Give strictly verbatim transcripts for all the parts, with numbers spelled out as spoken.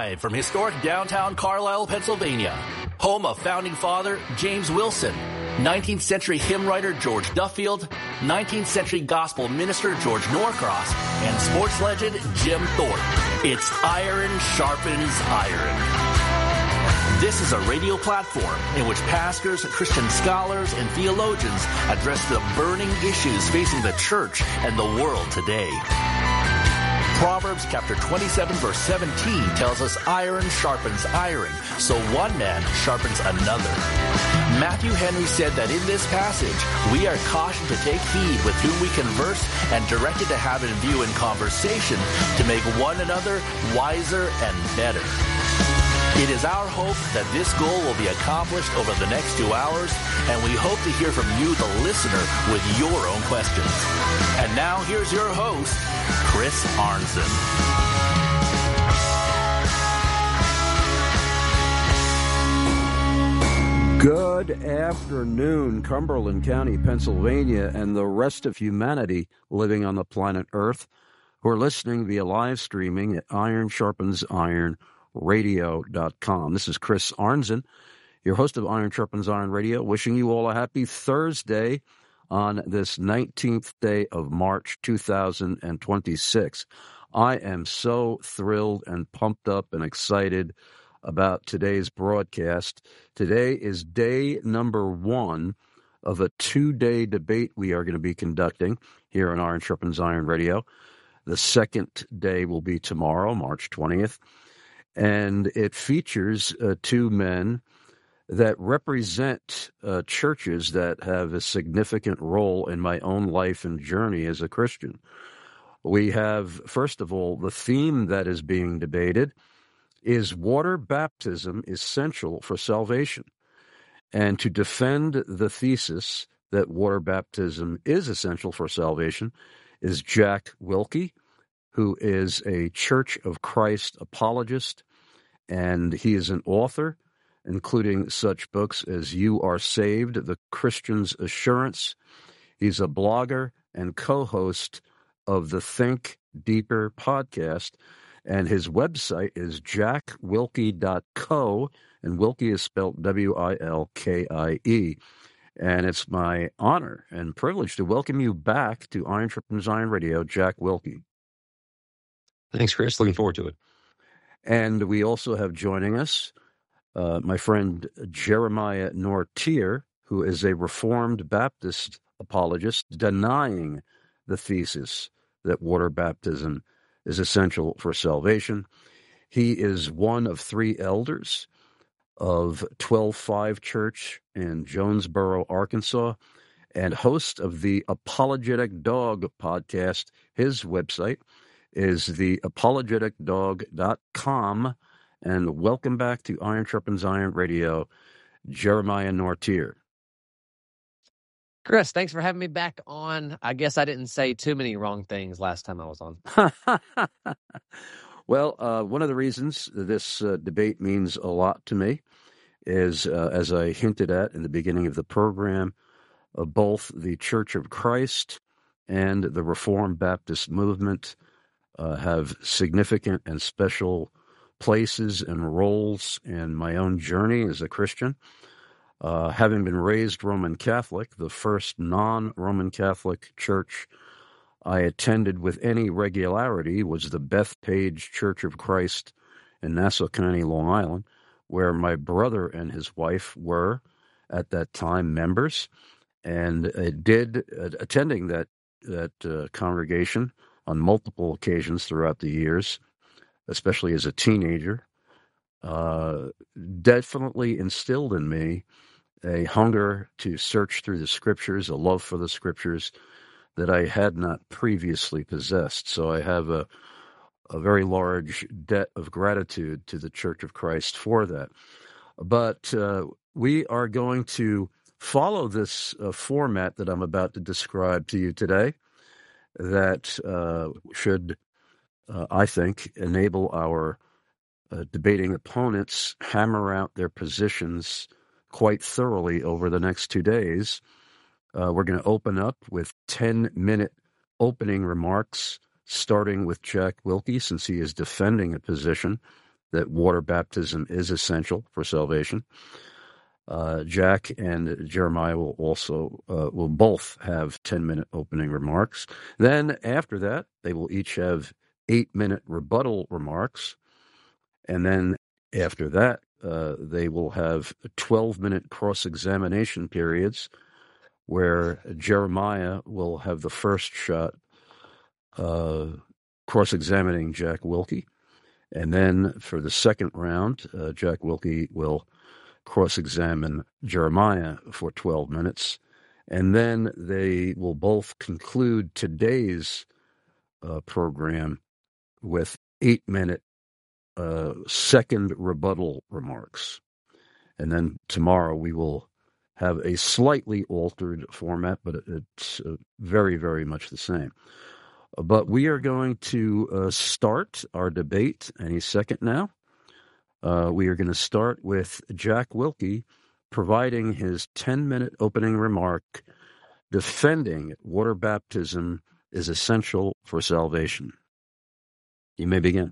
Live from historic downtown Carlisle, Pennsylvania, home of founding father James Wilson, nineteenth century hymn writer George Duffield, nineteenth century gospel minister George Norcross, and sports legend Jim Thorpe. It's Iron Sharpens Iron. This is a radio platform in which pastors, Christian scholars, and theologians address the burning issues facing the church and the world today. Proverbs chapter twenty-seven verse seventeen tells us iron sharpens iron, so one man sharpens another. Matthew Henry said that in this passage, we are cautioned to take heed with whom we converse and directed to have in view in conversation to make one another wiser and better. It is our hope that this goal will be accomplished over the next two hours, and we hope to hear from you, the listener, with your own questions. And now here's your host, Chris Arnson. Good afternoon, Cumberland County, Pennsylvania, and the rest of humanity living on the planet Earth who are listening via live streaming at Iron Sharpens Iron radio dot com. This is Chris Arnson, your host of Iron Sharpens Iron Radio, wishing you all a happy Thursday on this nineteenth day of March two thousand twenty-six. I am so thrilled and pumped up and excited about today's broadcast. Today is day number one of a two-day debate we are going to be conducting here on Iron Sharpens Iron Radio. The second day will be tomorrow, March twentieth. And it features uh, two men that represent uh, churches that have a significant role in my own life and journey as a Christian. We have, first of all, the theme that is being debated is water baptism essential for salvation? And to defend the thesis that water baptism is essential for salvation is Jack Wilkie, who is a Church of Christ apologist, and he is an author, including such books as You Are Saved, The Christian's Assurance. He's a blogger and co-host of the Think Deeper podcast, and his website is jack wilkie dot co, and Wilkie is spelled W I L K I E. And it's my honor and privilege to welcome you back to Iron Sharpens Iron Radio, Jack Wilkie. Thanks, Chris. Looking forward to it. And we also have joining us uh, my friend Jeremiah Nortier, who is a Reformed Baptist apologist denying the thesis that water baptism is essential for salvation. He is one of three elders of twelve five Church in Jonesboro, Arkansas, and host of the Apologetic Dog podcast. His website is the apologetic dog dot com. And welcome back to Iron Sharpens Iron Radio, Jeremiah Nortier. Chris, thanks for having me back on. I guess I didn't say too many wrong things last time I was on. Well, uh, one of the reasons this uh, debate means a lot to me is, uh, as I hinted at in the beginning of the program, uh, both the Church of Christ and the Reformed Baptist movement uh, have significant and special places and roles in my own journey as a Christian. Uh, having been raised Roman Catholic, the first non-Roman Catholic church I attended with any regularity was the Bethpage Church of Christ in Nassau County, Long Island, where my brother and his wife were at that time members. And it did uh, attending that that uh, congregation on multiple occasions throughout the years, especially as a teenager, uh, definitely instilled in me a hunger to search through the Scriptures, a love for the Scriptures that I had not previously possessed. So I have a, a very large debt of gratitude to the Church of Christ for that. But uh, we are going to follow this uh, format that I'm about to describe to you today that uh, should, uh, I think, enable our uh, debating opponents hammer out their positions quite thoroughly over the next two days. Uh, we're going to open up with ten-minute opening remarks, starting with Jack Wilkie, since he is defending a position that water baptism is essential for salvation. Uh, Jack and Jeremiah will also uh, will both have ten-minute opening remarks. Then after that, they will each have eight-minute rebuttal remarks, and then after that, uh, they will have twelve-minute cross-examination periods, where Jeremiah will have the first shot, uh, cross-examining Jack Wilkie, and then for the second round, uh, Jack Wilkie will cross-examine Jeremiah for twelve minutes, and then they will both conclude today's uh, program with eight-minute uh, second rebuttal remarks. And then tomorrow we will have a slightly altered format, but it's uh, very, very much the same. But we are going to uh, start our debate any second now. Uh, we are going to start with Jack Wilkie providing his ten-minute opening remark defending water baptism is essential for salvation. You may begin.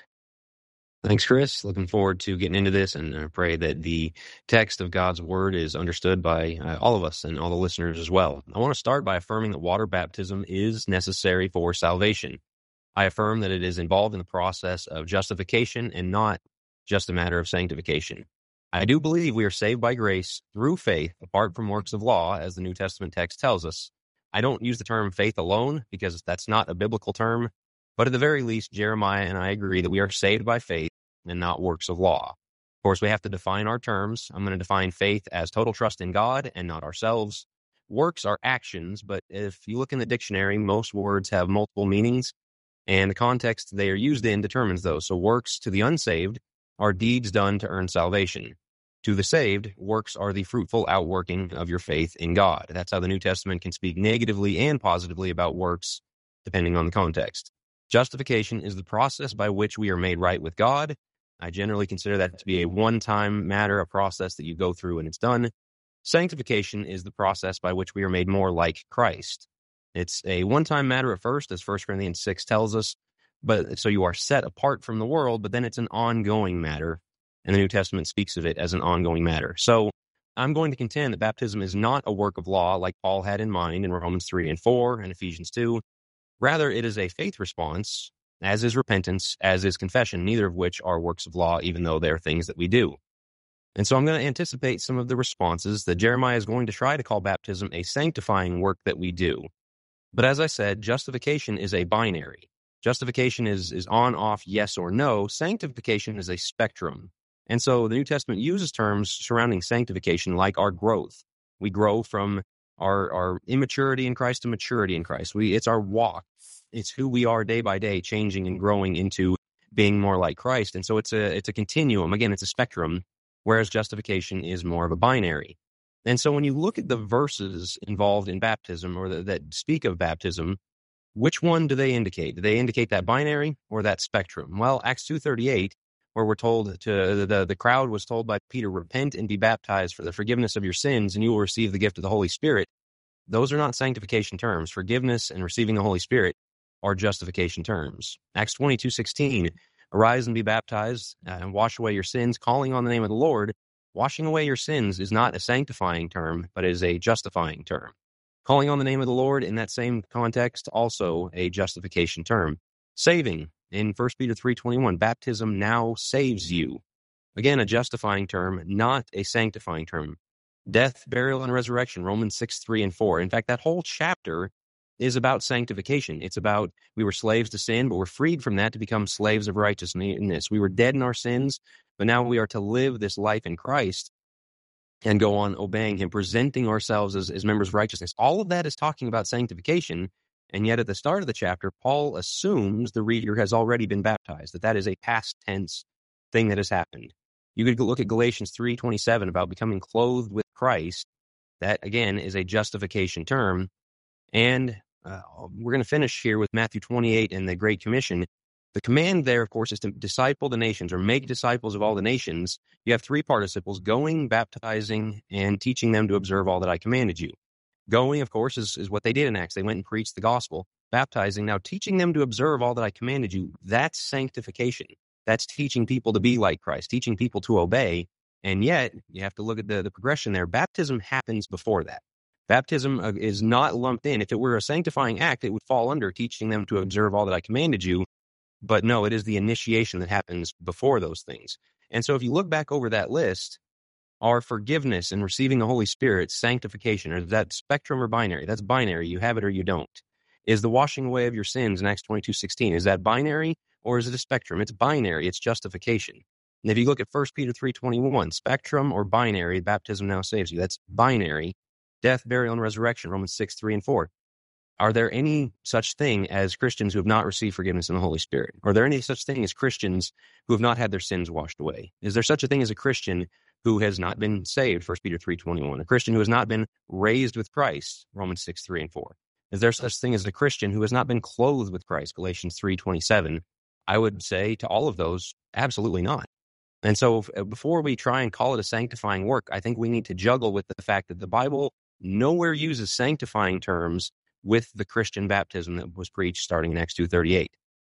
Thanks, Chris. Looking forward to getting into this, and I pray that the text of God's Word is understood by uh, all of us and all the listeners as well. I want to start by affirming that water baptism is necessary for salvation. I affirm that it is involved in the process of justification and not just a matter of sanctification. I do believe we are saved by grace through faith, apart from works of law, as the New Testament text tells us. I don't use the term faith alone because that's not a biblical term, but at the very least, Jeremiah and I agree that we are saved by faith and not works of law. Of course, we have to define our terms. I'm going to define faith as total trust in God and not ourselves. Works are actions, but if you look in the dictionary, most words have multiple meanings, and the context they are used in determines those. So works to the unsaved are deeds done to earn salvation. To the saved, works are the fruitful outworking of your faith in God. That's how the New Testament can speak negatively and positively about works, depending on the context. Justification is the process by which we are made right with God. I generally consider that to be a one-time matter, a process that you go through and it's done. Sanctification is the process by which we are made more like Christ. It's a one-time matter at first, as First Corinthians six tells us, but so you are set apart from the world, but then it's an ongoing matter, and the New Testament speaks of it as an ongoing matter. So I'm going to contend that baptism is not a work of law like Paul had in mind in Romans three and four and Ephesians two. Rather, it is a faith response, as is repentance, as is confession, neither of which are works of law, even though they are things that we do. And so I'm going to anticipate some of the responses that Jeremiah is going to try to call baptism a sanctifying work that we do. But as I said, justification is a binary. Justification is, is on, off, yes or no. Sanctification is a spectrum. And so the New Testament uses terms surrounding sanctification like our growth. We grow from our, our immaturity in Christ to maturity in Christ. We It's our walk. It's who we are day by day, changing and growing into being more like Christ. And so it's a it's a continuum. Again, it's a spectrum, whereas justification is more of a binary. And so when you look at the verses involved in baptism or the, that speak of baptism, which one do they indicate? Do they indicate that binary or that spectrum? Well, Acts two thirty-eight, where we're told to the, the crowd was told by Peter, repent and be baptized for the forgiveness of your sins, and you will receive the gift of the Holy Spirit. Those are not sanctification terms. Forgiveness and receiving the Holy Spirit are justification terms. Acts twenty-two sixteen, arise and be baptized uh, and wash away your sins, calling on the name of the Lord. Washing away your sins is not a sanctifying term, but is a justifying term. Calling on the name of the Lord in that same context, also a justification term. Saving, in First Peter three twenty-one, baptism now saves you. Again, a justifying term, not a sanctifying term. Death, burial, and resurrection, Romans six three and four. In fact, that whole chapter is about sanctification. It's about we were slaves to sin, but we're freed from that to become slaves of righteousness. We were dead in our sins, but now we are to live this life in Christ and go on obeying him, presenting ourselves as, as members of righteousness. All of that is talking about sanctification, and yet at the start of the chapter, Paul assumes the reader has already been baptized, that that is a past tense thing that has happened. You could look at Galatians three twenty-seven about becoming clothed with Christ. That, again, is a justification term. And uh, we're going to finish here with Matthew twenty-eight and the Great Commission. The command there, of course, is to disciple the nations or make disciples of all the nations. You have three participles, going, baptizing, and teaching them to observe all that I commanded you. Going, of course, is, is what they did in Acts. They went and preached the gospel. Baptizing, now teaching them to observe all that I commanded you. That's sanctification. That's teaching people to be like Christ, teaching people to obey. And yet, you have to look at the, the progression there. Baptism happens before that. Baptism uh, is not lumped in. If it were a sanctifying act, it would fall under teaching them to observe all that I commanded you. But no, it is the initiation that happens before those things. And so if you look back over that list, our forgiveness and receiving the Holy Spirit, sanctification, or that spectrum or binary, that's binary, you have it or you don't. Is the washing away of your sins in Acts twenty-two sixteen, is that binary or is it a spectrum? It's binary, it's justification. And if you look at First Peter three twenty-one, spectrum or binary, baptism now saves you. That's binary, death, burial, and resurrection, Romans six, three and four. Are there any such thing as Christians who have not received forgiveness in the Holy Spirit? Are there any such thing as Christians who have not had their sins washed away? Is there such a thing as a Christian who has not been saved, First Peter three twenty-one? A Christian who has not been raised with Christ, Romans six, three and four. Is there such thing as a Christian who has not been clothed with Christ, Galatians three twenty-seven? I would say to all of those, absolutely not. And so before we try and call it a sanctifying work, I think we need to juggle with the fact that the Bible nowhere uses sanctifying terms with the Christian baptism that was preached starting in Acts two thirty-eight.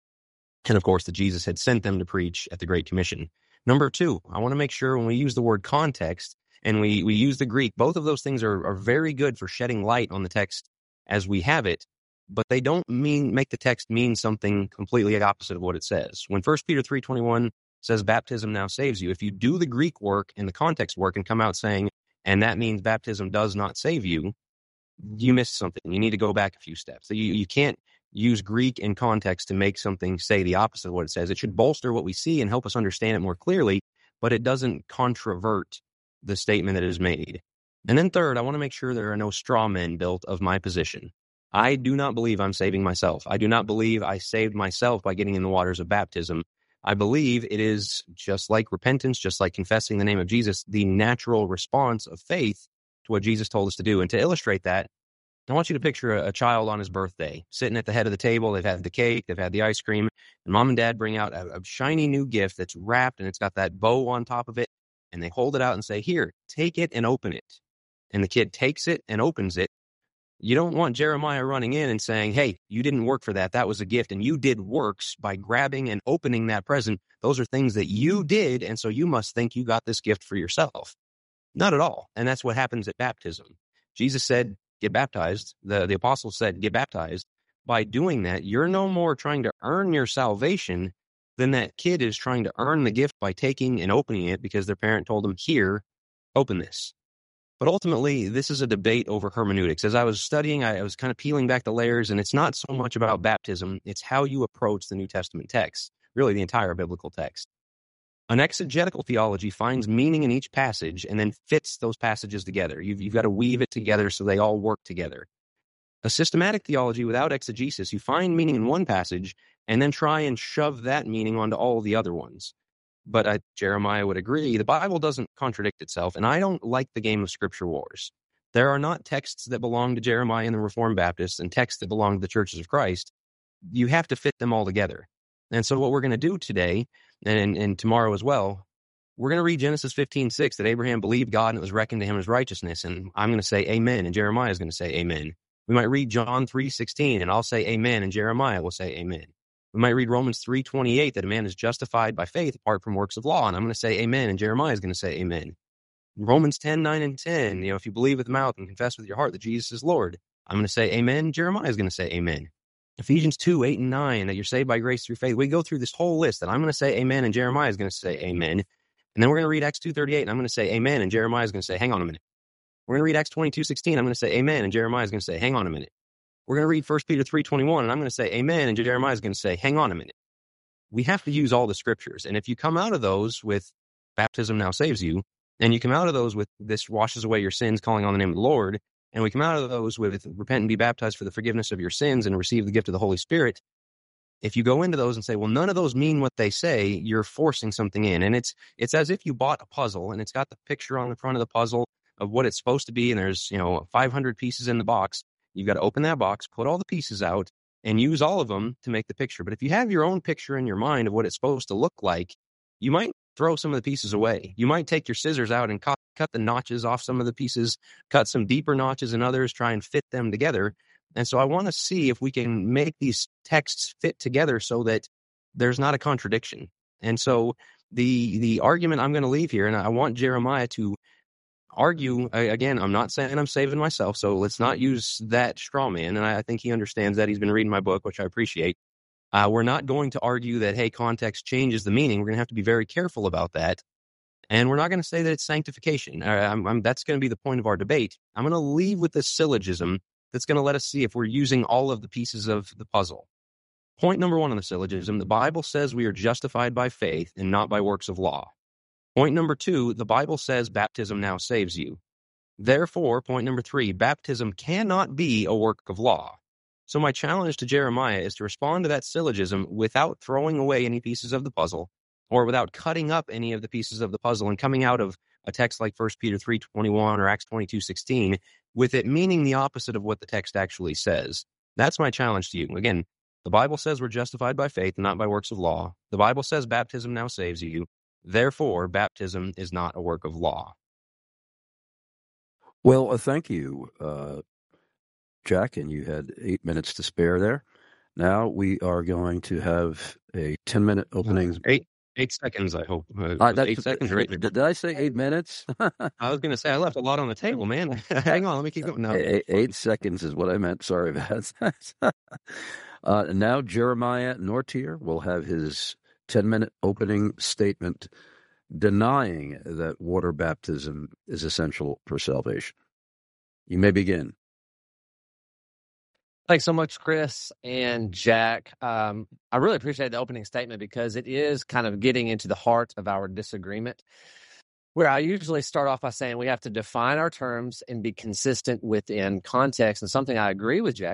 And of course, that Jesus had sent them to preach at the Great Commission. Number two, I want to make sure when we use the word context and we, we use the Greek, both of those things are, are very good for shedding light on the text as we have it, but they don't mean make the text mean something completely opposite of what it says. When First Peter three twenty-one says baptism now saves you, if you do the Greek work and the context work and come out saying, and that means baptism does not save you, you missed something. You need to go back a few steps. So you, you can't use Greek and context to make something say the opposite of what it says. It should bolster what we see and help us understand it more clearly, but it doesn't controvert the statement that is made. And then third, I want to make sure there are no straw men built of my position. I do not believe I'm saving myself. I do not believe I saved myself by getting in the waters of baptism. I believe it is just like repentance, just like confessing the name of Jesus, the natural response of faith to what Jesus told us to do. And to illustrate that, I want you to picture a, a child on his birthday, sitting at the head of the table. They've had the cake, they've had the ice cream, and mom and dad bring out a, a shiny new gift that's wrapped and it's got that bow on top of it. And they hold it out and say, here, take it and open it. And the kid takes it and opens it. You don't want Jeremiah running in and saying, hey, you didn't work for that. That was a gift. And you did works by grabbing and opening that present. Those are things that you did. And so you must think you got this gift for yourself. Not at all. And that's what happens at baptism. Jesus said, get baptized. The, the apostles said, get baptized. By doing that, you're no more trying to earn your salvation than that kid is trying to earn the gift by taking and opening it because their parent told them, here, open this. But ultimately, this is a debate over hermeneutics. As I was studying, I was kind of peeling back the layers, and it's not so much about baptism. It's how you approach the New Testament text, really the entire biblical text. An exegetical theology finds meaning in each passage and then fits those passages together. You've, you've got to weave it together so they all work together. A systematic theology without exegesis, you find meaning in one passage and then try and shove that meaning onto all the other ones. But uh, Jeremiah would agree, the Bible doesn't contradict itself, and I don't like the game of scripture wars. There are not texts that belong to Jeremiah and the Reformed Baptists and texts that belong to the churches of Christ. You have to fit them all together. And so what we're going to do today, and, and tomorrow as well, we're going to read Genesis fifteen six, that Abraham believed God and it was reckoned to him as righteousness, and I'm going to say amen, and Jeremiah is going to say amen. We might read John three sixteen, and I'll say amen, and Jeremiah will say amen. We might read Romans three twenty-eight, that a man is justified by faith apart from works of law, and I'm going to say amen, and Jeremiah is going to say amen. Romans ten, nine, and ten, you know, if you believe with the mouth and confess with your heart that Jesus is Lord, I'm going to say amen, Jeremiah is going to say amen. Ephesians two, eight, and nine, that you're saved by grace through faith. We go through this whole list, and I'm going to say amen, and Jeremiah is going to say amen. And then we're going to read Acts two thirty-eight, and I'm going to say amen, and Jeremiah is going to say, hang on a minute. We're going to read Acts twenty-two sixteen, I'm going to say amen, and Jeremiah is going to say, hang on a minute. We're going to read First Peter three twenty-one, and I'm going to say amen, and Jeremiah is going to say, hang on a minute. We have to use all the scriptures. And if you come out of those with baptism now saves you, and you come out of those with this washes away your sins, calling on the name of the Lord, and we come out of those with repent and be baptized for the forgiveness of your sins and receive the gift of the Holy Spirit, if you go into those and say, well, none of those mean what they say, you're forcing something in. And it's it's as if you bought a puzzle, and it's got the picture on the front of the puzzle of what it's supposed to be, and there's, you know, five hundred pieces in the box. You've got to open that box, put all the pieces out, and use all of them to make the picture. But if you have your own picture in your mind of what it's supposed to look like, you might throw some of the pieces away. You might take your scissors out and cut, cut the notches off some of the pieces, cut some deeper notches in others, try and fit them together. And so I want to see if we can make these texts fit together so that there's not a contradiction. And so the the argument I'm going to leave here, and I want Jeremiah to argue, again, I'm not saying I'm saving myself, so let's not use that straw man, and I, I think he understands that. He's been reading my book, which I appreciate. Uh, we're not going to argue that, hey, context changes the meaning. We're going to have to be very careful about that. And we're not going to say that it's sanctification. Uh, I'm, I'm, that's going to be the point of our debate. I'm going to leave with this syllogism that's going to let us see if we're using all of the pieces of the puzzle. Point number one on the syllogism, the Bible says we are justified by faith and not by works of law. Point number two, the Bible says baptism now saves you. Therefore, point number three, baptism cannot be a work of law. So my challenge to Jeremiah is to respond to that syllogism without throwing away any pieces of the puzzle, or without cutting up any of the pieces of the puzzle and coming out of a text like First Peter three twenty-one or Acts twenty-two sixteen with it meaning the opposite of what the text actually says. That's my challenge to you. Again, the Bible says we're justified by faith, not by works of law. The Bible says baptism now saves you. Therefore, baptism is not a work of law. Well, uh, thank you, uh, Jack, and you had eight minutes to spare there. Now we are going to have a ten-minute opening. Eight eight seconds, I hope. Uh, Uh, that's, eight seconds, right? did, did I say eight minutes? I was going to say I left a lot on the table, man. Hang on, let me keep going. No, eight, eight seconds is what I meant. Sorry, Vaz. uh, now Jeremiah Nortier will have his ten-minute opening statement denying that water baptism is essential for salvation. You may begin. Thanks so much, Chris and Jack. Um, I really appreciate the opening statement because it is kind of getting into the heart of our disagreement, where I usually start off by saying we have to define our terms and be consistent within context. And something I agree with Jack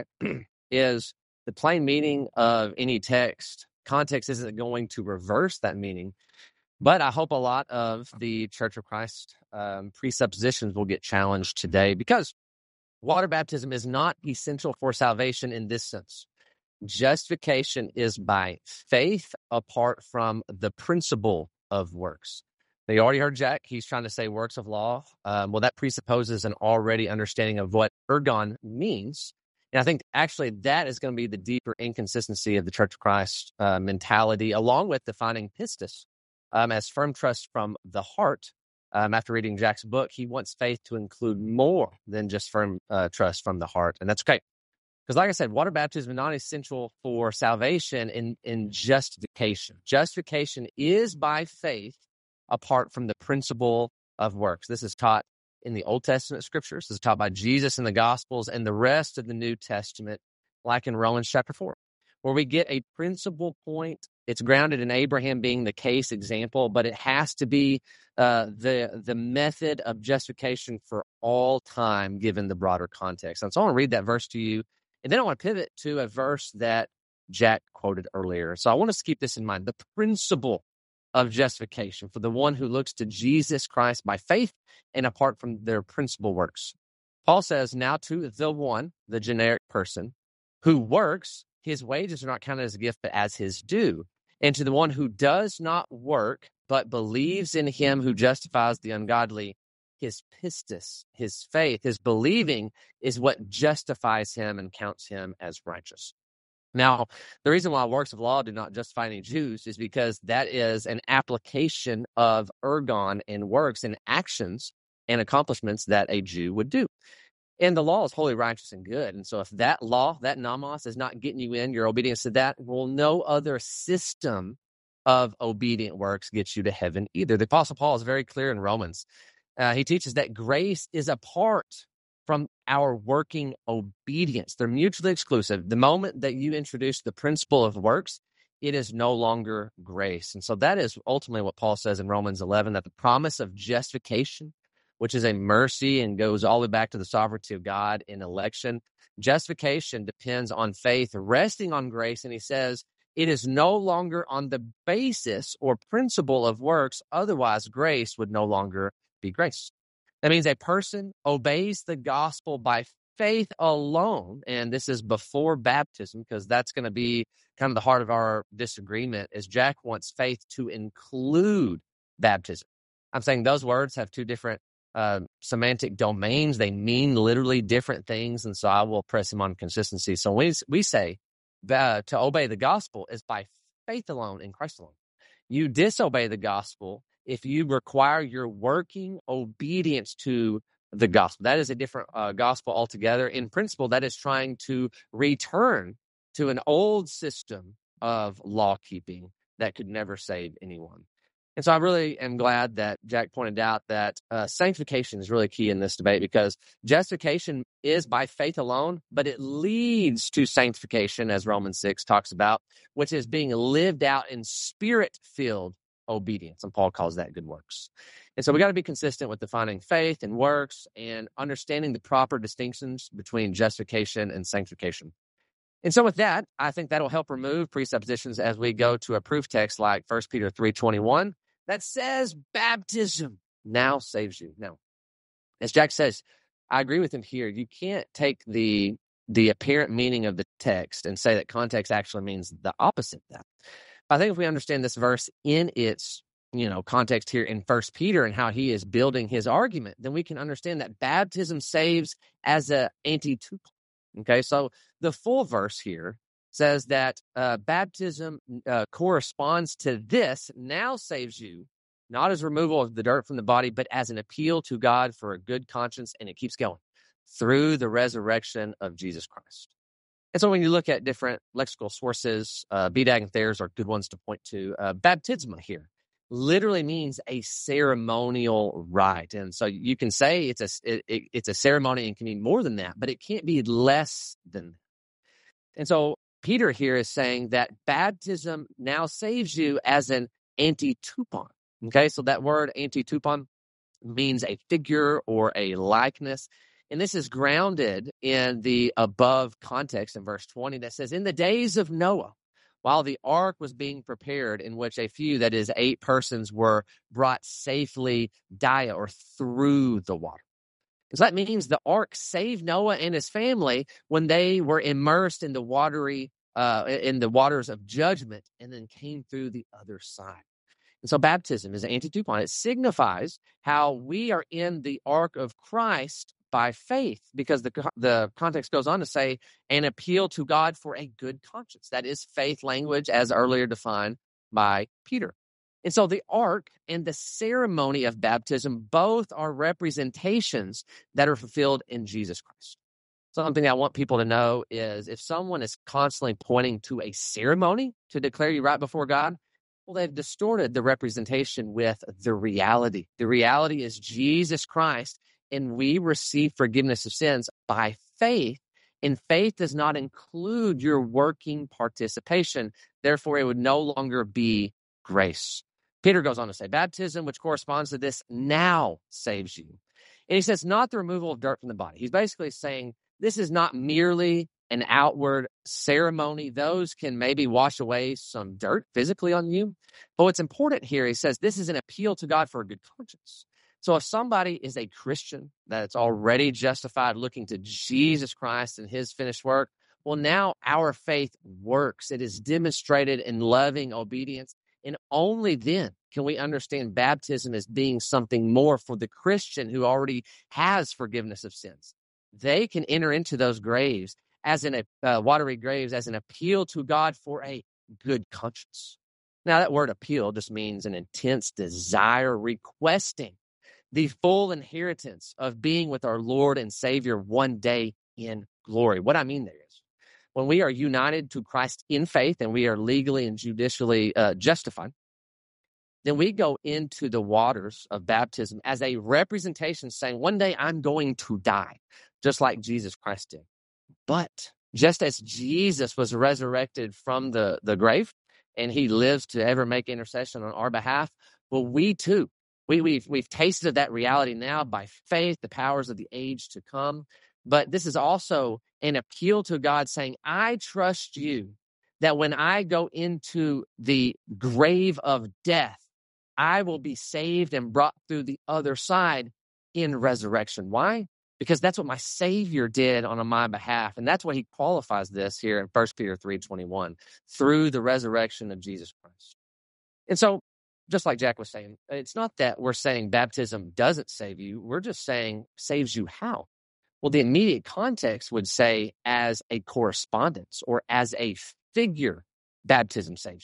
is the plain meaning of any text. Context isn't going to reverse that meaning. But I hope a lot of the Church of Christ um, presuppositions will get challenged today because water baptism is not essential for salvation in this sense. Justification is by faith apart from the principle of works. Now, you already heard Jack. He's trying to say works of law. Um, well, that presupposes an already understanding of what ergon means. And I think actually that is going to be the deeper inconsistency of the Church of Christ uh, mentality, along with defining pistis um, as firm trust from the heart. Um, after reading Jack's book, he wants faith to include more than just firm uh, trust from the heart. And that's okay. Because like I said, water baptism is not essential for salvation in, in justification. Justification is by faith apart from the principle of works. This is taught in the Old Testament scriptures. This is taught by Jesus in the Gospels and the rest of the New Testament, like in Romans chapter four, where we get a principal point. It's grounded in Abraham being the case example, but it has to be uh, the the method of justification for all time, given the broader context. And so I want to read that verse to you, and then I want to pivot to a verse that Jack quoted earlier. So I want us to keep this in mind. The principle of justification for the one who looks to Jesus Christ by faith and apart from their principal works. Paul says, now to the one, the generic person, who works, his wages are not counted as a gift, but as his due. And to the one who does not work, but believes in him who justifies the ungodly, his pistis, his faith, his believing is what justifies him and counts him as righteous. Now, the reason why works of law do not justify any Jews is because that is an application of ergon and works and actions and accomplishments that a Jew would do. And the law is holy, righteous, and good. And so if that law, that nomos, is not getting you in, your obedience to that, well, no other system of obedient works gets you to heaven either. The Apostle Paul is very clear in Romans. Uh, he teaches that grace is apart from our working obedience. They're mutually exclusive. The moment that you introduce the principle of works, it is no longer grace. And so that is ultimately what Paul says in Romans eleven, that the promise of justification, which is a mercy and goes all the way back to the sovereignty of God in election. Justification depends on faith, resting on grace. And he says it is no longer on the basis or principle of works. Otherwise, grace would no longer be grace. That means a person obeys the gospel by faith alone. And this is before baptism, because that's going to be kind of the heart of our disagreement, is Jack wants faith to include baptism. I'm saying those words have two different Uh, semantic domains. They mean literally different things, and so I will press him on consistency. So we we say that to obey the gospel is by faith alone in Christ alone. You disobey the gospel if you require your working obedience to the gospel. That is a different uh, gospel altogether. In principle, that is trying to return to an old system of law keeping that could never save anyone. And so I really am glad that Jack pointed out that uh, sanctification is really key in this debate, because justification is by faith alone, but it leads to sanctification, as Romans six talks about, which is being lived out in spirit-filled obedience. And Paul calls that good works. And so we got to be consistent with defining faith and works and understanding the proper distinctions between justification and sanctification. And so with that, I think that'll help remove presuppositions as we go to a proof text like First Peter three twenty-one that says baptism now saves you. Now, as Jack says, I agree with him here. You can't take the the apparent meaning of the text and say that context actually means the opposite of that. I think if we understand this verse in its, you know, context here in First Peter and how he is building his argument, then we can understand that baptism saves as a antitupon. Okay, so the full verse here says that uh, baptism uh, corresponds to this, now saves you, not as removal of the dirt from the body, but as an appeal to God for a good conscience, and it keeps going, through the resurrection of Jesus Christ. And so when you look at different lexical sources, uh, B D A G and Thayer's are good ones to point to. Uh, baptisma here literally means a ceremonial rite. And so you can say it's a, it, it, it's a ceremony and can mean more than that, but it can't be less than that. And so Peter here is saying that baptism now saves you as an antitupon. Okay, so that word antitupon means a figure or a likeness. And this is grounded in the above context in verse twenty that says, in the days of Noah, while the ark was being prepared, in which a few, that is eight persons, were brought safely dia, or through the water. So that means the ark saved Noah and his family when they were immersed in the watery, uh, in the waters of judgment, and then came through the other side. And so baptism is an antitupon. It signifies how we are in the ark of Christ by faith, because the the context goes on to say an appeal to God for a good conscience. That is faith language as earlier defined by Peter. And so the ark and the ceremony of baptism both are representations that are fulfilled in Jesus Christ. Something I want people to know is if someone is constantly pointing to a ceremony to declare you right before God, well, they've distorted the representation with the reality. The reality is Jesus Christ, and we receive forgiveness of sins by faith, and faith does not include your working participation. Therefore, it would no longer be grace. Peter goes on to say, baptism, which corresponds to this, now saves you. And he says, not the removal of dirt from the body. He's basically saying this is not merely an outward ceremony. Those can maybe wash away some dirt physically on you. But what's important here, he says, this is an appeal to God for a good conscience. So if somebody is a Christian that's already justified, looking to Jesus Christ and his finished work, well, now our faith works. It is demonstrated in loving obedience. And only then can we understand baptism as being something more for the Christian who already has forgiveness of sins. They can enter into those graves as in a uh, watery graves as an appeal to God for a good conscience. Now, that word appeal just means an intense desire, requesting the full inheritance of being with our Lord and Savior one day in glory. What I mean there is, when we are united to Christ in faith and we are legally and judicially uh, justified, then we go into the waters of baptism as a representation saying, one day I'm going to die, just like Jesus Christ did. But just as Jesus was resurrected from the, the grave and he lives to ever make intercession on our behalf, well, we too, we, we've, we've tasted that reality now by faith, the powers of the age to come. But this is also an appeal to God saying, I trust you that when I go into the grave of death, I will be saved and brought through the other side in resurrection. Why? Because that's what my Savior did on my behalf. And that's why he qualifies this here in First Peter three twenty-one, through the resurrection of Jesus Christ. And so, just like Jack was saying, it's not that we're saying baptism doesn't save you. We're just saying saves you how? Well, the immediate context would say as a correspondence or as a figure, baptism saves you.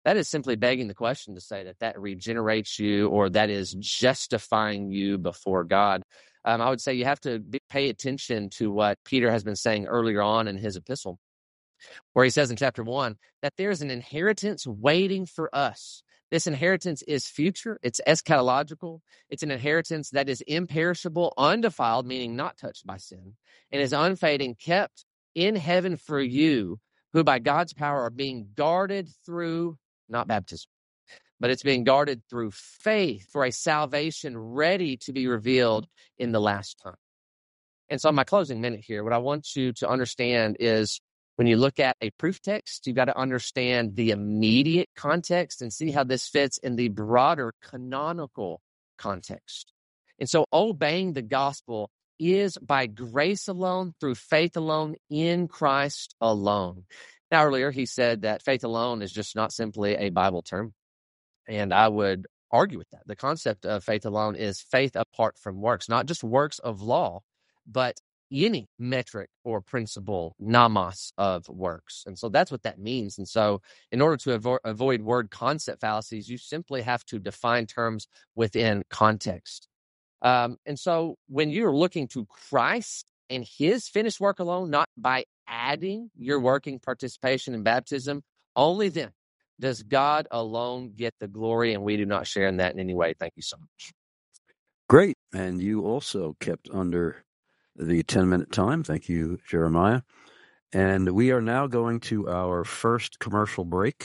that is simply begging the question to say that that regenerates you or that is justifying you before God. Um, I would say you have to be, pay attention to what Peter has been saying earlier on in his epistle, where he says in chapter one that there's an inheritance waiting for us. This inheritance is future, it's eschatological, it's an inheritance that is imperishable, undefiled, meaning not touched by sin, and is unfading, kept in heaven for you, who by God's power are being guarded through, not baptism, but it's being guarded through faith for a salvation ready to be revealed in the last time. And so in my closing minute here, what I want you to understand is when you look at a proof text, you've got to understand the immediate context and see how this fits in the broader canonical context. And so obeying the gospel is by grace alone, through faith alone, in Christ alone. Now, earlier he said that faith alone is just not simply a Bible term. And I would argue with that. The concept of faith alone is faith apart from works, not just works of law, but any metric or principle, nomos, of works. And so that's what that means. And so in order to avo- avoid word concept fallacies, you simply have to define terms within context. Um, and so when you're looking to Christ and his finished work alone, not by adding your working participation in baptism, only then does God alone get the glory, and we do not share in that in any way. Thank you so much. Great. And you also kept under the ten-minute time. Thank you, Jeremiah. And we are now going to our first commercial break.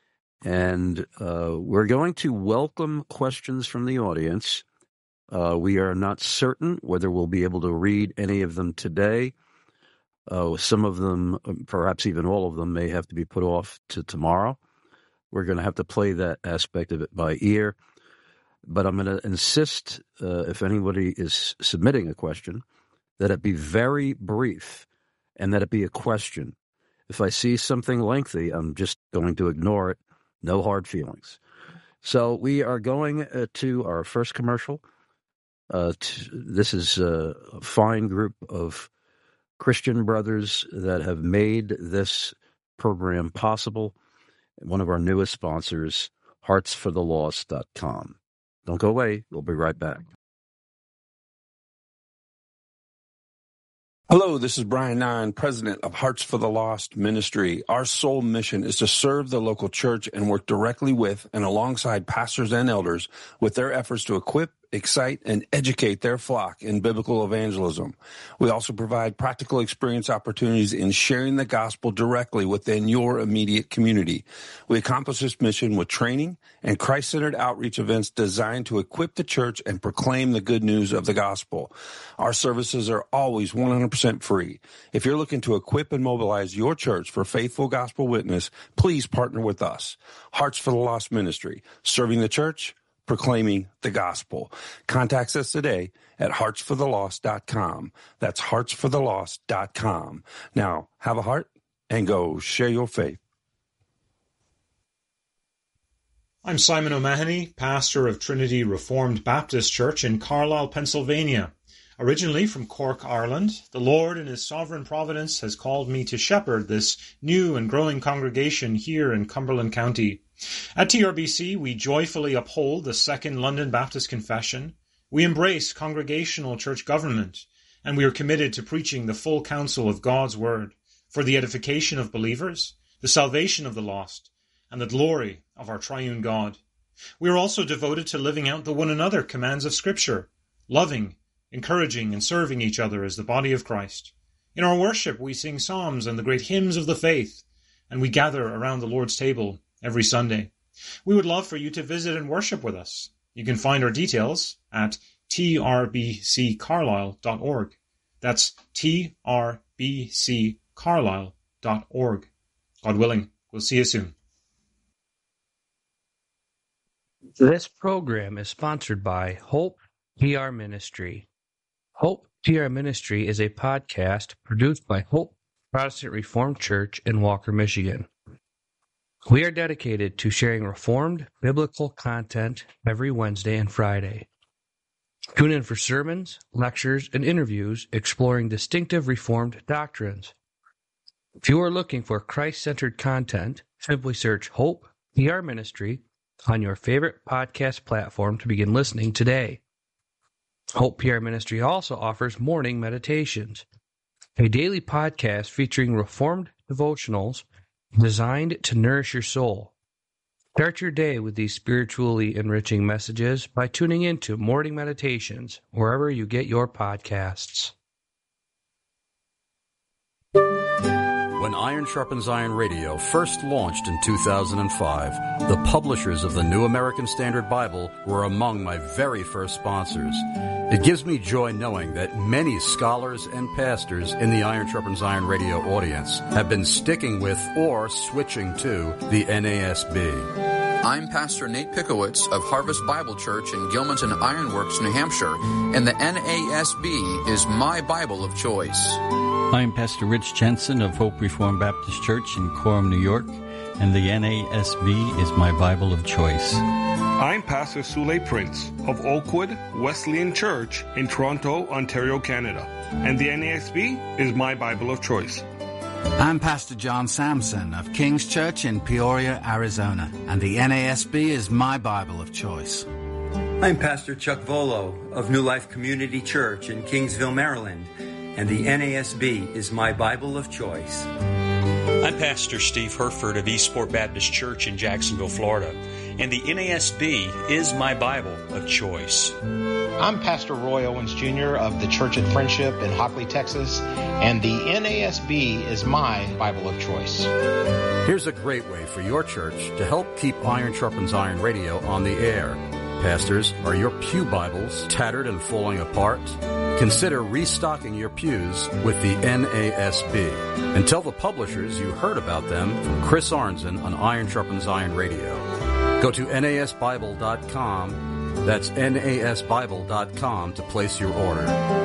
And uh, we're going to welcome questions from the audience. Uh, we are not certain whether we'll be able to read any of them today. Uh, some of them, perhaps even all of them, may have to be put off to tomorrow. We're going to have to play that aspect of it by ear. But I'm going to insist, uh, if anybody is submitting a question, that it be very brief and that it be a question. If I see something lengthy, I'm just going to ignore it. No hard feelings. So we are going uh, to our first commercial. Uh, t- this is a fine group of Christian brothers that have made this program possible. One of our newest sponsors, hearts for the lost dot com. Don't go away. We'll be right back. Hello, this is Brian Nine, president of Hearts for the Lost Ministry. Our sole mission is to serve the local church and work directly with and alongside pastors and elders with their efforts to equip, excite, and educate their flock in biblical evangelism. We also provide practical experience opportunities in sharing the gospel directly within your immediate community. We accomplish this mission with training and Christ-centered outreach events designed to equip the church and proclaim the good news of the gospel. Our services are always one hundred percent free. If you're looking to equip and mobilize your church for faithful gospel witness, please partner with us. Hearts for the Lost Ministry, serving the church, proclaiming the gospel. Contact us today at hearts for the lost dot com. That's hearts for the lost dot com. Now, have a heart and go share your faith. I'm Simon O'Mahony, pastor of Trinity Reformed Baptist Church in Carlisle, Pennsylvania. Originally from Cork, Ireland, the Lord in his sovereign providence has called me to shepherd this new and growing congregation here in Cumberland County. At T R B C, we joyfully uphold the Second London Baptist Confession. We embrace congregational church government, and we are committed to preaching the full counsel of God's Word for the edification of believers, the salvation of the lost, and the glory of our triune God. We are also devoted to living out the one another commands of Scripture, loving, encouraging, and serving each other as the body of Christ. In our worship, we sing psalms and the great hymns of the faith, and we gather around the Lord's table every Sunday. We would love for you to visit and worship with us. You can find our details at t r b c carlisle dot org. That's t r b c carlisle dot org. God willing, we'll see you soon. This program is sponsored by Hope T R Ministry. Hope T R Ministry is a podcast produced by Hope Protestant Reformed Church in Walker, Michigan. We are dedicated to sharing Reformed biblical content every Wednesday and Friday. Tune in for sermons, lectures, and interviews exploring distinctive Reformed doctrines. If you are looking for Christ-centered content, simply search Hope P R Ministry on your favorite podcast platform to begin listening today. Hope P R Ministry also offers morning meditations, a daily podcast featuring Reformed devotionals designed to nourish your soul. Start your day with these spiritually enriching messages by tuning into Morning Meditations wherever you get your podcasts. When Iron Sharpens Iron Radio first launched in two thousand five, the publishers of the New American Standard Bible were among my very first sponsors. It gives me joy knowing that many scholars and pastors in the Iron Sharpens Iron Radio audience have been sticking with or switching to the N A S B. I'm Pastor Nate Pickowitz of Harvest Bible Church in Gilmanton Ironworks, New Hampshire, and the N A S B is my Bible of choice. I'm Pastor Rich Jensen of Hope Reformed Baptist Church in Coram, New York, and the N A S B is my Bible of choice. I'm Pastor Sule Prince of Oakwood Wesleyan Church in Toronto, Ontario, Canada, and the N A S B is my Bible of choice. I'm Pastor John Sampson of King's Church in Peoria, Arizona, and the N A S B is my Bible of choice. I'm Pastor Chuck Volo of New Life Community Church in Kingsville, Maryland, and the N A S B is my Bible of choice. I'm Pastor Steve Herford of Eastport Baptist Church in Jacksonville, Florida, and the N A S B is my Bible of choice. I'm Pastor Roy Owens Junior of the Church of Friendship in Hockley, Texas, and the N A S B is my Bible of choice. Here's a great way for your church to help keep Iron Sharpens Iron Radio on the air. Pastors, are your pew Bibles tattered and falling apart? Consider restocking your pews with the N A S B. And tell the publishers you heard about them from Chris Arnzen on Iron Sharpens Iron Radio. Go to N A S Bible dot com. That's N A S Bible dot com to place your order.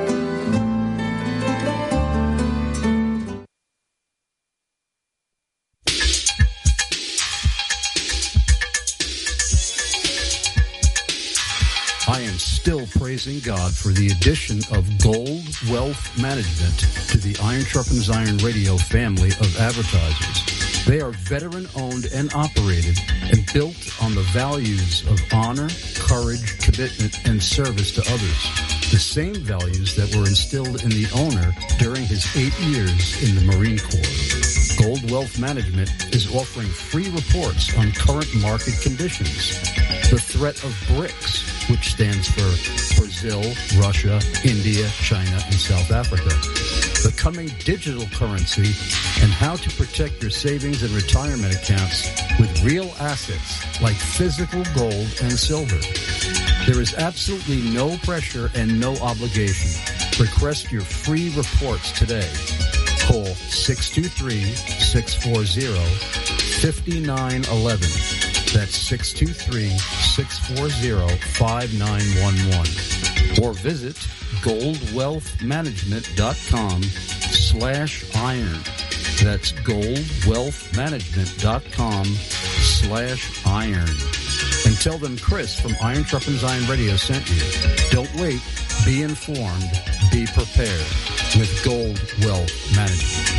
I am still praising God for the addition of Gold Wealth Management to the Iron Sharpens Iron Radio family of advertisers. They are veteran-owned and operated and built on the values of honor, courage, commitment, and service to others. The same values that were instilled in the owner during his eight years in the Marine Corps. Gold Wealth Management is offering free reports on current market conditions. The threat of BRICS, which stands for Brazil, Russia, India, China, and South Africa. The coming digital currency and how to protect your savings and retirement accounts with real assets like physical gold and silver. There is absolutely no pressure and no obligation. Request your free reports today. Call six two three, six four zero, five nine one one. That's six two three, six four zero, five nine one one. Or visit gold wealth management dot com slash iron. That's gold wealth management dot com slash iron. And tell them Chris from Iron Sharpens Iron Radio sent you. Don't wait. Be informed. Be prepared with Gold Wealth Management.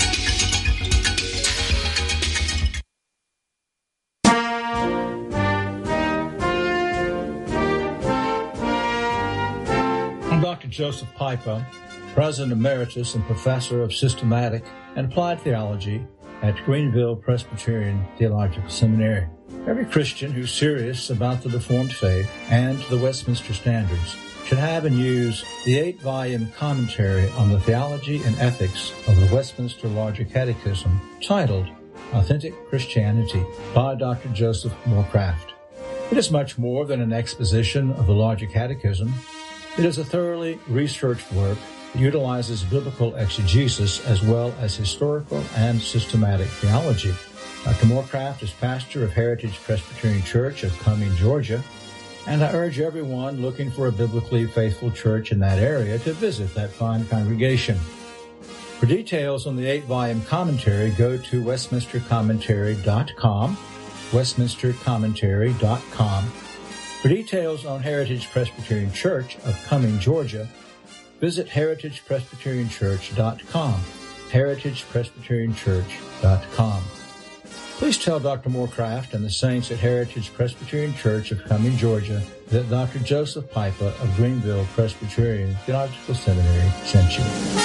I'm Doctor Joseph Pipa, President Emeritus and Professor of Systematic and Applied Theology at Greenville Presbyterian Theological Seminary. Every Christian who's serious about the Reformed faith and the Westminster Standards should have and use the eight-volume commentary on the theology and ethics of the Westminster Larger Catechism titled Authentic Christianity by Doctor Joseph Moorcraft. It is much more than an exposition of the Larger Catechism. It is a thoroughly researched work that utilizes biblical exegesis as well as historical and systematic theology. Doctor Moorcraft is pastor of Heritage Presbyterian Church of Cumming, Georgia, and I urge everyone looking for a biblically faithful church in that area to visit that fine congregation. For details on the eight-volume commentary, go to westminster commentary dot com, westminster commentary dot com. For details on Heritage Presbyterian Church of Cumming, Georgia, visit heritage presbyterian church dot com, heritage presbyterian church dot com. Please tell Doctor Moorcraft and the saints at Heritage Presbyterian Church of Cumming, Georgia, that Doctor Joseph Pipa of Greenville Presbyterian Theological Seminary sent you.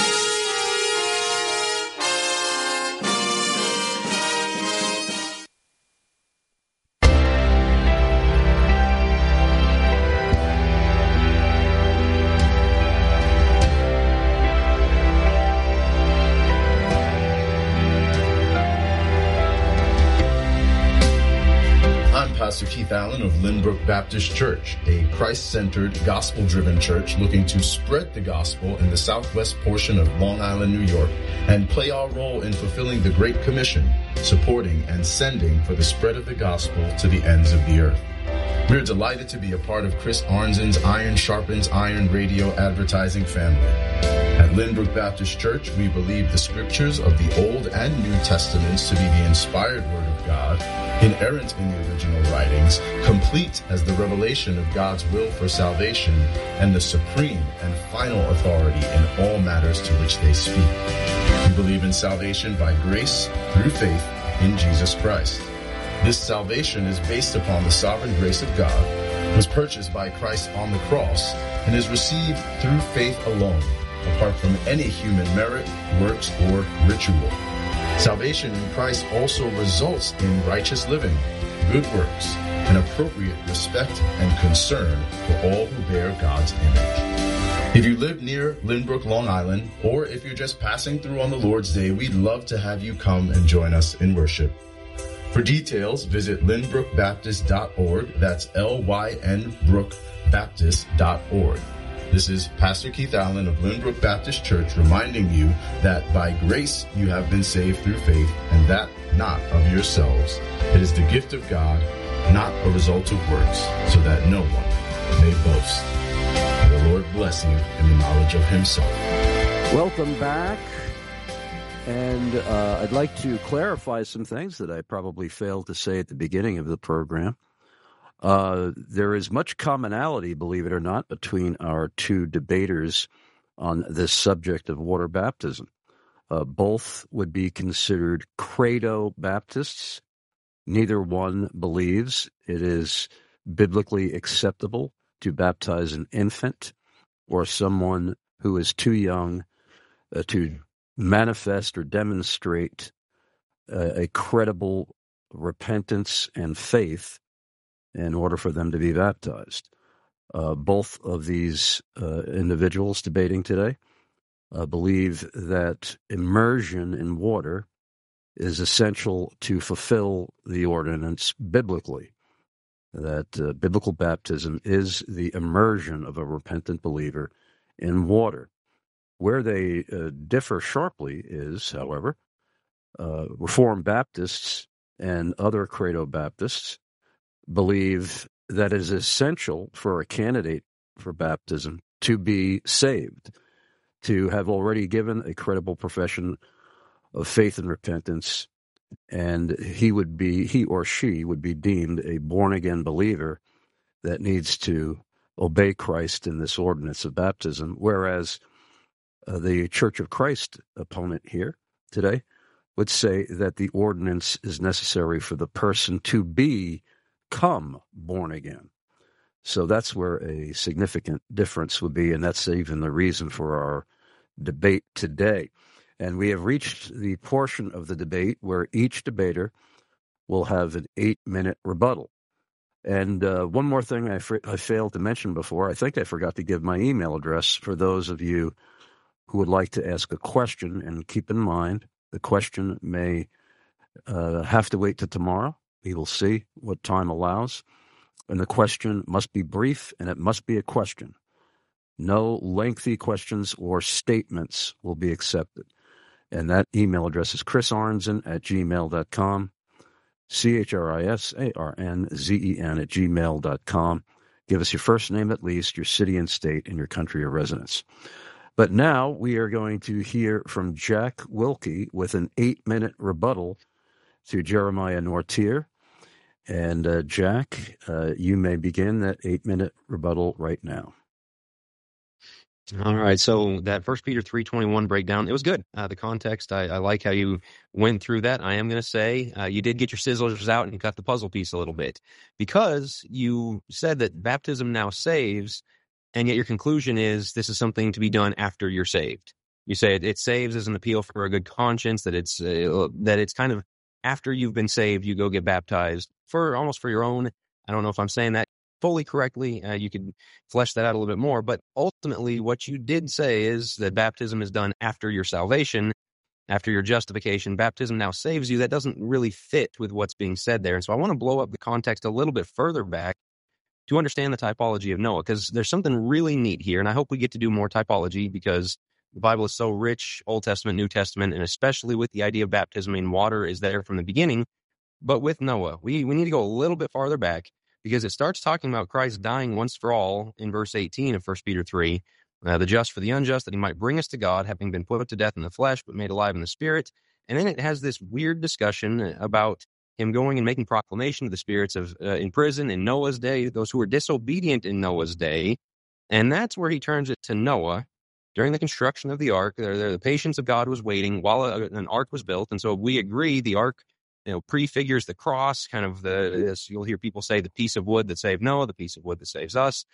Pastor Keith Allen of Lynbrook Baptist Church, a Christ-centered, gospel-driven church looking to spread the gospel in the southwest portion of Long Island, New York, and play our role in fulfilling the Great Commission, supporting and sending for the spread of the gospel to the ends of the earth. We're delighted to be a part of Chris Arnzen's Iron Sharpens Iron radio advertising family. At Lynbrook Baptist Church, we believe the scriptures of the Old and New Testaments to be the inspired Word of God, inerrant in the original writings, complete as the revelation of God's will for salvation, and the supreme and final authority in all matters to which they speak. We believe in salvation by grace through faith in Jesus Christ. This salvation is based upon the sovereign grace of God, was purchased by Christ on the cross, and is received through faith alone, apart from any human merit, works, or ritual. Salvation in Christ also results in righteous living, good works, and appropriate respect and concern for all who bear God's image. If you live near Lynbrook, Long Island, or if you're just passing through on the Lord's Day, we'd love to have you come and join us in worship. For details, visit lynbrook baptist dot org. That's L Y N brook baptist dot org. This is Pastor Keith Allen of Lynbrook Baptist Church reminding you that by grace you have been saved through faith, and that not of yourselves. It is the gift of God, not a result of works, so that no one may boast. May the Lord bless you in the knowledge of himself. Welcome back. And uh, I'd like to clarify some things that I probably failed to say at the beginning of the program. Uh, there is much commonality, believe it or not, between our two debaters on this subject of water baptism. Uh, both would be considered credo Baptists. Neither one believes it is biblically acceptable to baptize an infant or someone who is too young uh, to manifest or demonstrate uh, a credible repentance and faith in order for them to be baptized. Uh, both of these uh, individuals debating today uh, believe that immersion in water is essential to fulfill the ordinance biblically, that uh, biblical baptism is the immersion of a repentant believer in water. Where they uh, differ sharply is, however, uh, Reformed Baptists and other credo Baptists believe that it is essential for a candidate for baptism to be saved, to have already given a credible profession of faith and repentance, and he would be, he or she would be deemed a born-again believer that needs to obey Christ in this ordinance of baptism, whereas uh, the Church of Christ opponent here today would say that the ordinance is necessary for the person to be come born again. So that's where a significant difference would be, and that's even the reason for our debate today. And we have reached the portion of the debate where each debater will have an eight-minute rebuttal. And uh, one more thing I, fr- I failed to mention before, I think I forgot to give my email address for those of you who would like to ask a question. And keep in mind, the question may uh, have to wait till tomorrow. We will see what time allows. And the question must be brief, and it must be a question. No lengthy questions or statements will be accepted. And that email address is chris arnzen at gmail dot com, C H R I S A R N Z E N at gmail dot com. Give us your first name at least, your city and state, and your country of residence. But now we are going to hear from Jack Wilkie with an eight-minute rebuttal to Jeremiah Nortier. And uh, Jack, uh, you may begin that eight-minute rebuttal right now. All right, so that First Peter three twenty-one breakdown, it was good. Uh, the context, I, I like how you went through that. I am going to say uh, you did get your scissors out and cut the puzzle piece a little bit, because you said that baptism now saves, and yet your conclusion is this is something to be done after you're saved. You say it, it saves as an appeal for a good conscience, that it's uh, that it's kind of after you've been saved, you go get baptized for almost for your own. I don't know if I'm saying that fully correctly. Uh, you could flesh that out a little bit more, but ultimately what you did say is that baptism is done after your salvation, after your justification. Baptism now saves you. That doesn't really fit with what's being said there. And so I want to blow up the context a little bit further back to understand the typology of Noah, because there's something really neat here, and I hope we get to do more typology, because the Bible is so rich, Old Testament, New Testament, and especially with the idea of baptism. I mean, water is there from the beginning, but with Noah, we, we need to go a little bit farther back, because it starts talking about Christ dying once for all in verse eighteen of First Peter three, uh, the just for the unjust, that he might bring us to God, having been put to death in the flesh, but made alive in the spirit. And then it has this weird discussion about him going and making proclamation to the spirits of uh, in prison in Noah's day, those who were disobedient in Noah's day. And that's where he turns it to Noah. During the construction of the ark, there, there, the patience of God was waiting while a, an ark was built. And so we agree the ark, you know, prefigures the cross, kind of the, as you'll hear people say, the piece of wood that saved Noah, the piece of wood that saves us.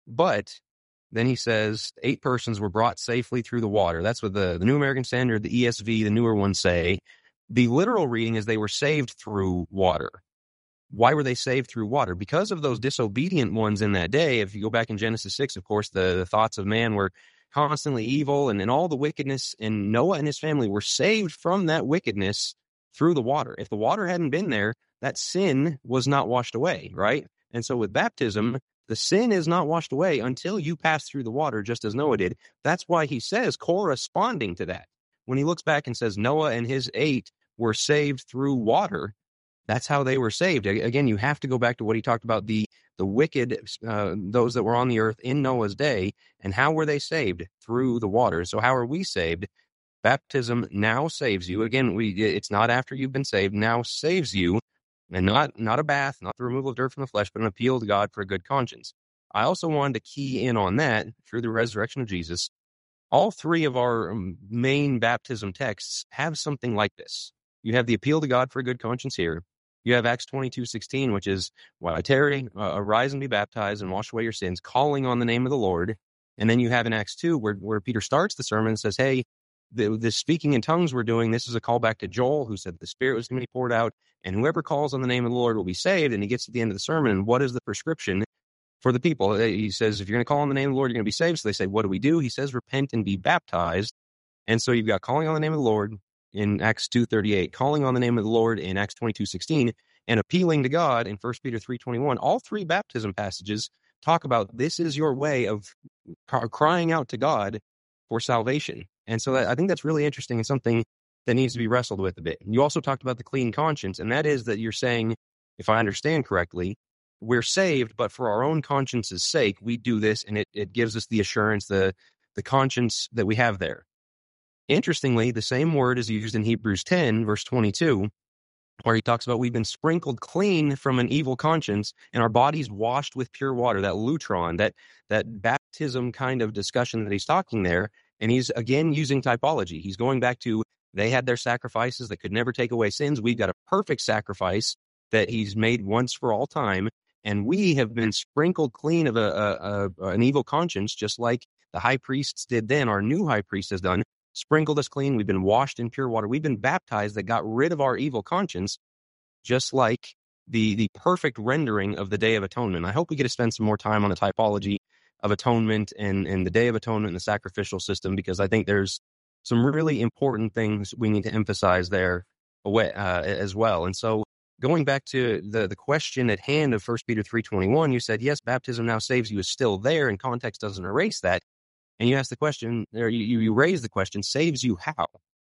But then he says eight persons were brought safely through the water. That's what the, the New American Standard, the E S V, the newer ones say. The literal reading is they were saved through water. Why were they saved through water? Because of those disobedient ones in that day. If you go back in Genesis six, of course, the, the thoughts of man were constantly evil, and, and all the wickedness, and Noah and his family were saved from that wickedness through the water. If the water hadn't been there, that sin was not washed away, right? And so with baptism, the sin is not washed away until you pass through the water, just as Noah did. That's why he says, corresponding to that, when he looks back and says Noah and his eight were saved through water, that's how they were saved. Again, you have to go back to what he talked about, the the wicked, uh, those that were on the earth in Noah's day, and how were they saved? Through the water. So how are we saved? Baptism now saves you. Again, we it's not after you've been saved, now saves you, and not, not a bath, not the removal of dirt from the flesh, but an appeal to God for a good conscience. I also wanted to key in on that through the resurrection of Jesus. All three of our main baptism texts have something like this. You have the appeal to God for a good conscience here. You have Acts twenty-two sixteen, which is, why tarry, uh, arise and be baptized and wash away your sins, calling on the name of the Lord. And then you have in Acts two, where, where Peter starts the sermon and says, hey, the, the speaking in tongues we're doing, this is a callback to Joel, who said the Spirit was going to be poured out, and whoever calls on the name of the Lord will be saved. And he gets to the end of the sermon, and what is the prescription for the people? He says, if you're going to call on the name of the Lord, you're going to be saved. So they say, what do we do? He says, repent and be baptized. And so you've got calling on the name of the Lord in Acts two thirty-eight, calling on the name of the Lord in Acts twenty-two sixteen, and appealing to God in First Peter three twenty-one. All three baptism passages talk about this is your way of crying out to God for salvation. And so that, I think that's really interesting and something that needs to be wrestled with a bit. You also talked about the clean conscience, and that is that you're saying, if I understand correctly, we're saved, but for our own conscience's sake, we do this, and it, it gives us the assurance, the, the conscience that we have there. Interestingly, the same word is used in Hebrews ten, verse twenty-two, where he talks about we've been sprinkled clean from an evil conscience, and our bodies washed with pure water, that lutron, that, that baptism kind of discussion that he's talking there. And he's, again, using typology. He's going back to, they had their sacrifices that could never take away sins. We've got a perfect sacrifice that he's made once for all time. And we have been sprinkled clean of a, a, a an evil conscience, just like the high priests did then. Our new high priest has done, sprinkled us clean. We've been washed in pure water. We've been baptized that got rid of our evil conscience, just like the, the perfect rendering of the Day of Atonement. I hope we get to spend some more time on the typology of atonement and, and the Day of Atonement and the sacrificial system, because I think there's some really important things we need to emphasize there away, uh, as well. And so going back to the, the question at hand of First Peter three twenty-one, you said, yes, baptism now saves you is still there, and context doesn't erase that. And you asked the question, or you, you raised the question, saves you how?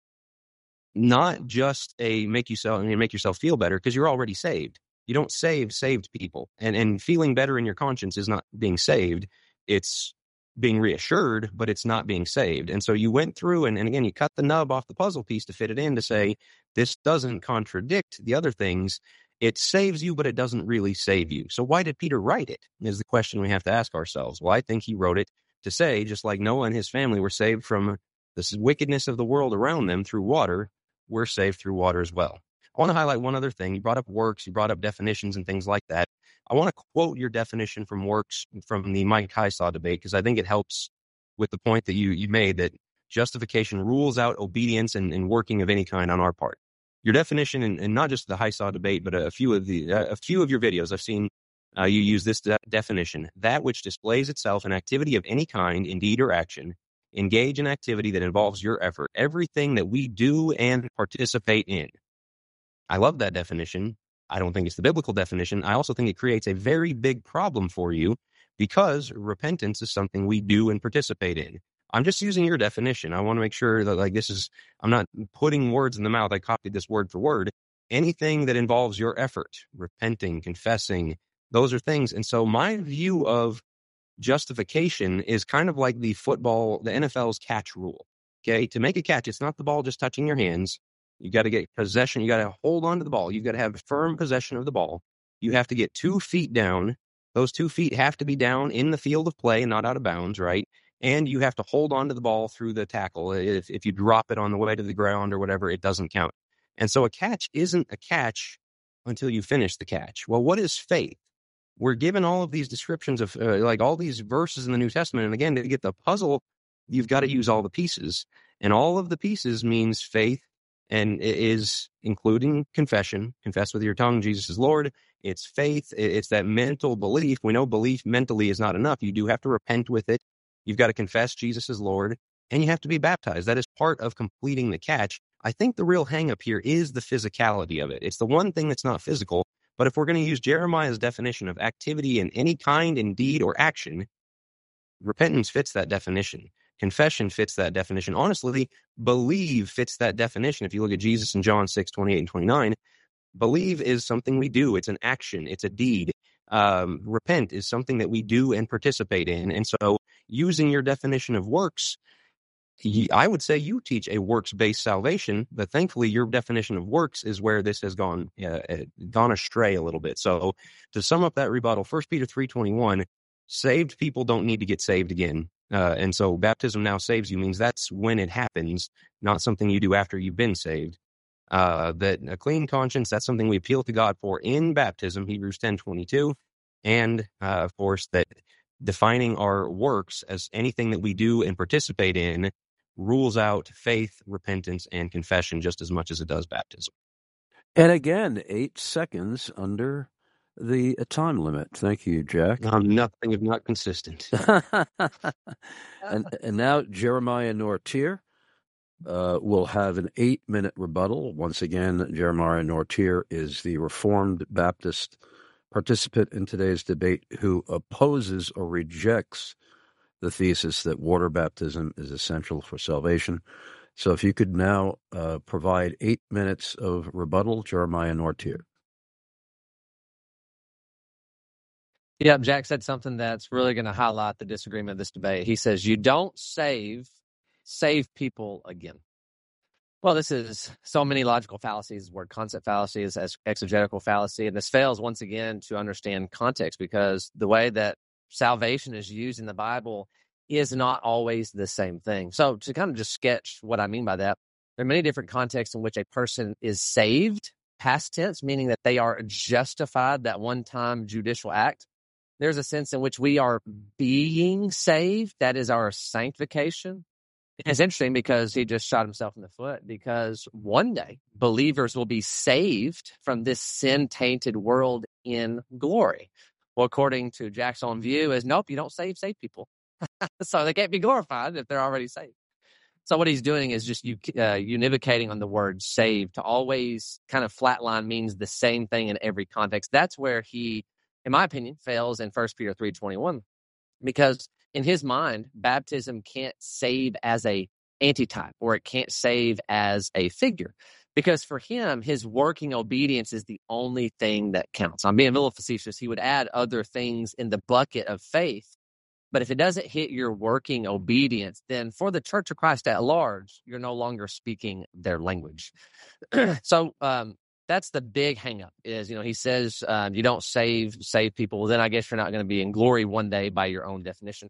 Not just a make yourself, make yourself feel better, because you're already saved. You don't save saved people. And, and feeling better in your conscience is not being saved. It's being reassured, but it's not being saved. And so you went through and, and again, you cut the nub off the puzzle piece to fit it in to say, this doesn't contradict the other things. It saves you, but it doesn't really save you. So why did Peter write it is the question we have to ask ourselves. Well, I think he wrote it to say, just like Noah and his family were saved from the wickedness of the world around them through water, we're saved through water as well. I want to highlight one other thing. You brought up works, you brought up definitions and things like that. I want to quote your definition from works from the Mike Hysaw debate, because I think it helps with the point that you, you made, that justification rules out obedience and, and working of any kind on our part. Your definition, and, and not just the Hysaw debate, but a, a few of the uh, a few of your videos, I've seen uh, you use this de- definition: that which displays itself in activity of any kind, in deed or action. Engage in activity that involves your effort. Everything that we do and participate in. I love that definition. I don't think it's the biblical definition. I also think it creates a very big problem for you, because repentance is something we do and participate in. I'm just using your definition. I want to make sure that, like, this is, I'm not putting words in the mouth. I copied this word for word. Anything that involves your effort, repenting, confessing, those are things. And so my view of justification is kind of like the football, the N F L's catch rule. Okay. To make a catch, it's not the ball just touching your hands. You got to get possession. You got to hold on to the ball. You've got to have firm possession of the ball. You have to get two feet down. Those two feet have to be down in the field of play and not out of bounds, right? And you have to hold on to the ball through the tackle. If, if you drop it on the way to the ground or whatever, it doesn't count. And so a catch isn't a catch until you finish the catch. Well, what is faith? We're given all of these descriptions of uh, like all these verses in the New Testament. And again, to get the puzzle, you've got to use all the pieces. And all of the pieces means faith, and it is including confession. Confess with your tongue Jesus is Lord. It's faith. It's that mental belief. We know belief mentally is not enough. You do have to repent with it. You've got to confess Jesus is Lord, and you have to be baptized. That is part of completing the catch. I think the real hang up here is the physicality of it. It's the one thing that's not physical. But if we're going to use Jeremiah's definition of activity in any kind, in deed, or action, repentance fits that definition. Confession fits that definition. Honestly, believe fits that definition. If you look at Jesus in John six, twenty-eight and twenty-nine, believe is something we do. It's an action. It's a deed. Um, repent is something that we do and participate in. And so using your definition of works, I would say you teach a works-based salvation, but thankfully your definition of works is where this has gone uh, gone astray a little bit. So to sum up that rebuttal, First Peter three twenty-one, saved people don't need to get saved again. Uh, and so baptism now saves you means that's when it happens, not something you do after you've been saved. Uh, that a clean conscience, that's something we appeal to God for in baptism, Hebrews ten twenty-two. And, uh, of course, that defining our works as anything that we do and participate in rules out faith, repentance, and confession just as much as it does baptism. And again, eight seconds under the time limit. Thank you, Jack. I'm nothing if not consistent. and, and now Jeremiah Nortier uh, will have an eight-minute rebuttal. Once again, Jeremiah Nortier is the Reformed Baptist participant in today's debate who opposes or rejects the thesis that water baptism is essential for salvation. So if you could now uh, provide eight minutes of rebuttal, Jeremiah Nortier. Yeah, Jack said something that's really going to highlight the disagreement of this debate. He says, you don't save, save people again. Well, this is so many logical fallacies. Word concept fallacy is exegetical fallacy. And this fails once again to understand context, because the way that salvation is used in the Bible is not always the same thing. So to kind of just sketch what I mean by that, there are many different contexts in which a person is saved, past tense, meaning that they are justified, that one-time judicial act. There's a sense in which we are being saved. That is our sanctification. It's interesting because he just shot himself in the foot, because one day believers will be saved from this sin-tainted world in glory. Well, according to Jack's own view, is nope, you don't save save people. So they can't be glorified if they're already saved. So what he's doing is just uh, univocating on the word saved to always kind of flatline means the same thing in every context. That's where he, in my opinion, fails in First Peter three twenty-one, because in his mind, baptism can't save as a antitype, or it can't save as a figure, because for him, his working obedience is the only thing that counts. I'm being a little facetious. He would add other things in the bucket of faith, but if it doesn't hit your working obedience, then for the Church of Christ at large, you're no longer speaking their language. So um, that's the big hang up is, you know, he says um, you don't save save people. Well, then I guess you're not going to be in glory one day by your own definition.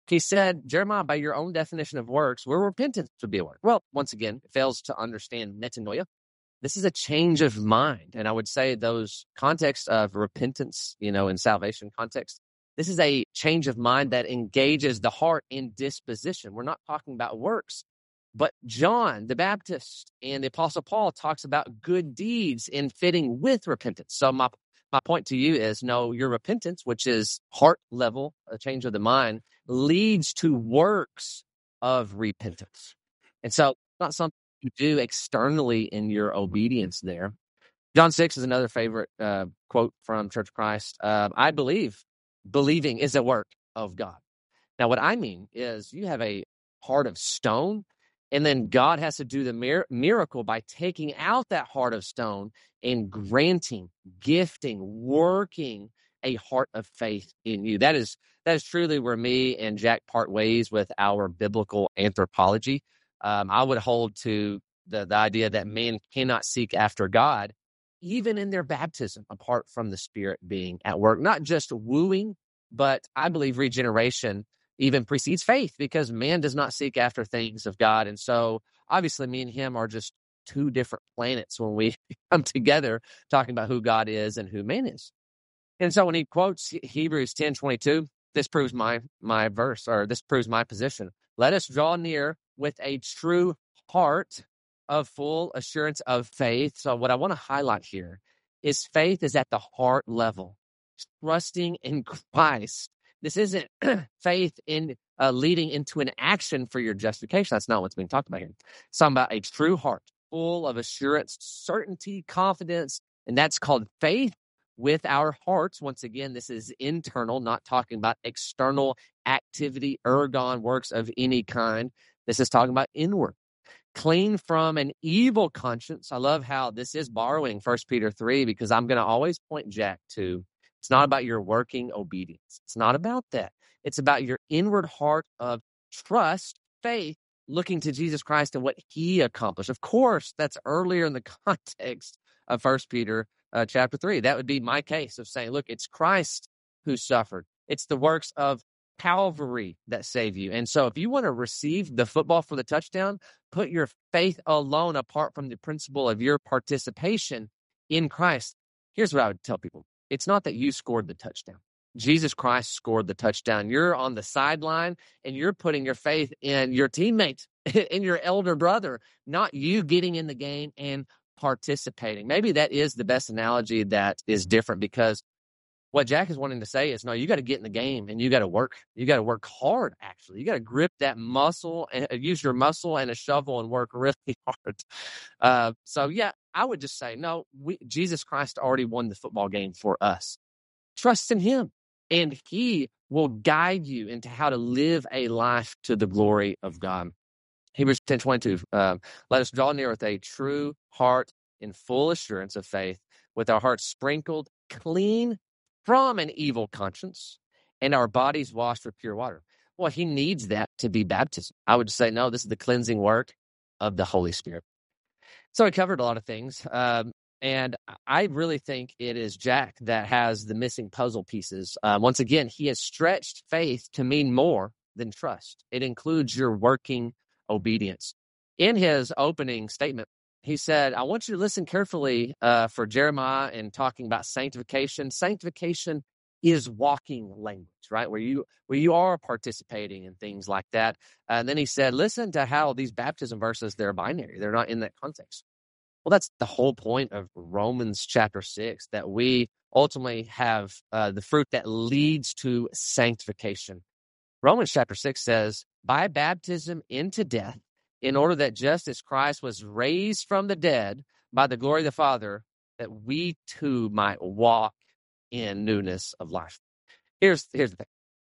He said, Jeremiah, by your own definition of works, where repentance would be a work. Well, once again, it fails to understand metanoia. This is a change of mind. And I would say those contexts of repentance, you know, in salvation context, this is a change of mind that engages the heart in disposition. We're not talking about works, but John the Baptist and the Apostle Paul talks about good deeds in fitting with repentance. So my, my point to you is, no, your repentance, which is heart level, a change of the mind, leads to works of repentance. And so it's not something you do externally in your obedience there. John six is another favorite uh, quote from Church of Christ. Uh, I believe believing is a work of God. Now, what I mean is you have a heart of stone, and then God has to do the mir- miracle by taking out that heart of stone and granting, gifting, working a heart of faith in you. That is that is truly where me and Jack part ways with our biblical anthropology. Um, I would hold to the, the idea that man cannot seek after God, even in their baptism, apart from the Spirit being at work. Not just wooing, but I believe regeneration even precedes faith, because man does not seek after things of God. And so obviously me and him are just two different planets when we come together talking about who God is and who man is. And so when he quotes Hebrews ten twenty-two, this proves my my verse, or this proves my position. Let us draw near with a true heart of full assurance of faith. So what I want to highlight here is faith is at the heart level, trusting in Christ. This isn't faith in uh, leading into an action for your justification. That's not what's being talked about here. It's talking about a true heart, full of assurance, certainty, confidence, and that's called faith with our hearts. Once again, this is internal, not talking about external activity, ergon, works of any kind. This is talking about inward. Clean from an evil conscience. I love how this is borrowing First Peter three, because I'm going to always point Jack to, it's not about your working obedience. It's not about that. It's about your inward heart of trust, faith, looking to Jesus Christ and what he accomplished. Of course, that's earlier in the context of First Peter uh, chapter three. That would be my case of saying, look, it's Christ who suffered. It's the works of Calvary that save you. And so if you want to receive the football for the touchdown, put your faith alone apart from the principle of your participation in Christ. Here's what I would tell people. It's not that you scored the touchdown. Jesus Christ scored the touchdown. You're on the sideline and you're putting your faith in your teammate, in your elder brother, not you getting in the game and participating. Maybe that is the best analogy that is different, because what Jack is wanting to say is, no, you got to get in the game and you got to work. You got to work hard, actually. You got to grip that muscle and use your muscle and a shovel and work really hard. Uh, so, yeah, I would just say, no, we, Jesus Christ already won the football game for us. Trust in him, and he will guide you into how to live a life to the glory of God. Hebrews ten twenty-two, uh, let us draw near with a true heart in full assurance of faith, with our hearts sprinkled clean from an evil conscience and our bodies washed with pure water. Well, he needs that to be baptism. I would say, no, this is the cleansing work of the Holy Spirit. So I covered a lot of things. Um, and I really think it is Jack that has the missing puzzle pieces. Uh, once again, he has stretched faith to mean more than trust. It includes your working obedience. In his opening statement, he said, I want you to listen carefully uh, for Jeremiah and talking about sanctification. Sanctification is walking language, right? Where you where you are participating in things like that. And then he said, listen to how these baptism verses, they're binary. They're not in that context. Well, that's the whole point of Romans chapter six, that we ultimately have uh, the fruit that leads to sanctification. Romans chapter six says, by baptism into death, in order that just as Christ was raised from the dead by the glory of the Father, that we too might walk in newness of life. Here's, here's the thing.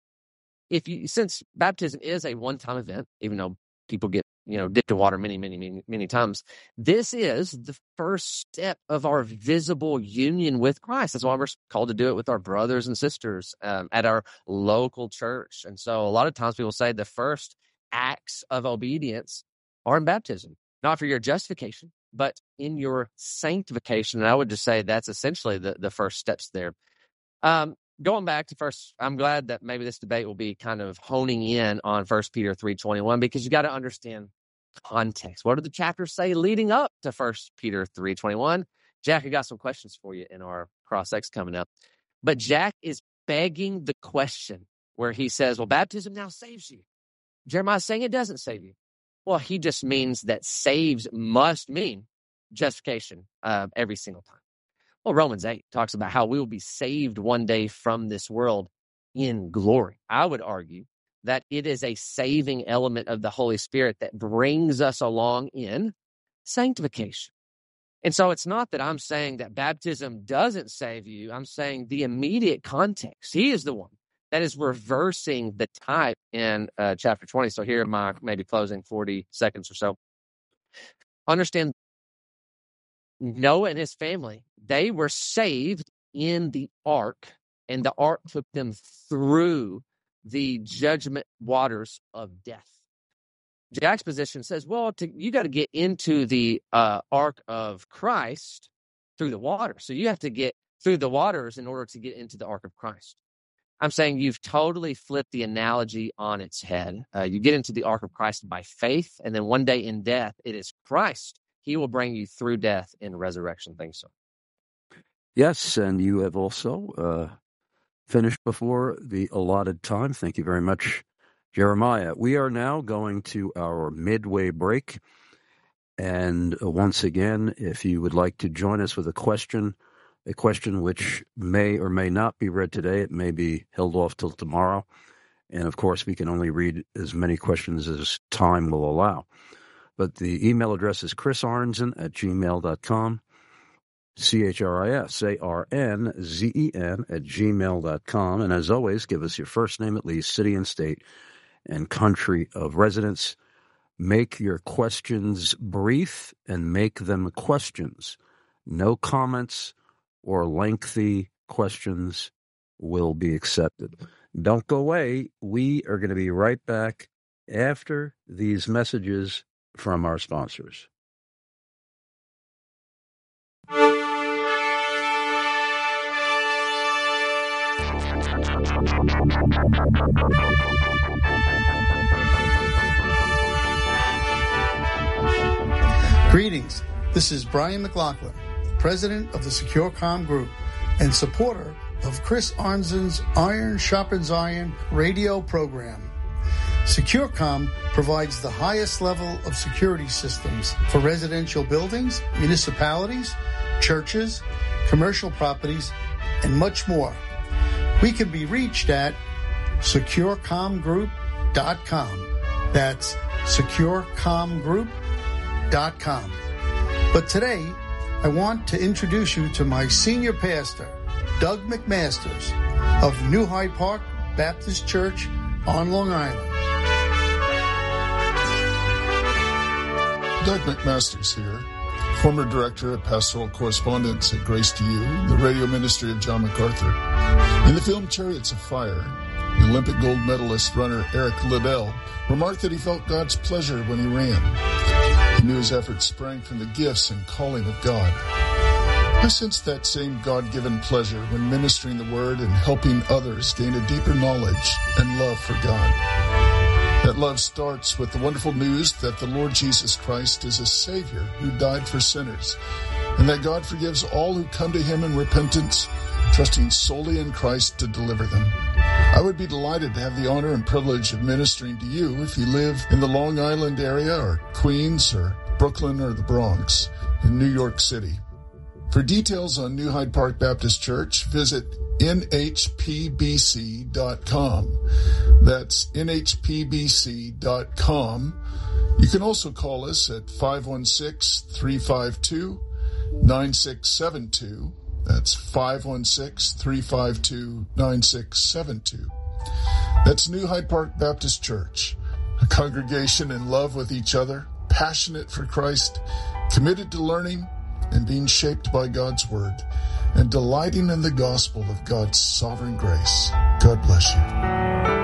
If you, since baptism is a one-time event, even though people get, you know, dipped in water many, many, many, many times, this is the first step of our visible union with Christ. That's why we're called to do it with our brothers and sisters um, at our local church. And so a lot of times people say the first acts of obedience are in baptism, not for your justification, but in your sanctification. And I would just say that's essentially the, the first steps there. Um, going back to first, I'm glad that maybe this debate will be kind of honing in on First Peter three twenty-one, because you got to understand context. What do the chapters say leading up to First Peter three twenty-one? Jack, I got some questions for you in our cross-ex coming up. But Jack is begging the question where he says, well, baptism now saves you. Jeremiah's saying it doesn't save you. Well, he just means that saves must mean justification uh, every single time. Well, Romans eight talks about how we will be saved one day from this world in glory. I would argue that it is a saving element of the Holy Spirit that brings us along in sanctification. And so it's not that I'm saying that baptism doesn't save you. I'm saying the immediate context. He is the one that is reversing the type in uh, chapter twenty. So here in my maybe closing forty seconds or so. Understand, Noah and his family, they were saved in the ark, and the ark took them through the judgment waters of death. Jack's position says, well, to, you got to get into the uh, ark of Christ through the water. So you have to get through the waters in order to get into the ark of Christ. I'm saying you've totally flipped the analogy on its head. Uh, you get into the ark of Christ by faith, and then one day in death, it is Christ. He will bring you through death in resurrection. Thanks, sir. Yes, and you have also uh, finished before the allotted time. Thank you very much, Jeremiah. We are now going to our midway break. And once again, if you would like to join us with a question, a question which may or may not be read today, it may be held off till tomorrow. And of course, we can only read as many questions as time will allow. But the email address is chris arnzen at gmail dot com, C H R I S A R N Z E N at gmail dot com. And as always, give us your first name, at least, city and state, and country of residence. Make your questions brief and make them questions. No comments or lengthy questions will be accepted. Don't go away. We are going to be right back after these messages from our sponsors. Greetings. This is Brian McLaughlin, president of the SecureCom Group and supporter of Chris Arnzen's Iron Sharpens Iron radio program. SecureCom provides the highest level of security systems for residential buildings, municipalities, churches, commercial properties, and much more. We can be reached at secure com group dot com. That's secure com group dot com. But today, I want to introduce you to my senior pastor, Doug McMasters of New Hyde Park Baptist Church on Long Island. Doug McMasters here, former director of pastoral correspondence at Grace to You, the radio ministry of John MacArthur. In the film Chariots of Fire, the Olympic gold medalist runner Eric Liddell remarked that he felt God's pleasure when he ran. He knew his efforts sprang from the gifts and calling of God. I sensed that same God-given pleasure when ministering the word and helping others gain a deeper knowledge and love for God. That love starts with the wonderful news that the Lord Jesus Christ is a Savior who died for sinners, and that God forgives all who come to Him in repentance, trusting solely in Christ to deliver them. I would be delighted to have the honor and privilege of ministering to you if you live in the Long Island area or Queens or Brooklyn or the Bronx in New York City. For details on New Hyde Park Baptist Church, visit N H P B C dot com. That's N H P B C dot com. You can also call us at five one six, three five two, nine six seven two. That's five one six, three five two, nine six seven two. That's New Hyde Park Baptist Church, a congregation in love with each other, passionate for Christ, committed to learning and being shaped by God's Word, and delighting in the gospel of God's sovereign grace. God bless you.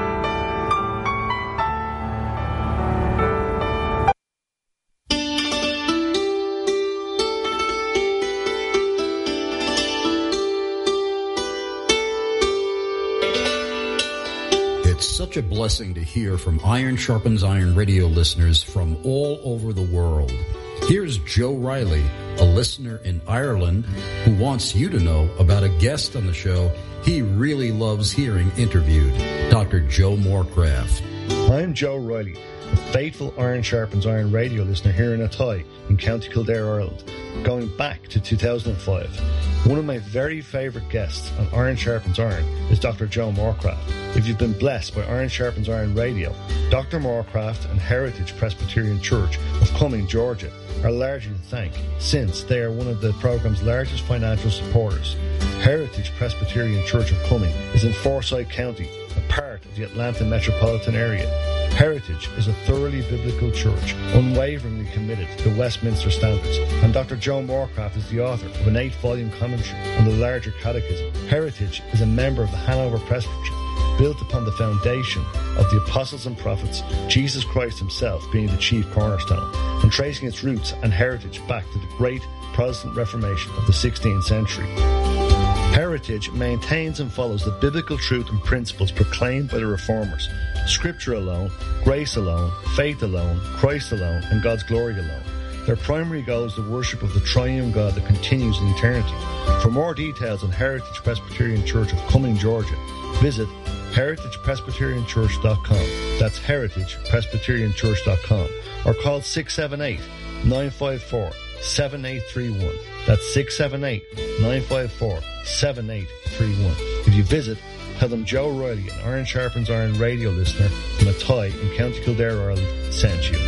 It's such a blessing to hear from Iron Sharpens Iron radio listeners from all over the world. Here's Joe Riley, a listener in Ireland, who wants you to know about a guest on the show he really loves hearing interviewed, Doctor Joe Morecraft. I'm Joe Riley, a faithful Iron Sharpens Iron radio listener here in Athy in County Kildare, Ireland, going back to two thousand five. One of my very favourite guests on Iron Sharpens Iron is Doctor Joe Morecraft. If you've been blessed by Iron Sharpens Iron radio, Doctor Morecraft and Heritage Presbyterian Church of Cumming, Georgia, are largely to thank, since they are one of the programme's largest financial supporters. Heritage Presbyterian Church of Cumming is in Forsyth County, a part of the Atlanta metropolitan area. Heritage is a thoroughly biblical church, unwaveringly committed to the Westminster Standards, and Doctor Joe Morecraft is the author of an eight-volume commentary on the larger catechism. Heritage is a member of the Hanover Presbytery, built upon the foundation of the apostles and prophets, Jesus Christ himself being the chief cornerstone, and tracing its roots and heritage back to the great Protestant Reformation of the sixteenth century. Heritage maintains and follows the biblical truth and principles proclaimed by the Reformers: Scripture alone, grace alone, faith alone, Christ alone, and God's glory alone. Their primary goal is the worship of the triune God that continues in eternity. For more details on Heritage Presbyterian Church of Cumming, Georgia, visit heritage presbyterian church dot com. That's heritage presbyterian church dot com. Or call six seven eight, nine five four, seven eight three one. That's six seven eight, nine five four, seven eight three one. If you visit, tell them Joe Riley, an Iron Sharpens Iron radio listener from Athy in County Kildare, Ireland, sent you.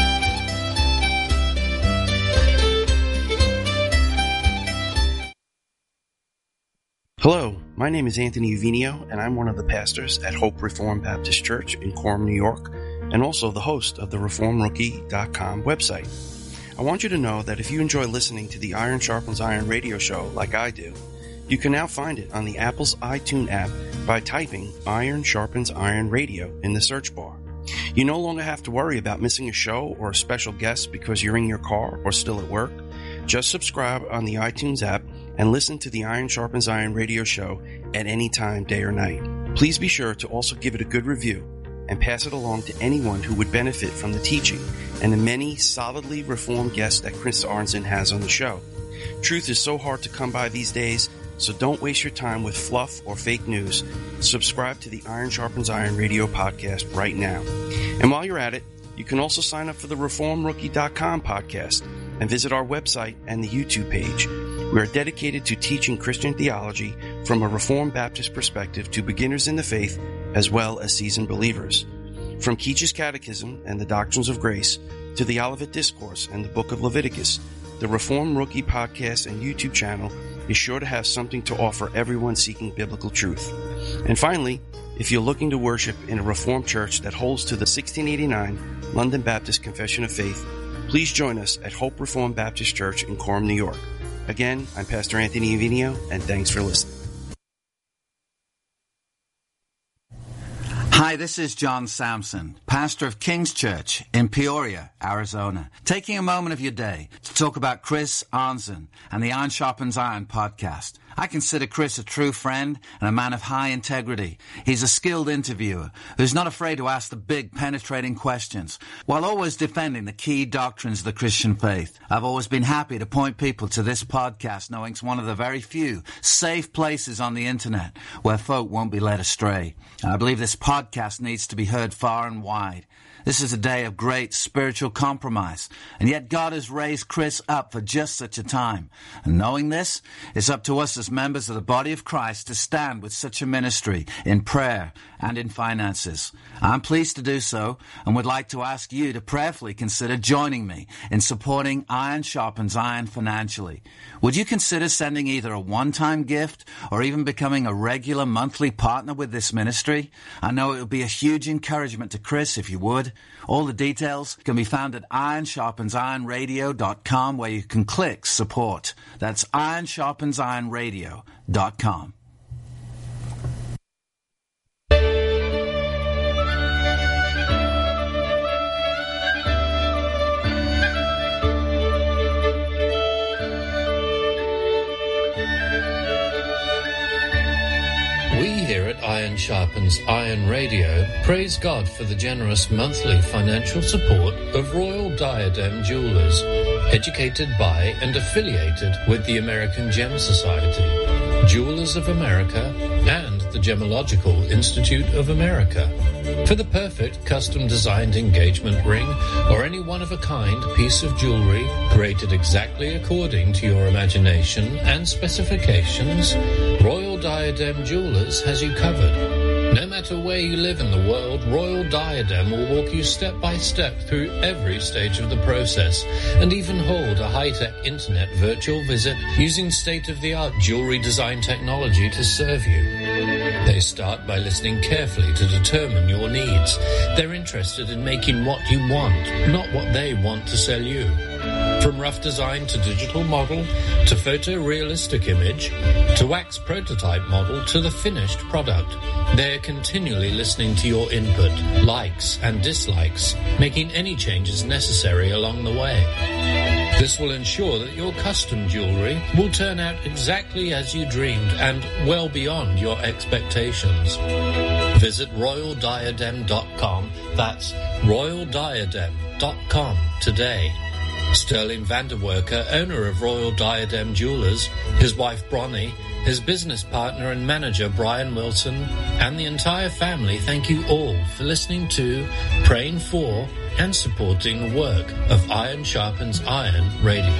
Hello, my name is Anthony Uvinio, and I'm one of the pastors at Hope Reformed Baptist Church in Coram, New York, and also the host of the reform rookie dot com website. I want you to know that if you enjoy listening to the Iron Sharpens Iron radio show like I do, you can now find it on the Apple's iTunes app by typing Iron Sharpens Iron Radio in the search bar. You no longer have to worry about missing a show or a special guest because you're in your car or still at work. Just subscribe on the iTunes app and listen to the Iron Sharpens Iron radio show at any time, day or night. Please be sure to also give it a good review and pass it along to anyone who would benefit from the teaching and the many solidly reformed guests that Chris Arnzen has on the show. Truth is so hard to come by these days, so don't waste your time with fluff or fake news. Subscribe to the Iron Sharpens Iron radio podcast right now. And while you're at it, you can also sign up for the reform rookie dot com podcast and visit our website and the YouTube page. We are dedicated to teaching Christian theology from a Reformed Baptist perspective to beginners in the faith as well as seasoned believers. From Keach's Catechism and the Doctrines of Grace to the Olivet Discourse and the Book of Leviticus, the Reform Rookie podcast and YouTube channel is sure to have something to offer everyone seeking biblical truth. And finally, if you're looking to worship in a Reformed church that holds to the sixteen eighty-nine London Baptist Confession of Faith, please join us at Hope Reformed Baptist Church in Coram, New York. Again, I'm Pastor Anthony Uvinio, and thanks for listening. Hi, this is John Samson, pastor of King's Church in Peoria, Arizona, taking a moment of your day to talk about Chris Arnzen and the Iron Sharpens Iron podcast. I consider Chris a true friend and a man of high integrity. He's a skilled interviewer who's not afraid to ask the big, penetrating questions while always defending the key doctrines of the Christian faith. I've always been happy to point people to this podcast, knowing it's one of the very few safe places on the internet where folk won't be led astray. I believe this podcast needs to be heard far and wide. This is a day of great spiritual compromise, and yet God has raised Chris up for just such a time. And knowing this, it's up to us as members of the body of Christ to stand with such a ministry in prayer and in finances. I'm pleased to do so and would like to ask you to prayerfully consider joining me in supporting Iron Sharpens Iron financially. Would you consider sending either a one-time gift or even becoming a regular monthly partner with this ministry? I know it would be a huge encouragement to Chris if you would. All the details can be found at iron sharpens iron radio dot com, where you can click support. That's iron sharpens iron radio dot com. Iron Sharpens Iron Radio praise God for the generous monthly financial support of Royal Diadem Jewelers, educated by and affiliated with the American Gem Society, Jewelers of America, and the Gemological Institute of America. For the perfect custom-designed engagement ring or any one-of-a-kind piece of jewelry created exactly according to your imagination and specifications, Royal Diadem Jewelers has you covered. No matter where you live in the world, Royal Diadem will walk you step by step through every stage of the process and even hold a high-tech internet virtual visit using state-of-the-art jewelry design technology to serve you. They start by listening carefully to determine your needs. They're interested in making what you want, not what they want to sell you. From rough design to digital model, to photorealistic image, to wax prototype model, to the finished product, they're continually listening to your input, likes and dislikes, making any changes necessary along the way. This will ensure that your custom jewelry will turn out exactly as you dreamed and well beyond your expectations. Visit royal diadem dot com. That's royal diadem dot com today. Sterling Vanderwerker, owner of Royal Diadem Jewelers, his wife Bronnie, his business partner and manager Brian Wilson, and the entire family thank you all for listening to, praying for, and supporting the work of Iron Sharpens Iron Radio.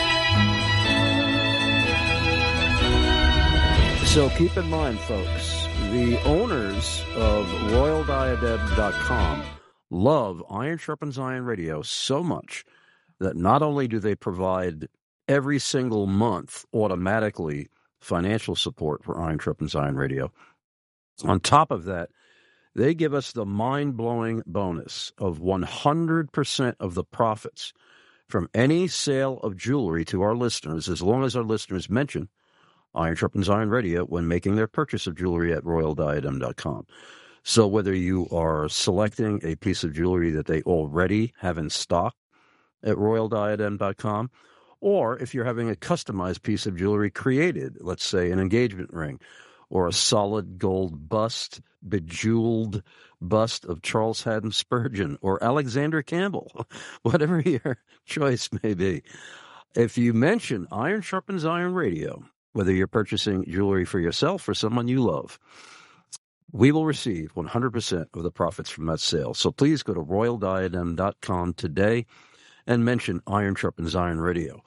So keep in mind, folks, the owners of royal diadem dot com love Iron Sharpens Iron Radio so much that not only do they provide every single month automatically financial support for Iron Sharpens Iron Radio, on top of that, they give us the mind-blowing bonus of one hundred percent of the profits from any sale of jewelry to our listeners, as long as our listeners mention Iron Sharpens Iron Radio when making their purchase of jewelry at royal diadem dot com. So whether you are selecting a piece of jewelry that they already have in stock at royal diadem dot com, or if you're having a customized piece of jewelry created, let's say an engagement ring, or a solid gold bust, bejeweled bust of Charles Haddon Spurgeon or Alexander Campbell, whatever your choice may be. If you mention Iron Sharpens Iron Radio, whether you're purchasing jewelry for yourself or someone you love, we will receive one hundred percent of the profits from that sale. So please go to royal diadem dot com today and mention Iron Sharpens Iron Radio.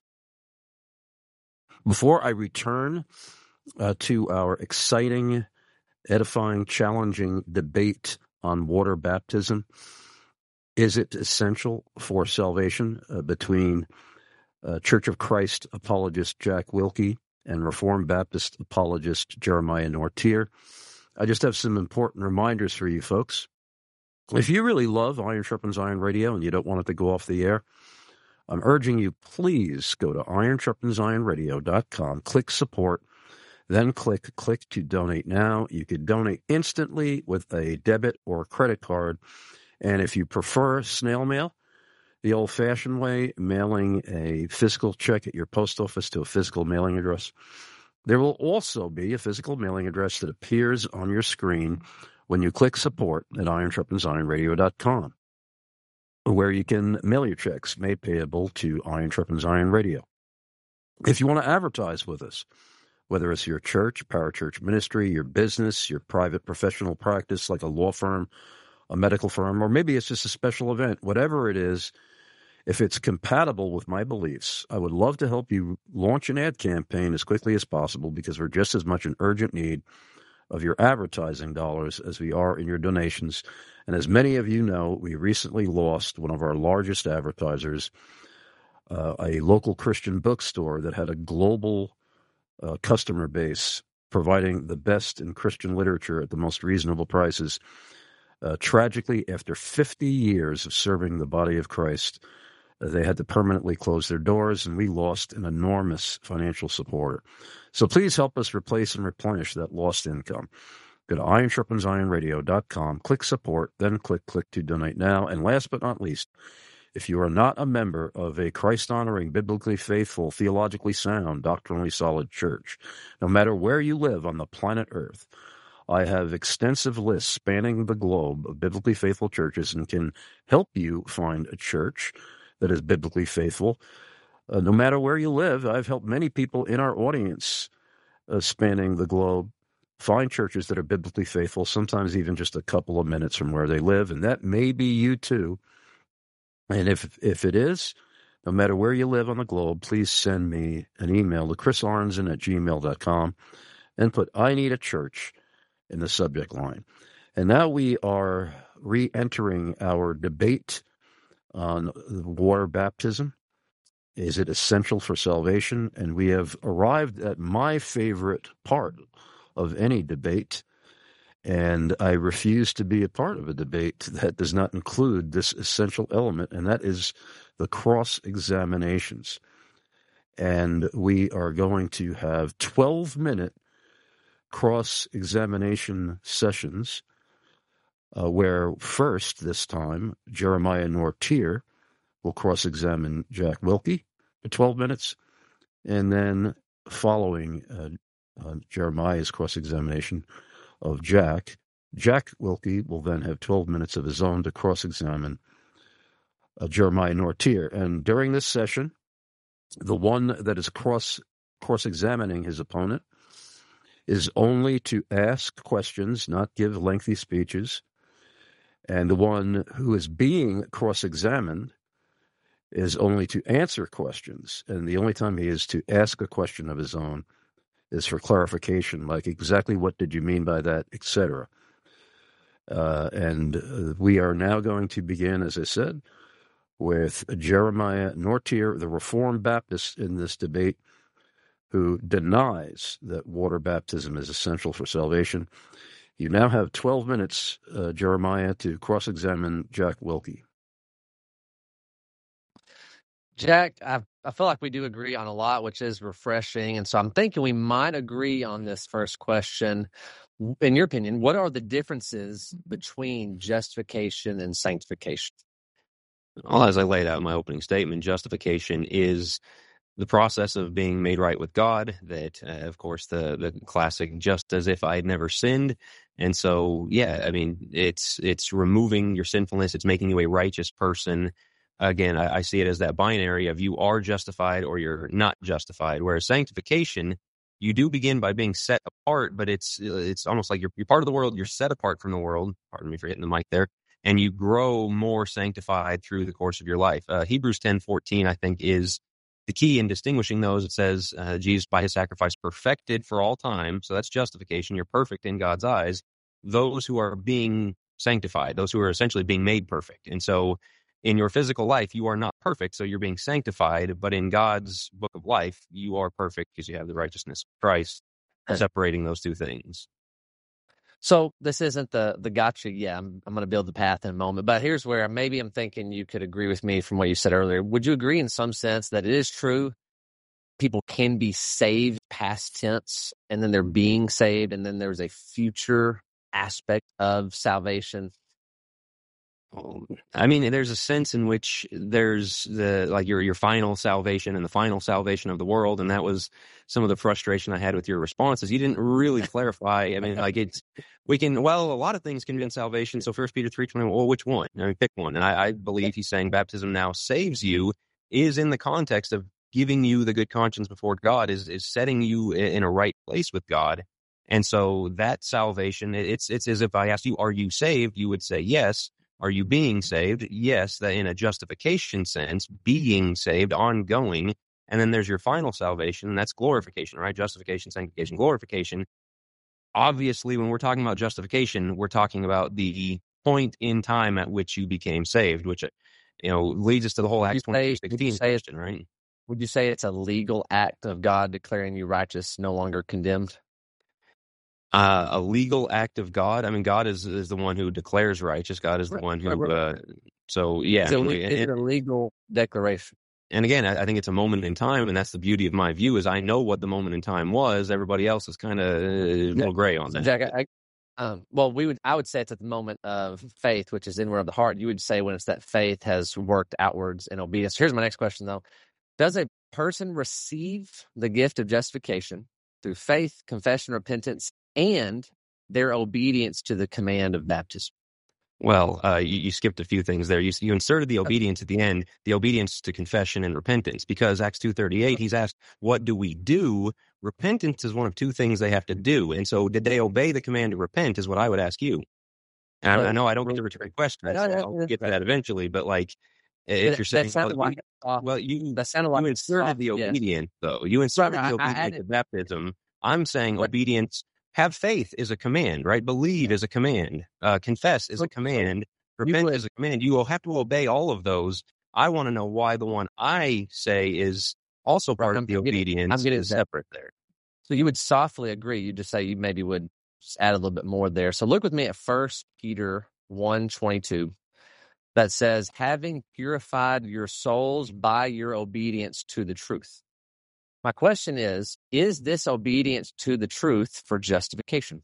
Before I return uh, to our exciting, edifying, challenging debate on water baptism, is it essential for salvation uh, between uh, Church of Christ apologist Jack Wilkie and Reformed Baptist apologist Jeremiah Nortier? I just have some important reminders for you folks. If you really love Iron Sharpens Iron Radio and you don't want it to go off the air, I'm urging you, please go to iron sharpens iron radio dot com, click support, then click click to donate now. You could donate instantly with a debit or credit card. And if you prefer snail mail, the old-fashioned way, mailing a physical check at your post office to a physical mailing address, there will also be a physical mailing address that appears on your screen when you click support at iron sharpens iron radio dot com, where you can mail your checks made payable to Iron Sharpens Iron Radio. If you want to advertise with us, whether it's your church, parachurch ministry, your business, your private professional practice like a law firm, a medical firm, or maybe it's just a special event, whatever it is, if it's compatible with my beliefs, I would love to help you launch an ad campaign as quickly as possible, because we're just as much in urgent need of your advertising dollars as we are in your donations. And as many of you know, we recently lost one of our largest advertisers, uh, a local Christian bookstore that had a global uh, customer base providing the best in Christian literature at the most reasonable prices. Uh, tragically, after fifty years of serving the body of Christ, uh, they had to permanently close their doors, and we lost an enormous financial supporter. So please help us replace and replenish that lost income. Go to iron sharpens iron radio dot com, click support, then click click to donate now. And last but not least, if you are not a member of a Christ-honoring, biblically faithful, theologically sound, doctrinally solid church, no matter where you live on the planet Earth, I have extensive lists spanning the globe of biblically faithful churches and can help you find a church that is biblically faithful. Uh, no matter where you live, I've helped many people in our audience uh, spanning the globe find churches that are biblically faithful, sometimes even just a couple of minutes from where they live, and that may be you too. And if if it is, no matter where you live on the globe, please send me an email to chris arnzen at gmail dot com and put "I need a church" in the subject line. And now we are re-entering our debate on water baptism. Is it essential for salvation? And we have arrived at my favorite part of any debate, and I refuse to be a part of a debate that does not include this essential element, and that is the cross-examinations. And we are going to have twelve-minute cross-examination sessions uh, where first, this time, Jeremiah Nortier will cross-examine Jack Wilkie for twelve minutes, and then following uh, uh, Jeremiah's cross-examination of Jack, Jack Wilkie will then have twelve minutes of his own to cross-examine uh, Jeremiah Nortier. And during this session, the one that is cross cross-examining his opponent is only to ask questions, not give lengthy speeches. And the one who is being cross-examined is only to answer questions. And the only time he is to ask a question of his own is for clarification, like exactly what did you mean by that, et cetera. Uh, and uh, we are now going to begin, as I said, with Jeremiah Nortier, the Reformed Baptist in this debate, who denies that water baptism is essential for salvation. You now have twelve minutes, uh, Jeremiah, to cross-examine Jack Wilkie. Jack, I, I feel like we do agree on a lot, which is refreshing. And so I'm thinking we might agree on this first question. In your opinion, what are the differences between justification and sanctification? Well, as I laid out in my opening statement, justification is the process of being made right with God, that, uh, of course, the, the classic, just as if I had never sinned. And so, yeah, I mean, it's it's removing your sinfulness. It's making you a righteous person. Again, I, I see it as that binary of you are justified or you're not justified, whereas sanctification, you do begin by being set apart, but it's it's almost like you're, you're part of the world. You're set apart from the world. Pardon me for hitting the mic there. And you grow more sanctified through the course of your life. Uh, Hebrews ten fourteen, I think, is the key in distinguishing those. It says, uh, Jesus, by his sacrifice, perfected for all time. So that's justification. You're perfect in God's eyes. Those who are being sanctified, those who are essentially being made perfect. And so in your physical life, you are not perfect, so you're being sanctified. But in God's book of life, you are perfect because you have the righteousness of Christ, separating those two things. So this isn't the the gotcha. Yeah, I'm, I'm going to build the path in a moment. But here's where maybe I'm thinking you could agree with me from what you said earlier. Would you agree in some sense that it is true people can be saved past tense, and then they're being saved, and then there's a future aspect of salvation? I mean, there's a sense in which there's the like your your final salvation and the final salvation of the world, and that was some of the frustration I had with your responses. You didn't really clarify. I mean, like it's we can well a lot of things can be in salvation. So First Peter three twenty, well, which one? I mean, pick one. And I, I believe he's saying baptism now saves you is in the context of giving you the good conscience before God, is is setting you in a right place with God. And so that salvation, it's it's as if I asked you, are you saved? You would say yes. Are you being saved? Yes, that in a justification sense, being saved, ongoing. And then there's your final salvation, and that's glorification, right? Justification, sanctification, glorification. Obviously, when we're talking about justification, we're talking about the point in time at which you became saved, which, you know, leads us to the whole Acts twenty-two sixteen question, right? Would you say it's a legal act of God declaring you righteous, no longer condemned? Uh, a legal act of God. I mean, God is is the one who declares righteous. God is the Right, one who. right, right. Uh, so yeah, Is it, and, is it a legal declaration? and again, I, I think it's a moment in time, and that's the beauty of my view. Is I know what the moment in time was. Everybody else is kind of a little gray on So, that. Jack, I, I, um, well, we would, I would say it's at the moment of faith, which is inward of the heart. You would say when it's that faith has worked outwards in obedience. Here's my next question, though: does a person receive the gift of justification through faith, confession, repentance, and their obedience to the command of baptism? Well, uh, you, you skipped a few things there. You, you inserted the obedience at the end, the obedience to confession and repentance, because Acts two thirty-eight, he's asked, what do we do? Repentance is one of two things they have to do. And so did they obey the command to repent is what I would ask you. And I, I know I don't get to return questions. So I'll get to that eventually. But like, if That, you're saying, that sounded well, like you, uh, well, you, that sounded you like inserted soft, the yes. obedience, though. You inserted I, the I obedience added, to baptism. I'm saying obedience, have faith is a command, right? Believe is a command. Uh, confess is a command. Repent would- is a command. You will have to obey all of those. I want to know why the one I say is also part I'm of the getting- obedience I'm getting is that. separate there. So you would softly agree. You just say you maybe would just add a little bit more there. So look with me at First Peter one twenty-two. That says, having purified your souls by your obedience to the truth. My question is, is this obedience to the truth for justification?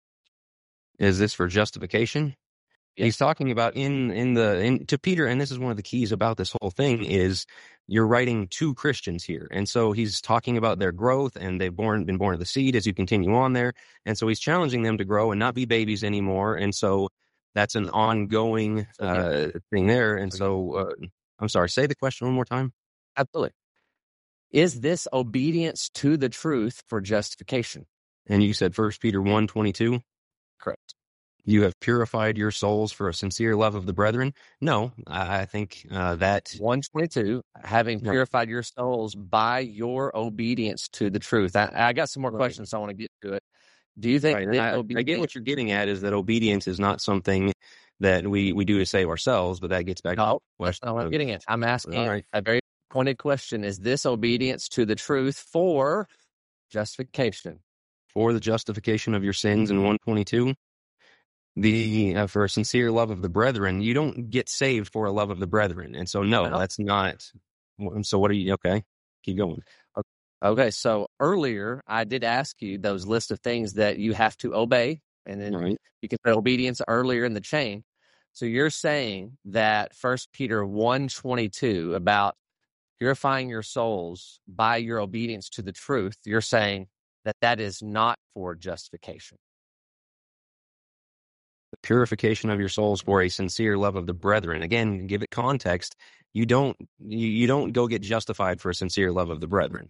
Is this for justification? Yes. He's talking about in in the in to Peter, and this is one of the keys about this whole thing is you're writing to Christians here, and so he's talking about their growth, and they've born been born of the seed as you continue on there, and so he's challenging them to grow and not be babies anymore, and so that's an ongoing uh, thing there, and so uh, I'm sorry, say the question one more time. Absolutely. Is this obedience to the truth for justification? And you said First Peter one twenty-two. Correct. You have purified your souls for a sincere love of the brethren. No, I I think uh, that one twenty-two, having purified your souls by your obedience to the truth. I, I got some more Right. questions, so I want to get to it. Do you think Right. that I, I obedience, get what you're getting at is that obedience is not something that we, we do to save ourselves, but that gets back to no, the that's question. not what I'm of- getting at. I'm asking All right. a very pointed question. Is this obedience to the truth for justification? For the justification of your sins in one twenty-two, the uh, for a sincere love of the brethren, you don't get saved for a love of the brethren. And so, no, No. that's not. So, what are you? Okay, keep going. Okay, so earlier I did ask you those list of things that you have to obey, and then Right. you can put obedience earlier in the chain. So you're saying that First Peter one twenty-two about purifying your souls by your obedience to the truth, you're saying that that is not for justification. The purification of your souls for a sincere love of the brethren. Again, give it context. You don't you, you don't go get justified for a sincere love of the brethren.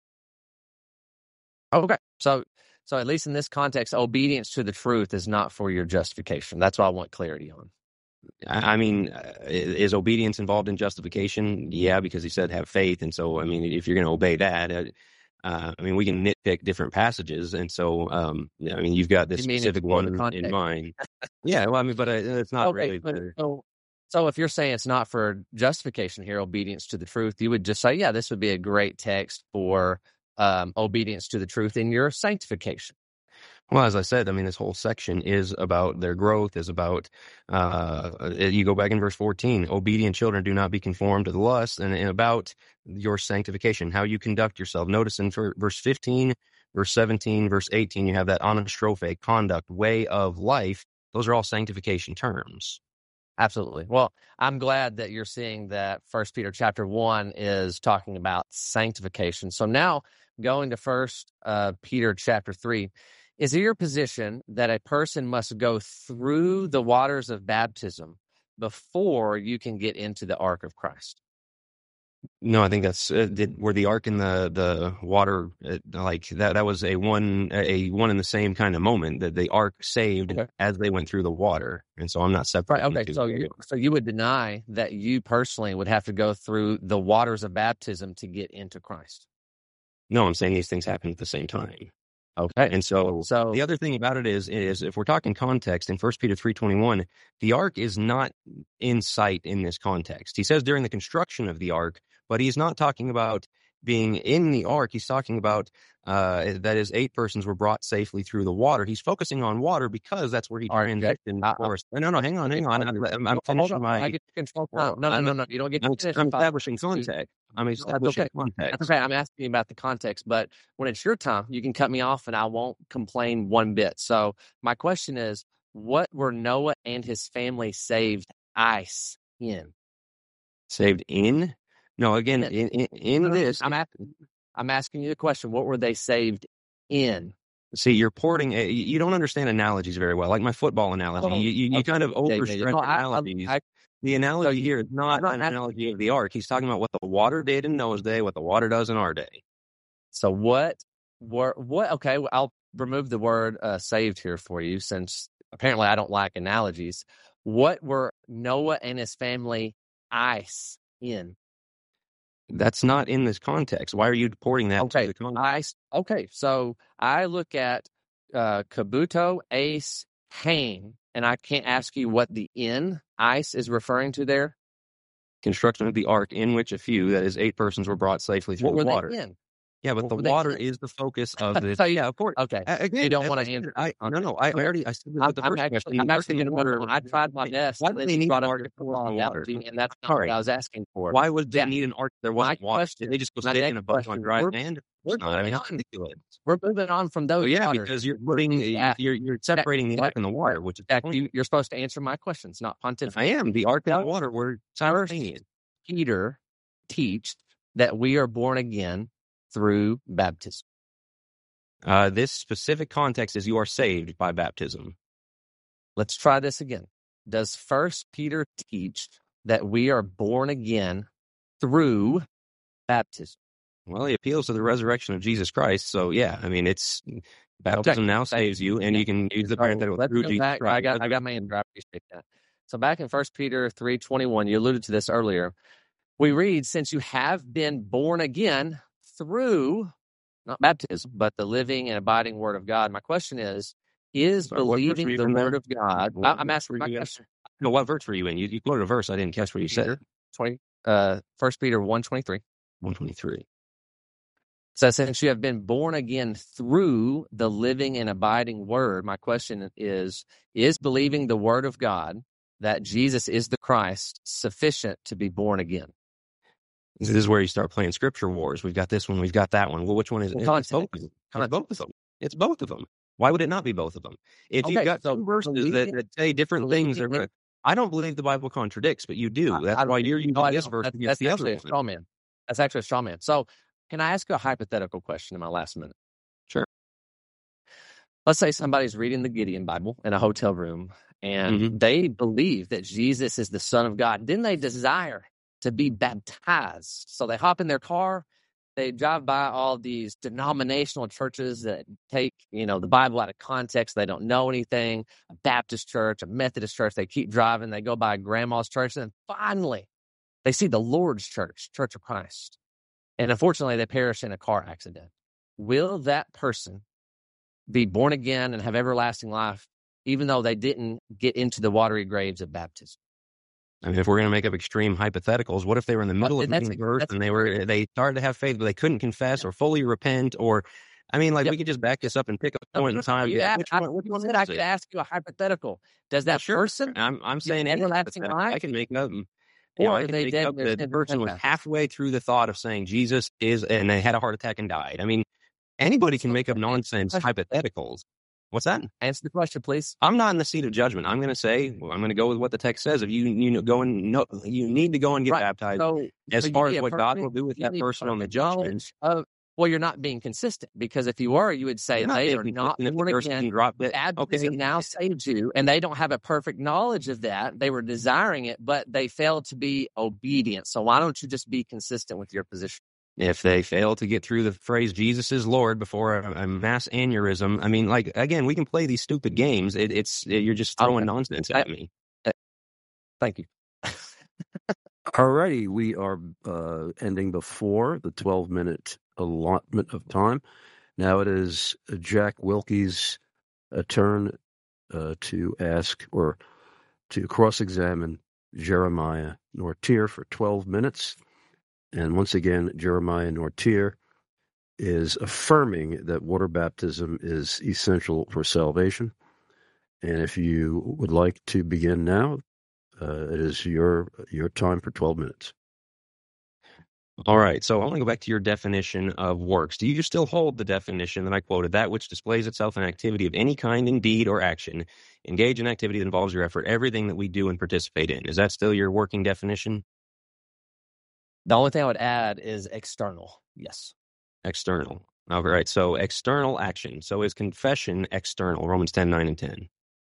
Okay, so so at least in this context, obedience to the truth is not for your justification. That's what I want clarity on. I I mean, uh, i- is obedience involved in justification? Yeah, because he said have faith, and so I mean, if you're going to obey that, uh, uh, I mean, we can nitpick different passages, and so um, I mean, you've got this You mean specific it's for one the in, in context. mind. Yeah, well, I mean, but uh, it's not Okay, really. but The, so, so if you're saying it's not for justification here, obedience to the truth, you would just say, yeah, this would be a great text for um, obedience to the truth in your sanctification. well, as I said, I mean, this whole section is about their growth. Is about uh, uh, you go back in verse fourteen. Obedient children, do not be conformed to the lust, and, and about your sanctification, how you conduct yourself. Notice in ver- verse fifteen, verse seventeen, verse eighteen, you have that anastrophe, conduct, way of life. Those are all sanctification terms. Absolutely. Well, I'm glad that you're seeing that First Peter chapter one is talking about sanctification. So now going to First uh, Peter chapter three, is it your position that a person must go through the waters of baptism before you can get into the ark of Christ? No, I think that's uh, did were the ark and the the water uh, like that. That was a one a one in the same kind of moment that the ark saved Okay. as they went through the water, and so I'm not Right. separating. the Okay. two. So you, so you would deny that you personally would have to go through the waters of baptism to get into Christ. No, I'm saying these things happen at the same time. Okay. And so, So the other thing about it is, is if we're talking context in First Peter three twenty-one, the ark is not in sight in this context. He says during the construction of the ark, but he's not talking about being in the ark. He's talking about uh, that is eight persons were brought safely through the water. He's focusing on water because that's where he All right, Jack. transitioned I, I, for us. No, no, hang on, hang on. I'm, I'm I'm hold finishing on. I my. get to control Well, time. No, no, I'm, no, no. You don't get to I'm, finish. I'm If I, establishing context. I'm that's establishing okay. That's context. okay. I'm asking you about the context, but when it's your time, you can cut me off and I won't complain one bit. So my question is, what were Noah and his family saved ice in? Saved in? No, again, In. in in, in No, no, this. I'm asking, I'm asking you the question. What were they saved in? See, you're porting. A, you don't understand analogies very well, like my football analogy. Oh, you you, you okay. kind of Yeah, yeah, yeah. overstretch No, I, I, analogies. I, the so analogy you, here is not I'm not an asking. analogy of the ark. He's talking about what the water did in Noah's day, what the water does in our day. So what? Were what? Okay, well, I'll remove the word uh, "saved" here for you, since apparently I don't like analogies. What were Noah and his family ice in? That's not in this context. Why are you porting that to Okay, the context? ice. Okay, so I look at uh, kabuto, ace, hang, and I can't ask you what the in ice is referring to there. Construction of the ark, in which a few, that is, eight persons, were brought safely through What the were water. they in? Yeah, but What the were they water in? is the focus of this. So you, Yeah, of course. okay, A- Again, you don't as want I to said, answer. I no, Okay, no. I okay. already I said this I'm, with the I'm first actually, question. I'm The ark actually and going the to water. move on. I tried my best. Why At do least they you need brought an up ark your to water football the water? analogy, and that's not All what right. I was asking for. Why would they Yeah, need an ark if there my wasn't water? Did question, they just go my sit in next a boat on question. dry We're land? Of we're course not. I mean, moving that's on. ridiculous. We're moving on from Oh those yeah, waters. because you're putting Yeah, you're you're Jack, separating the ark Jack, and the water, which is the Jack, point. you, you're supposed to answer my questions, not I pontificate. am. The ark and the Does water were First simultaneous. Peter teach that we are born again through baptism? Uh, this specific context is you are saved by baptism. Let's try this again. Does First Peter teach that we are born again through baptism? Well, he appeals to the resurrection of Jesus Christ. So yeah, I mean, it's Okay, baptism now thank saves you, and yeah. you can use the So parenthetical let's through go Jesus back. I Christ. got I got my answer. I appreciate that. So back in First Peter three twenty one, you alluded to this earlier. We read, "Since you have been born again through not baptism, but the living and abiding Word of God." My question is: Is Sorry, what verse were believing you the in there? Word of God? What I, I'm verse asking were my you in? question. No, what verse were you in? You, you quoted a verse. I didn't catch what you said. Peter twenty, uh, First Peter one twenty three. one twenty-three. So since you have been born again through the living and abiding Word, my question is: Is believing the Word of God that Jesus is the Christ sufficient to be born again? This is where you start playing scripture wars. We've got this one. We've got that one. Well, which one is it? Well, It's both of them. It's both of them. It's both of them. Why would it not be both of them? If you've Okay, got so two verses that, believing, that say different things, they're believing, gonna. I don't believe the Bible contradicts, but you do. I, That's I, why you're using no, I this don't. verse That's, against that's the other actually a one. straw man. That's actually a straw man. So, can I ask you a hypothetical question in my last minute? Sure. Let's say somebody's reading the Gideon Bible in a hotel room, and Mm-hmm. they believe that Jesus is the Son of God. Then they desire to be baptized. So they hop in their car, they drive by all these denominational churches that take, you know, the Bible out of context. They don't know anything. A Baptist church, a Methodist church. They keep driving. They go by grandma's church, and then finally, they see the Lord's Church, Church of Christ. And unfortunately, they perish in a car accident. Will that person be born again and have everlasting life, even though they didn't get into the watery graves of baptism? I mean, if we're going to make up extreme hypotheticals, what if they were in the middle Uh, of that's reading a, a verse that's and they were they started to have faith, but they couldn't confess or fully repent? Or, I mean, like yep. we could just back this up and pick a No, point no, in time. you Yeah, asked, which I, one? Which you one said I is could it? ask you a hypothetical. Does Well, that sure. person I'm I'm get saying any everlasting hypothetical. I life, can make up. You know, or I are can they make dead up in their that the sins and person was trespasses? halfway through the thought of saying Jesus is, and they had a heart attack and died. I mean, anybody can So, make up answer the nonsense question. hypotheticals. What's that? Answer the question, please. I'm not in the seat of judgment. I'm going to say, well, I'm going to go with what the text says. If you you know, go and no, you need to go and get Right. baptized. So, As so you far need as a what God will perfect, do with you that need person on the perfect judgment, knowledge of. Well, you're not being consistent, because if you were, you would say I'm not they being are not consistent if the born person again. dropped it. Baptism Okay, now saved you, and they don't have a perfect knowledge of that. They were desiring it, but they failed to be obedient. So why don't you just be consistent with your position? if they fail to get through the phrase Jesus is Lord before a, a mass aneurysm, I mean, like again, we can play these stupid games. It, it's it, you're just throwing Okay. nonsense I, at me. uh, thank you. Alrighty, we are uh, ending before the twelve-minute allotment of time. Now it is Jack Wilkie's uh, turn uh, to ask or to cross-examine Jeremiah Nortier for twelve minutes. And once again, Jeremiah Nortier is affirming that water baptism is essential for salvation. And if you would like to begin now, uh, it is your your time for twelve minutes. All right, so I want to go back to your definition of works. Do you still hold the definition that I quoted, that which displays itself in activity of any kind in deed or action, engage in activity that involves your effort, everything that we do and participate in? Is that still your working definition? The only thing I would add is external. Yes. External. All right, so external action. So is confession external? Romans ten, nine, and ten.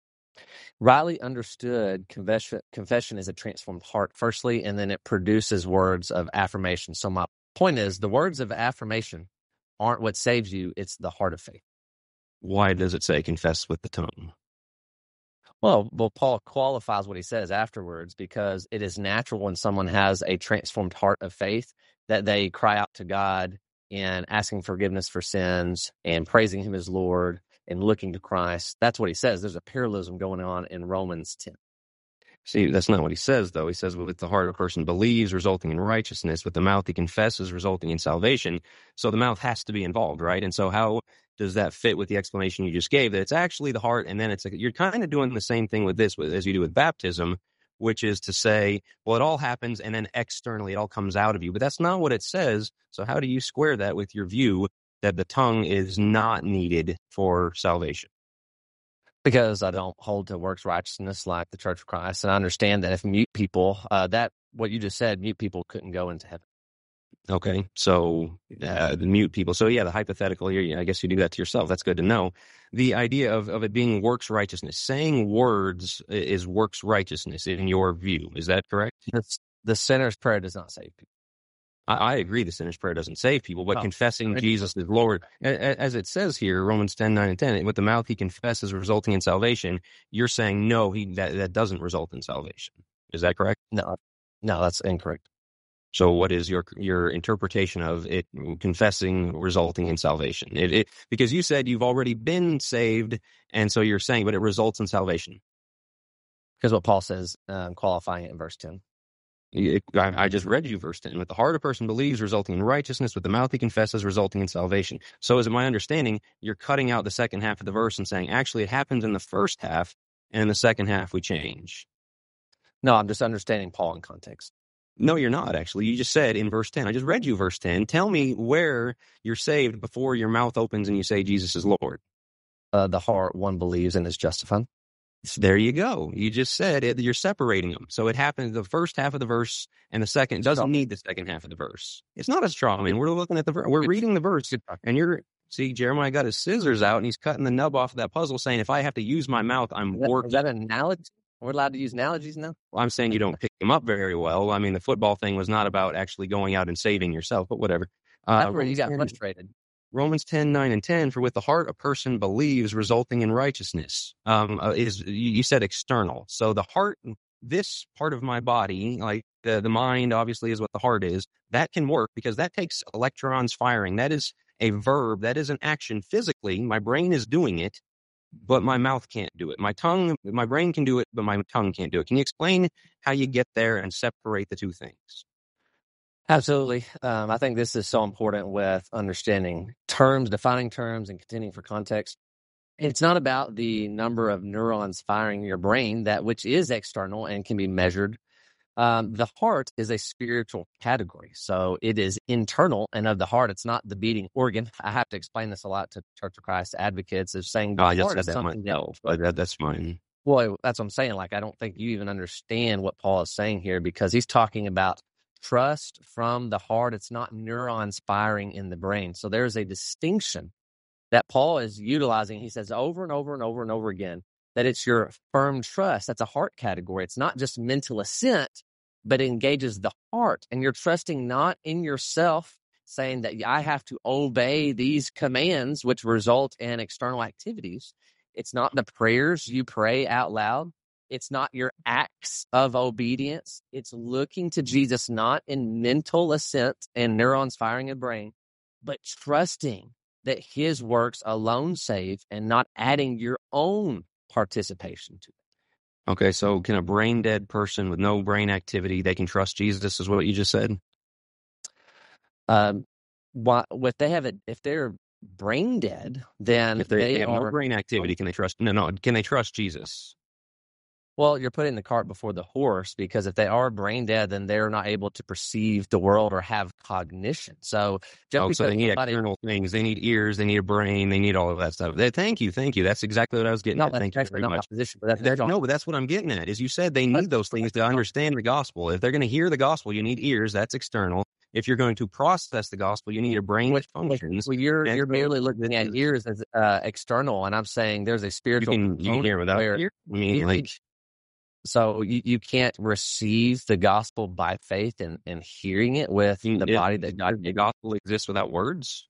Rightly understood, confession, confession is a transformed heart, firstly, and then it produces words of affirmation. So my point is, the words of affirmation aren't what saves you, it's the heart of faith. Why does it say confess with the tongue? Well, well, Paul qualifies what he says afterwards, because it is natural when someone has a transformed heart of faith that they cry out to God in asking forgiveness for sins and praising him as Lord and looking to Christ. That's what he says. There's a parallelism going on in Romans ten. See, that's not what he says, though. He says, with the heart a person believes, resulting in righteousness. With the mouth he confesses, resulting in salvation. So the mouth has to be involved, right? And so how does that fit with the explanation you just gave? That it's actually the heart, and then it's you're kind of doing the same thing with this as you do with baptism, which is to say, well, it all happens, and then externally it all comes out of you. But that's not what it says. So how do you square that with your view that the tongue is not needed for salvation? Because I don't hold to works righteousness like the Church of Christ. And I understand that if mute people, uh, that what you just said, mute people couldn't go into heaven. Okay, so uh, the mute people. So yeah, the hypothetical here, I guess you do that to yourself. That's good to know. The idea of, of it being works righteousness, saying words is works righteousness in your view. Is that correct? It's, the sinner's prayer does not save people. I, I agree the sinner's prayer doesn't save people, but Oh, confessing right. Jesus is Lord, a- a- as it says here, Romans ten, nine, and ten, with the mouth he confesses resulting in salvation, you're saying no, he that, that doesn't result in salvation. Is that correct? No, no, that's incorrect. So what is your your interpretation of it confessing resulting in salvation? It, it because you said you've already been saved, and so you're saying, but it results in salvation. Because what Paul says, um, qualifying it in verse ten. It, I, I just read you verse ten. With the heart a person believes, resulting in righteousness. With the mouth he confesses, resulting in salvation. So is it my understanding you're cutting out the second half of the verse and saying, actually, it happens in the first half, and in the second half we change? No, I'm just understanding Paul in context. No, you're not, actually. You just said in verse ten. I just read you verse ten. Tell me where you're saved before your mouth opens and you say Jesus is Lord. Uh, the heart one believes and is justified. There you go. You just said it, you're separating them. So it happens the first half of the verse, and the second doesn't need the second half of the verse. It's not a straw man. We're looking at the verse. We're reading the verse, and you're see Jeremiah got his scissors out and he's cutting the nub off of that puzzle, saying if I have to use my mouth, I'm Is that, working. is that an analogy? We're allowed to use analogies now? Well, I'm saying you don't pick them up very well. I mean, the football thing was not about actually going out and saving yourself, but whatever. Uh, That's where you got frustrated. Romans ten, nine, and ten, for with the heart a person believes, resulting in righteousness. Um, uh, is you said external. So the heart, this part of my body, like the, the mind obviously is what the heart is, that can work because that takes electrons firing. That is a verb. That is an action physically. My brain is doing it, but my mouth can't do it. My tongue, my brain can do it, but my tongue can't do it. Can you explain how you get there and separate the two things? Absolutely. Um, I think this is so important with understanding terms, defining terms, and contending for context. It's not about the number of neurons firing in your brain, that which is external and can be measured. Um, the heart is a spiritual category, so it is internal and of the heart. It's not the beating organ. I have to explain this a lot to Church of Christ advocates of saying the Oh, I just heart said is that something that myself, but that, that's fine. Well, that's what I'm saying. Like, I don't think you even understand what Paul is saying here, because he's talking about trust from the heart. It's not neurons firing in the brain. So there's a distinction that Paul is utilizing. He says over and over and over and over again that it's your firm trust. That's a heart category. It's not just mental assent, but it engages the heart. And you're trusting not in yourself, saying that I have to obey these commands, which result in external activities. It's not the prayers you pray out loud. It's not your acts of obedience. It's looking to Jesus, not in mental assent and neurons firing in the brain, but trusting that his works alone save and not adding your own participation to it. Okay, so can a brain dead person with no brain activity, they can trust Jesus, is what you just said? Um, why, if they have a, if they're brain dead, then If they, they they have are. no brain activity, can they trust? No, no. Can they trust Jesus? Well, you're putting the cart before the horse, because if they are brain dead, then they're not able to perceive the world or have cognition. So, just Oh, because so they need somebody, external things. They need ears. They need a brain. They need all of that stuff. They, thank you, thank you. That's exactly what I was getting no, at. that's Thank you actually very not my much. position, but that's That, no, but that's what I'm getting at. Is you said they need those things to understand the gospel. If they're going to hear the gospel, you need ears. That's external. If you're going to process the gospel, you need a brain which functions. Well, you're you're merely looking at ears as uh, external, and I'm saying there's a spiritual. You can, you can hear without ear. I mean, like, so you, you can't receive the gospel by faith and, and hearing it with the it, body that God. The gospel exists without words,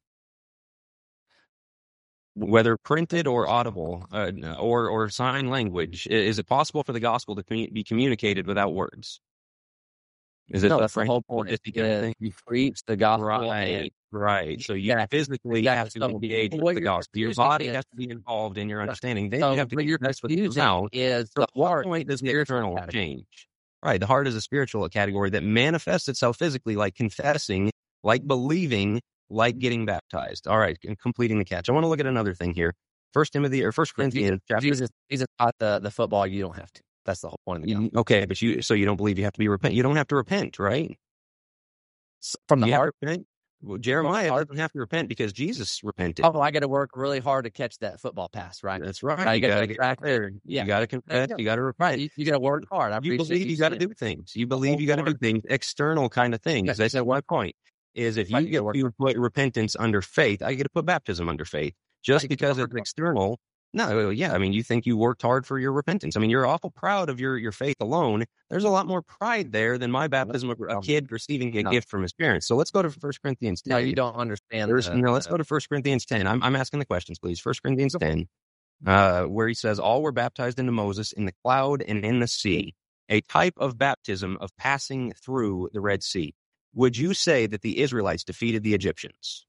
whether printed or audible, uh, or or sign language. Is it possible for the gospel to commu- be communicated without words? Is it no, that's the whole point. Is yeah, you preach the gospel, right? Right. So you yeah, physically yeah, have to so engage with the gospel. Your body is, has to be involved in your understanding. Then so, you have to get your with the mouth. Is the heart point is the external change? Right. The heart is a spiritual category that manifests itself physically, like confessing, like believing, like getting baptized. All right, completing the catch. I want to look at another thing here. First Timothy or First Corinthians. Jesus, Jesus, Jesus taught the the football. You don't have to. That's the whole point of the gospel. Okay, but you so you don't believe you have to be repent. You don't have to repent, right? From the you heart. Well, Jeremiah doesn't have to repent because Jesus repented. Oh, I got to work really hard to catch that football pass, right? That's right. Now, you, you got to get back there. Yeah. You got to confess. You got to repent. Right. You, you got to work hard. I you believe you, you got to do things. You believe you got to do things, external kind of things. That's at one point. Is if you get you put repentance under faith, I get to put baptism under faith. Just because it's external. No, yeah, I mean, you think you worked hard for your repentance. I mean, you're awful proud of your, your faith alone. There's a lot more pride there than my baptism of a kid receiving a no. gift from his parents. So let's go to First Corinthians ten. No, you don't understand. The, no, let's go to First Corinthians ten. I'm, I'm asking the questions, please. First Corinthians ten, uh, where he says, all were baptized into Moses in the cloud and in the sea, a type of baptism of passing through the Red Sea. Would you say that the Israelites defeated the Egyptians?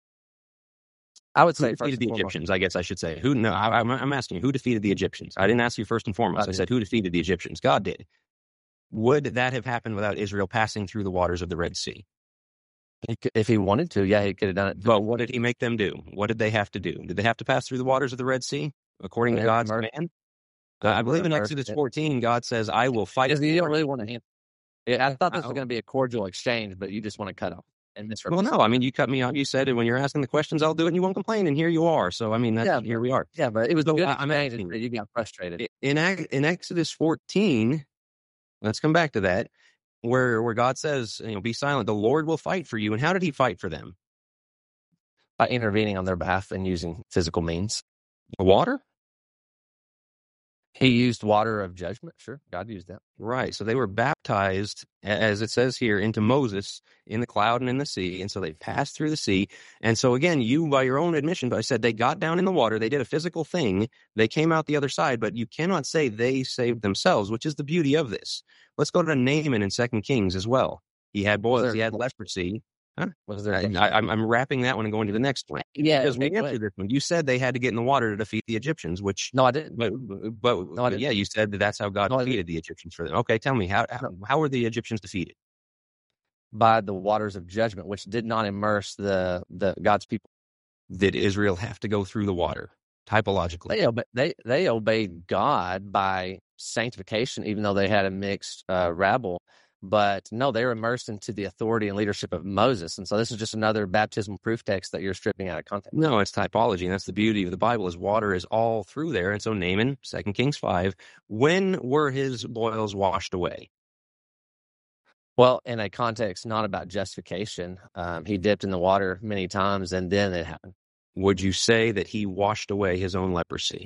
I would say who defeated the Egyptians. I guess I should say who. No, I, I'm asking you who defeated the Egyptians. I didn't ask you first and foremost. I said who defeated the Egyptians. God did. Would that have happened without Israel passing through the waters of the Red Sea? He could, if he wanted to, yeah, he could have done it. But what did he make them do? What did they have to do? Did they have to pass through the waters of the Red Sea according to God's command? Uh, I believe in Exodus fourteen, God says, "I will fight." You don't really want to answer. Yeah, I thought this was going to be a cordial exchange, but you just want to cut off. And well, no, I mean, you cut me off. You said it when you're asking the questions, I'll do it, and you won't complain, and here you are. So, I mean, that's, yeah, here we are. Yeah, but it was so, good. I'm asking you got frustrated. In in Exodus fourteen, let's come back to that, where where God says, you know, be silent. The Lord will fight for you. And how did He fight for them? By intervening on their behalf and using physical means. Water. He used water of judgment. Sure, God used that. Right. So they were baptized, as it says here, into Moses in the cloud and in the sea. And so they passed through the sea. And so again, you, by your own admission, but I said they got down in the water. They did a physical thing. They came out the other side, but you cannot say they saved themselves, which is the beauty of this. Let's go to Naaman in Second Kings as well. He had boils. He had leprosy. Huh? Was there? I, I, I'm wrapping that one and going to the next one. Yeah, because we answered this one. You said they had to get in the water to defeat the Egyptians, which no, I didn't. But, but no, I didn't. Yeah, you said that that's how God no, defeated the Egyptians for them. Okay, tell me how how, how were the Egyptians defeated? By the waters of judgment, which did not immerse the the God's people. Did Israel have to go through the water typologically? They obe- they they obeyed God by sanctification, even though they had a mixed uh, rabble. But no, they were immersed into the authority and leadership of Moses. And so this is just another baptismal proof text that you're stripping out of context. No, it's typology. And that's the beauty of the Bible is water is all through there. And so Naaman, Second Kings five, when were his boils washed away? Well, in a context not about justification, um, he dipped in the water many times and then it happened. Would you say that he washed away his own leprosy?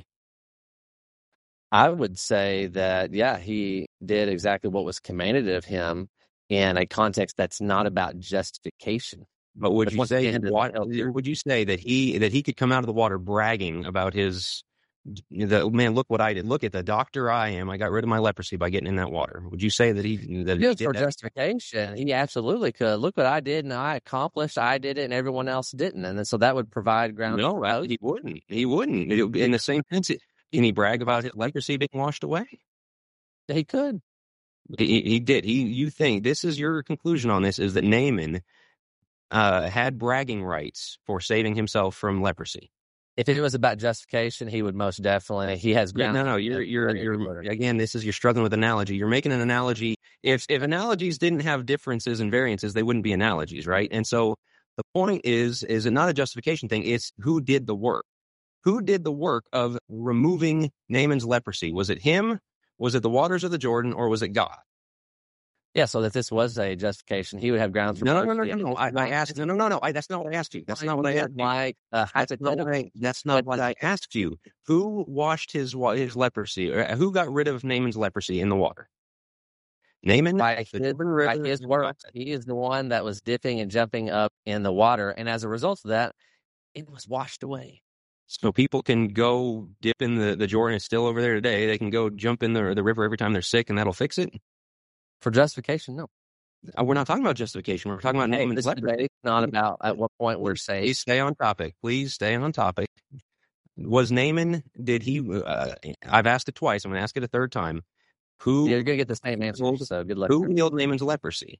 I would say that, yeah, he did exactly what was commanded of him in a context that's not about justification. But would you say what, would you say that he that he could come out of the water bragging about his the man? Look what I did! Look at the doctor I am. I got rid of my leprosy by getting in that water. Would you say that he that yes, he for did justification? He absolutely could. Look what I did, and I accomplished. I did it, and everyone else didn't, and then, so that would provide ground. No, right? He wouldn't. He wouldn't. In the same sense. It, Can he brag about his leprosy being washed away? He could. He, he did. He. You think this is your conclusion on this is that Naaman uh, had bragging rights for saving himself from leprosy? If it was about justification, he would most definitely. He has ground. Yeah, no, no. You're, you're, you're. Again, this is you're struggling with analogy. You're making an analogy. If if analogies didn't have differences and variances, they wouldn't be analogies, right? And so the point is, is it not a justification thing? It's who did the work. Who did the work of removing Naaman's leprosy? Was it him? Was it the waters of the Jordan? Or was it God? Yeah, so that this was a justification, he would have grounds for No, no, no, no, no. I, I asked. No, no, no, no. I, that's not what I asked you. That's not what I asked. Like uh, That's not what I, that's not what I asked you. Who washed his wa- his leprosy? Or who got rid of Naaman's leprosy in the water? Naaman, by his, by his works, he is the one that was dipping and jumping up in the water, and as a result of that, it was washed away. So people can go dip in the, the Jordan. It's still over there today. They can go jump in the the river every time they're sick, and that'll fix it. For justification, no. Uh, We're not talking about justification. We're talking about Hey, Naaman's this leprosy. is not about at what point we're saved. Please stay on topic. Please stay on topic. Was Naaman? Did he? Uh, I've asked it twice. I'm going to ask it a third time. Who? You're going to get the same answer. So good luck. Who healed Naaman's leprosy?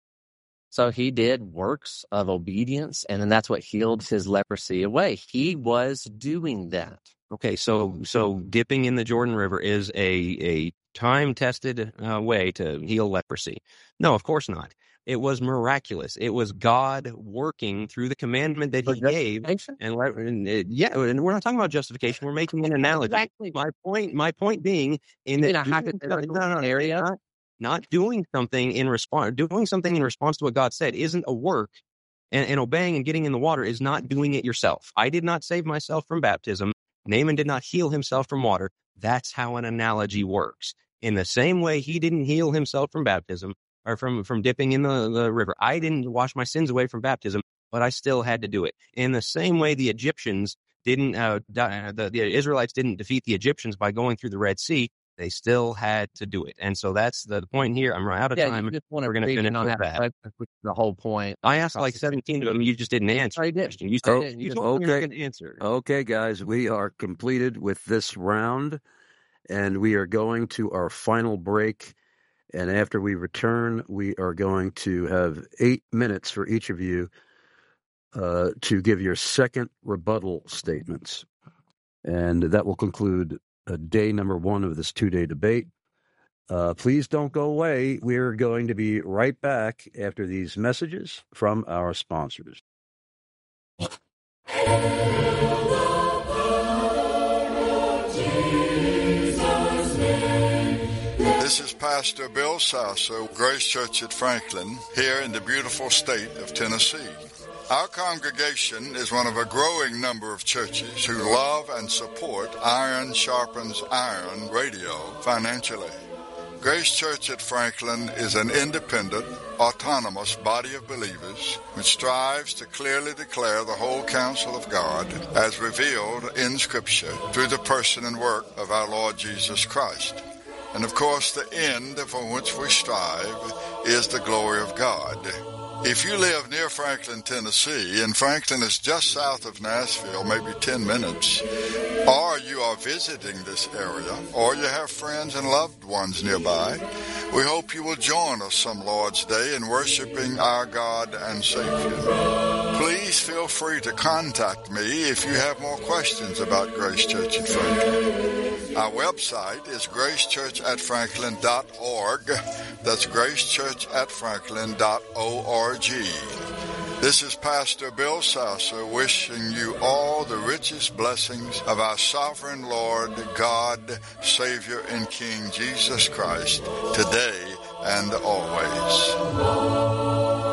So he did works of obedience, and then that's what healed his leprosy away. He was doing that. Okay, so so dipping in the Jordan River is a a time tested uh, way to heal leprosy. No, of course not. It was miraculous. It was God working through the commandment that He gave. And, le- and it, yeah, and we're not talking about justification. We're making an analogy. Exactly. My point. My point being in that In a doing- hypothetical no, no, no, area? not, not doing something in response, doing something in response to what God said isn't a work. And, and obeying and getting in the water is not doing it yourself. I did not save myself from baptism. Naaman did not heal himself from water. That's how an analogy works. In the same way, he didn't heal himself from baptism or from, from dipping in the, the river. I didn't wash my sins away from baptism, but I still had to do it. In the same way, the Egyptians didn't, uh, die, the, the Israelites didn't defeat the Egyptians by going through the Red Sea. They still had to do it. And so that's the point here. I'm out of Yeah, time. you just want to We're going to finish on with that. that. Which is the whole point. I asked like seventeen of them. You just didn't answer. I did. You said Oh, it. You told me you were okay. going to answer. Okay, guys, we are completed with this round, and we are going to our final break. And after we return, we are going to have eight minutes for each of you uh, to give your second rebuttal statements. And that will conclude uh, day number one of this two-day debate. Uh, please don't go away. We're going to be right back after these messages from our sponsors. This is Pastor Bill Sasso, Grace Church at Franklin, here in the beautiful state of Tennessee. Our congregation is one of a growing number of churches who love and support Iron Sharpens Iron radio financially. Grace Church at Franklin is an independent, autonomous body of believers which strives to clearly declare the whole counsel of God as revealed in Scripture through the person and work of our Lord Jesus Christ. And of course, the end for which we strive is the glory of God. If you live near Franklin, Tennessee, and Franklin is just south of Nashville, maybe ten minutes, or you are visiting this area, or you have friends and loved ones nearby, we hope you will join us some Lord's Day in worshiping our God and Savior. Please feel free to contact me if you have more questions about Grace Church at Franklin. Our website is grace church at franklin dot org. That's grace church at franklin dot org. This is Pastor Bill Sasso wishing you all the richest blessings of our sovereign Lord, God, Savior, and King Jesus Christ, today and always.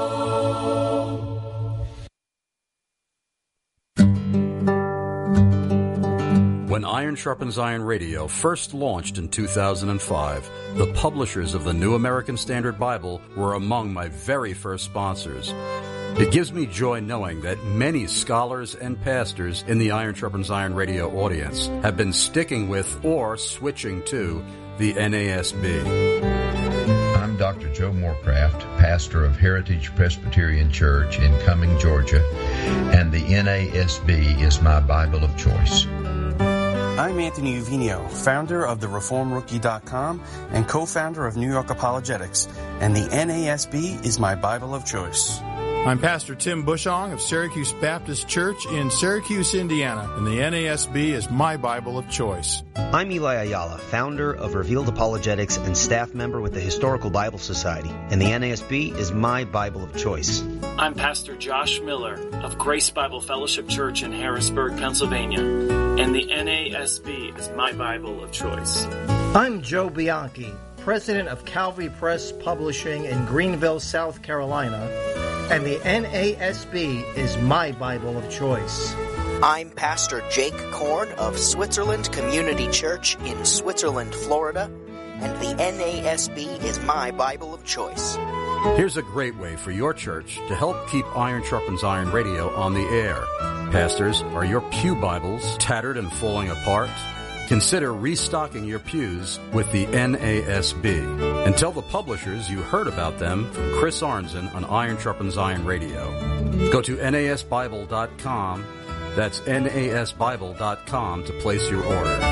When Iron Sharpens Iron Radio first launched in two thousand five, the publishers of the New American Standard Bible were among my very first sponsors. It gives me joy knowing that many scholars and pastors in the Iron Sharpens Iron Radio audience have been sticking with or switching to the N A S B. I'm Doctor Joe Morecraft, pastor of Heritage Presbyterian Church in Cumming, Georgia, and the N A S B is my Bible of choice. I'm Anthony Uvinio, founder of the reform rookie dot com and co-founder of New York Apologetics, and the N A S B is my Bible of choice. I'm Pastor Tim Bushong of Syracuse Baptist Church in Syracuse, Indiana, and the N A S B is my Bible of choice. I'm Eli Ayala, founder of Revealed Apologetics and staff member with the Historical Bible Society, and the N A S B is my Bible of choice. I'm Pastor Josh Miller of Grace Bible Fellowship Church in Harrisburg, Pennsylvania, and the N A S B is my Bible of choice. I'm Joe Bianchi, president of Calvary Press Publishing in Greenville, South Carolina, and the N A S B is my Bible of choice. I'm Pastor Jake Korn of Switzerland Community Church in Switzerland, Florida, and the N A S B is my Bible of choice. Here's a great way for your church to help keep Iron Sharpens Iron Radio on the air. Pastors, are your pew Bibles tattered and falling apart? Consider restocking your pews with the N A S B. And tell the publishers you heard about them from Chris Arnzen on Iron Sharpens Iron Radio. Go to N A S Bible dot com. That's N A S Bible dot com to place your order.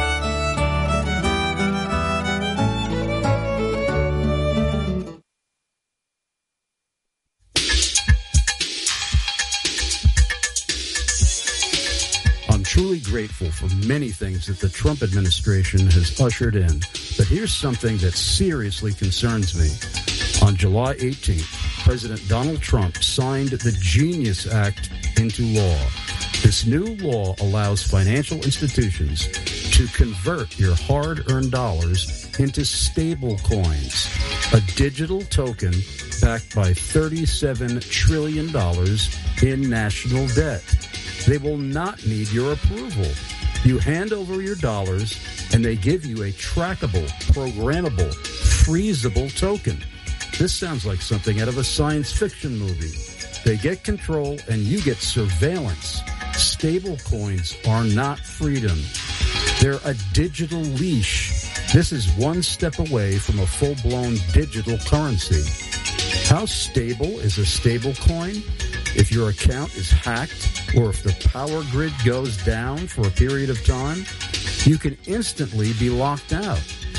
Truly grateful for many things that the Trump administration has ushered in, but here's something that seriously concerns me. On July eighteenth, President Donald Trump signed the Genius Act into law. This new law allows financial institutions to convert your hard-earned dollars into stable coins, a digital token backed by thirty-seven trillion dollars in national debt. They will not need your approval. You hand over your dollars, and they give you a trackable, programmable, freezable token. This sounds like something out of a science fiction movie. They get control, and you get surveillance. Stable coins are not freedom. They're a digital leash. This is one step away from a full-blown digital currency. How stable is a stable coin? If your account is hacked, or if the power grid goes down for a period of time, you can instantly be locked out.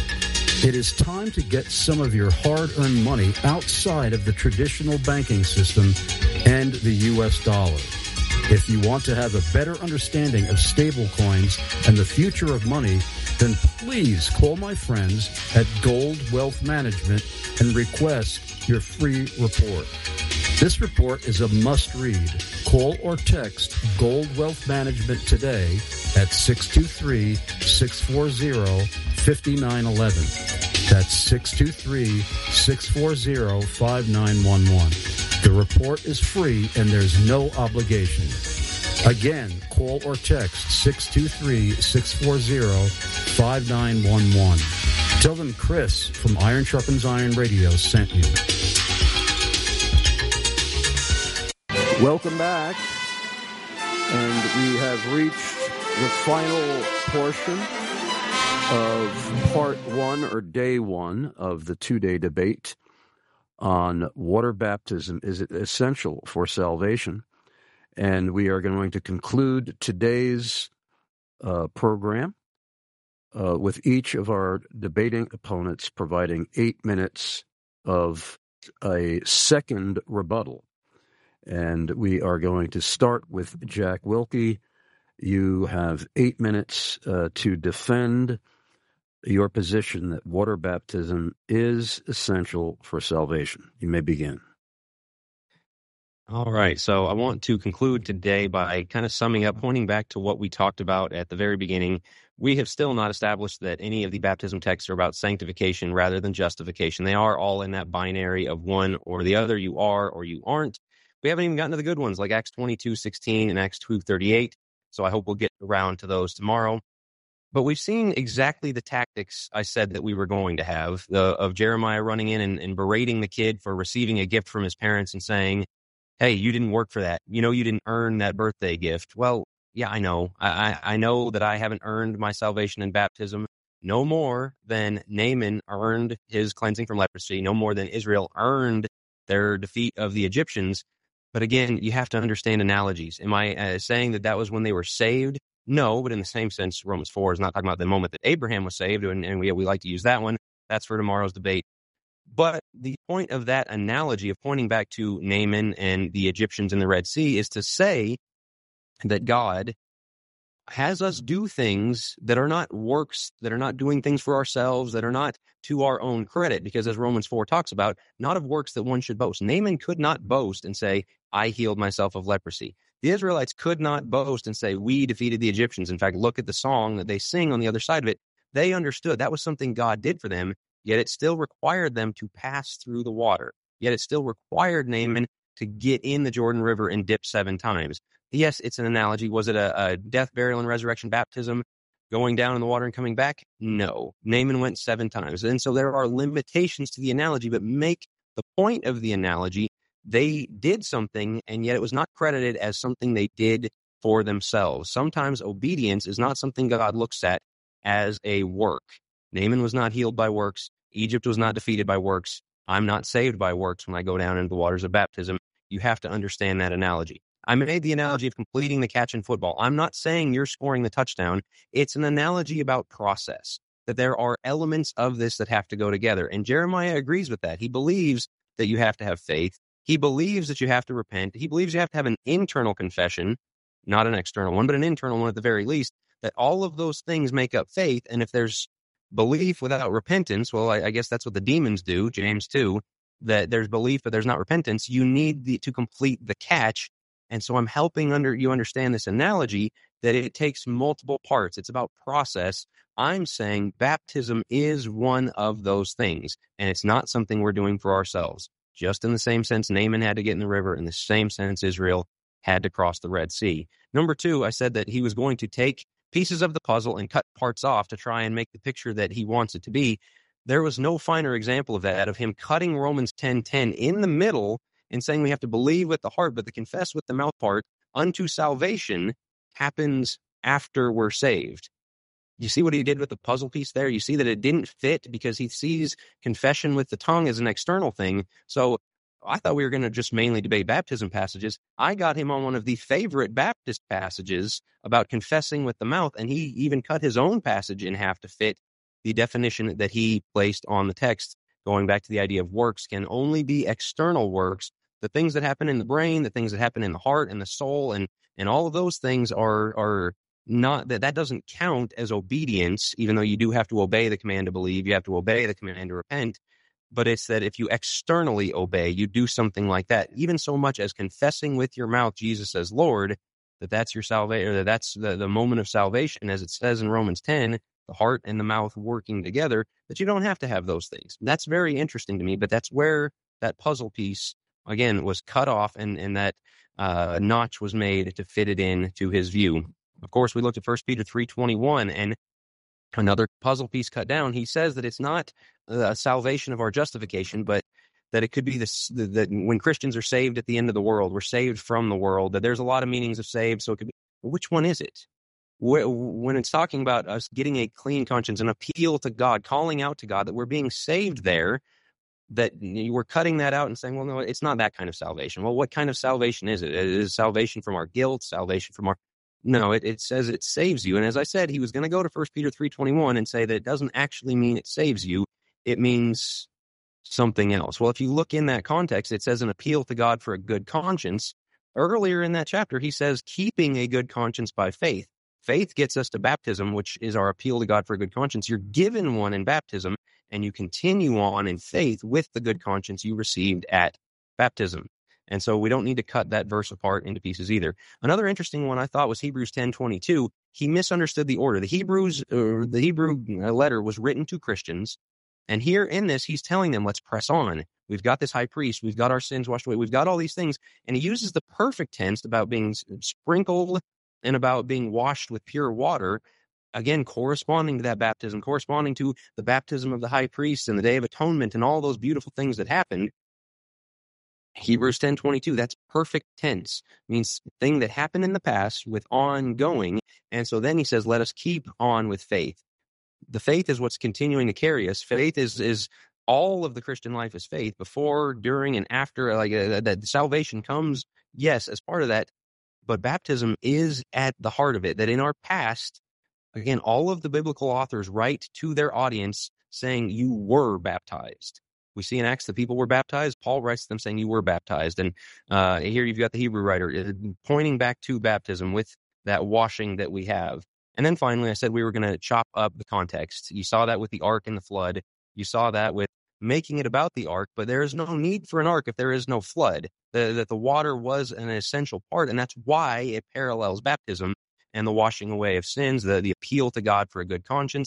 It is time to get some of your hard-earned money outside of the traditional banking system and the U S dollar. If you want to have a better understanding of stablecoins and the future of money, then please call my friends at Gold Wealth Management and request your free report. This report is a must-read. Call or text Gold Wealth Management today at six two three, six four zero, five nine one one. That's six two three, six four zero, five nine one one. The report is free and there's no obligation. Again, call or text six two three, six four zero, five nine one one. Tell them Chris from Iron Sharpens Iron Radio sent you. Welcome back, and we have reached the final portion of part one, or day one, of the two-day debate on water baptism. Is it essential for salvation? And we are going to conclude today's uh, program uh, with each of our debating opponents providing eight minutes of a second rebuttal. And we are going to start with Jack Wilkie. You have eight minutes uh, to defend your position that water baptism is essential for salvation. You may begin. All right. So I want to conclude today by kind of summing up, pointing back to what we talked about at the very beginning. We have still not established that any of the baptism texts are about sanctification rather than justification. They are all in that binary of one or the other. You are or you aren't. We haven't even gotten to the good ones like Acts twenty-two sixteen and Acts two thirty-eight. So I hope we'll get around to those tomorrow. But we've seen exactly the tactics I said that we were going to have, the, of Jeremiah running in and, and berating the kid for receiving a gift from his parents and saying, hey, you didn't work for that. You know, you didn't earn that birthday gift. Well, yeah, I know. I, I know that I haven't earned my salvation in baptism no more than Naaman earned his cleansing from leprosy, no more than Israel earned their defeat of the Egyptians. But again, you have to understand analogies. Am I uh, saying that that was when they were saved? No, but in the same sense, Romans four is not talking about the moment that Abraham was saved, and, and we, we like to use that one. That's for tomorrow's debate. But the point of that analogy of pointing back to Naaman and the Egyptians in the Red Sea is to say that God has us do things that are not works, that are not doing things for ourselves, that are not to our own credit, because as Romans four talks about, not of works that one should boast. Naaman could not boast and say, I healed myself of leprosy. The Israelites could not boast and say, we defeated the Egyptians. In fact, look at the song that they sing on the other side of it. They understood that was something God did for them, yet it still required them to pass through the water. Yet it still required Naaman to get in the Jordan River and dip seven times. Yes, it's an analogy. Was it a, a death, burial, and resurrection baptism, going down in the water and coming back? No. Naaman went seven times. And so there are limitations to the analogy, but make the point of the analogy. They did something, and yet it was not credited as something they did for themselves. Sometimes obedience is not something God looks at as a work. Naaman was not healed by works. Egypt was not defeated by works. I'm not saved by works when I go down into the waters of baptism. You have to understand that analogy. I made the analogy of completing the catch in football. I'm not saying you're scoring the touchdown. It's an analogy about process, that there are elements of this that have to go together. And Jeremiah agrees with that. He believes that you have to have faith. He believes that you have to repent. He believes you have to have an internal confession, not an external one, but an internal one at the very least, that all of those things make up faith. And if there's belief without repentance, well, I, I guess that's what the demons do, James two, that there's belief but there's not repentance. You need the, to complete the catch. And so I'm helping under you understand this analogy that it takes multiple parts. It's about process. I'm saying baptism is one of those things, and it's not something we're doing for ourselves. Just in the same sense Naaman had to get in the river, in the same sense Israel had to cross the Red Sea. Number two, I said that he was going to take pieces of the puzzle and cut parts off to try and make the picture that he wants it to be. There was no finer example of that, of him cutting Romans ten ten in the middle and saying we have to believe with the heart, but the confess with the mouth part unto salvation happens after we're saved. You see what he did with the puzzle piece there? You see that it didn't fit because he sees confession with the tongue as an external thing. So I thought we were going to just mainly debate baptism passages. I got him on one of the favorite Baptist passages about confessing with the mouth, and he even cut his own passage in half to fit the definition that he placed on the text, going back to the idea of works can only be external works. The things that happen in the brain, the things that happen in the heart and the soul, and and all of those things are are not, that that doesn't count as obedience, even though you do have to obey the command to believe, you have to obey the command to repent. But it's that if you externally obey, you do something like that, even so much as confessing with your mouth Jesus as Lord, that that's your salvation, or that that's the, the moment of salvation, as it says in Romans ten, the heart and the mouth working together, that you don't have to have those things. That's very interesting to me, but that's where that puzzle piece, again, was cut off, and, and that uh, notch was made to fit it in to his view. Of course, we looked at First Peter three twenty-one, and another puzzle piece cut down. He says that it's not a salvation of our justification, but that it could be this, that when Christians are saved at the end of the world, we're saved from the world, that there's a lot of meanings of saved, so it could be, well, which one is it? When it's talking about us getting a clean conscience, an appeal to God, calling out to God, that we're being saved there, that we're cutting that out and saying, well, no, it's not that kind of salvation. Well, what kind of salvation is it? Is it salvation from our guilt, salvation from our... No, it, it says it saves you. And as I said, he was going to go to First Peter three twenty-one and say that it doesn't actually mean it saves you. It means something else. Well, if you look in that context, it says an appeal to God for a good conscience. Earlier in that chapter, he says keeping a good conscience by faith. Faith gets us to baptism, which is our appeal to God for a good conscience. You're given one in baptism, and you continue on in faith with the good conscience you received at baptism. And so we don't need to cut that verse apart into pieces either. Another interesting one I thought was Hebrews ten twenty-two. He misunderstood the order. The Hebrews, uh, the Hebrew letter was written to Christians, and here in this, he's telling them, let's press on. We've got this high priest. We've got our sins washed away. We've got all these things. And he uses the perfect tense about being sprinkled and about being washed with pure water, again, corresponding to that baptism, corresponding to the baptism of the high priest and the Day of Atonement and all those beautiful things that happened. Hebrews ten twenty-two, that's perfect tense, means thing that happened in the past with ongoing. And so then he says, let us keep on with faith. The faith is what's continuing to carry us. Faith is is all of the Christian life is faith, before, during, and after. Like uh, that salvation comes, yes, as part of that. But baptism is at the heart of it, that in our past, again, all of the biblical authors write to their audience saying you were baptized. We see in Acts that people were baptized. Paul writes to them saying you were baptized. And uh, here you've got the Hebrew writer uh, pointing back to baptism with that washing that we have. And then finally, I said we were going to chop up the context. You saw that with the ark and the flood. You saw that with making it about the ark, but there is no need for an ark if there is no flood. The, that the water was an essential part, and that's why it parallels baptism and the washing away of sins, the, the appeal to God for a good conscience.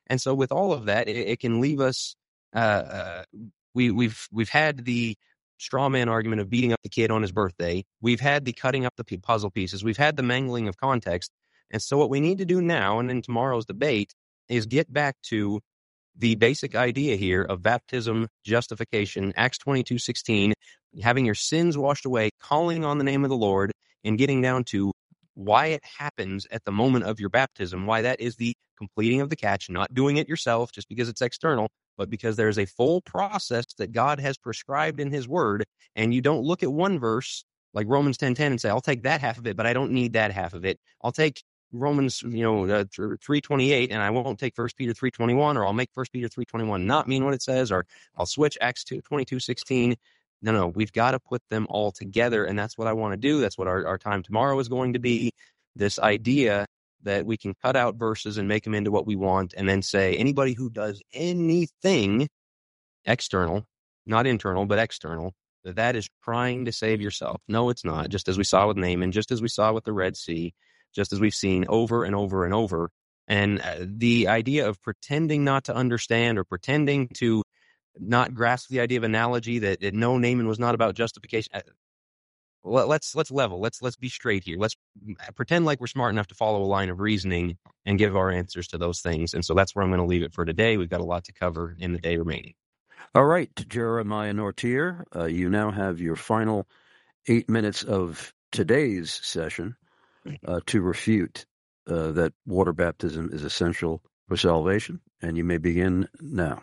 And so with all of that, it, it can leave us, uh, uh, we, we've, we've had the straw man argument of beating up the kid on his birthday. We've had the cutting up the p- puzzle pieces. We've had the mangling of context. And so what we need to do now, and in tomorrow's debate, is get back to the basic idea here of baptism, justification, Acts twenty-two sixteen, having your sins washed away, calling on the name of the Lord, and getting down to why it happens at the moment of your baptism, why that is the completing of the catch, not doing it yourself just because it's external, but because there is a full process that God has prescribed in his word, and you don't look at one verse like Romans ten ten and say, I'll take that half of it, but I don't need that half of it. I'll take Romans, you know, uh, three twenty-eight, and I won't take First Peter three twenty-one, or I'll make First Peter three twenty-one not mean what it says, or I'll switch Acts twenty-two sixteen. No, no, we've got to put them all together, and that's what I want to do. That's what our, our time tomorrow is going to be, this idea that we can cut out verses and make them into what we want, and then say anybody who does anything external, not internal, but external, that that is trying to save yourself. No, it's not, just as we saw with Naaman, just as we saw with the Red Sea, just as we've seen over and over and over. And uh, the idea of pretending not to understand or pretending to not grasp the idea of analogy that, that no, Naaman was not about justification. Uh, let, let's let's level. Let's let's be straight here. Let's pretend like we're smart enough to follow a line of reasoning and give our answers to those things. And so that's where I'm going to leave it for today. We've got a lot to cover in the day remaining. All right, Jeremiah Nortier, uh, you now have your final eight minutes of today's session uh, to refute uh, that water baptism is essential for salvation, and you may begin now.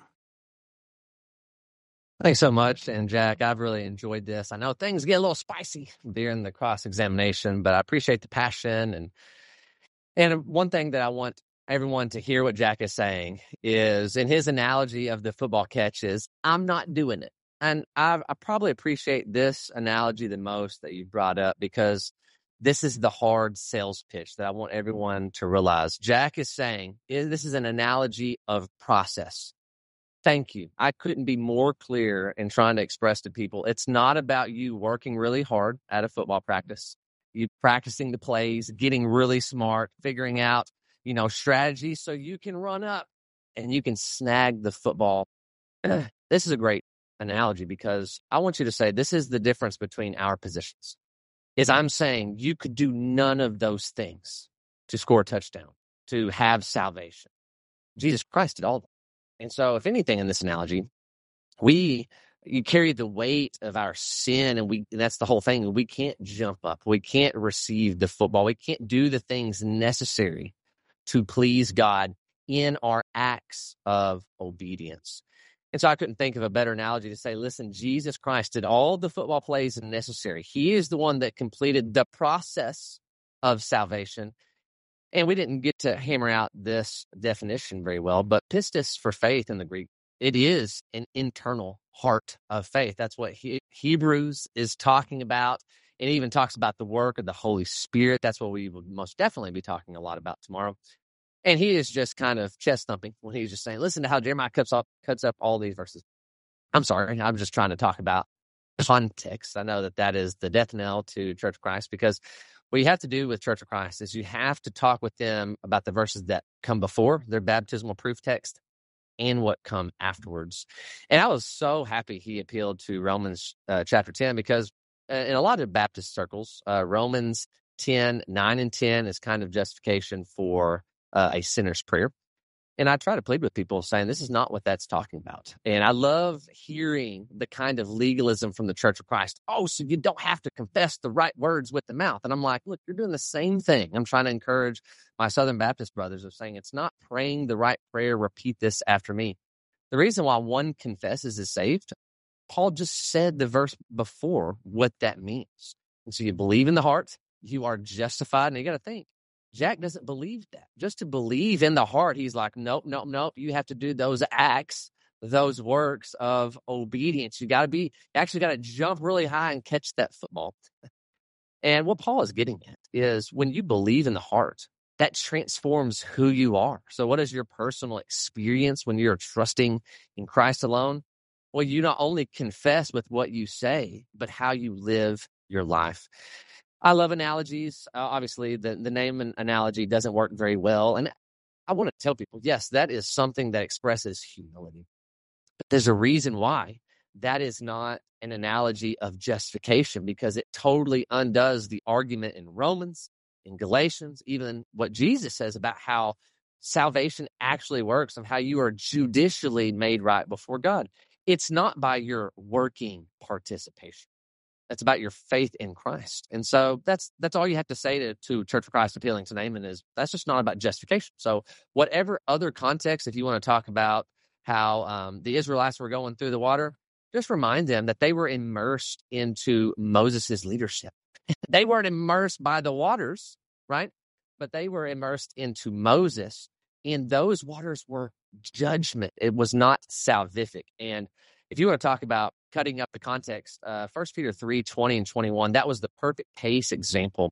Thanks so much. And Jack, I've really enjoyed this. I know things get a little spicy during the cross-examination, but I appreciate the passion. And and one thing that I want everyone to hear what Jack is saying is, in his analogy of the football catch, is I'm not doing it. And I, I probably appreciate this analogy the most that you brought up, because this is the hard sales pitch that I want everyone to realize. Jack is saying this is an analogy of process. Thank you. I couldn't be more clear in trying to express to people, it's not about you working really hard at a football practice, you practicing the plays, getting really smart, figuring out, you know, strategies so you can run up and you can snag the football. This is a great analogy, because I want you to say this is the difference between our positions. Is I'm saying you could do none of those things to score a touchdown, to have salvation. Jesus Christ did all that. And so, if anything, in this analogy, we you carry the weight of our sin, and we and that's the whole thing. We can't jump up. We can't receive the football. We can't do the things necessary to please God in our acts of obedience. And so I couldn't think of a better analogy to say, listen, Jesus Christ did all the football plays necessary. He is the one that completed the process of salvation. And we didn't get to hammer out this definition very well, but pistis for faith in the Greek, it is an internal heart of faith. That's what he, Hebrews is talking about. It even talks about the work of the Holy Spirit. That's what we will most definitely be talking a lot about tomorrow. And he is just kind of chest thumping when he's just saying, listen to how Jeremiah cuts up, cuts up all these verses. I'm sorry. I'm just trying to talk about context. I know that that is the death knell to Church of Christ, because what you have to do with Church of Christ is you have to talk with them about the verses that come before their baptismal proof text and what come afterwards. And I was so happy he appealed to Romans uh, chapter ten, because in a lot of Baptist circles, uh, Romans ten, nine and ten is kind of justification for uh, a sinner's prayer. And I try to plead with people saying this is not what that's talking about. And I love hearing the kind of legalism from the Church of Christ. Oh, so you don't have to confess the right words with the mouth. And I'm like, look, you're doing the same thing. I'm trying to encourage my Southern Baptist brothers of saying it's not praying the right prayer. Repeat this after me. The reason why one confesses is saved, Paul just said the verse before what that means. And so you believe in the heart, you are justified. And you got to think, Jack doesn't believe that. Just to believe in the heart, he's like, nope, nope, nope. You have to do those acts, those works of obedience. You got to be, you actually got to jump really high and catch that football. And what Paul is getting at is when you believe in the heart, that transforms who you are. So what is your personal experience when you're trusting in Christ alone? Well, you not only confess with what you say, but how you live your life. I love analogies. Uh, obviously, the, the name analogy doesn't work very well. And I want to tell people, yes, that is something that expresses humility. But there's a reason why that is not an analogy of justification, because it totally undoes the argument in Romans, in Galatians, even what Jesus says about how salvation actually works and how you are judicially made right before God. It's not by your working participation. It's about your faith in Christ. And so that's that's all you have to say to, to Church of Christ appealing to Naaman is that's just not about justification. So whatever other context, if you want to talk about how um, the Israelites were going through the water, just remind them that they were immersed into Moses' leadership. They weren't immersed by the waters, right? But they were immersed into Moses, and those waters were judgment. It was not salvific. And if you want to talk about cutting up the context, uh, First Peter three, twenty and twenty-one, that was the perfect case example.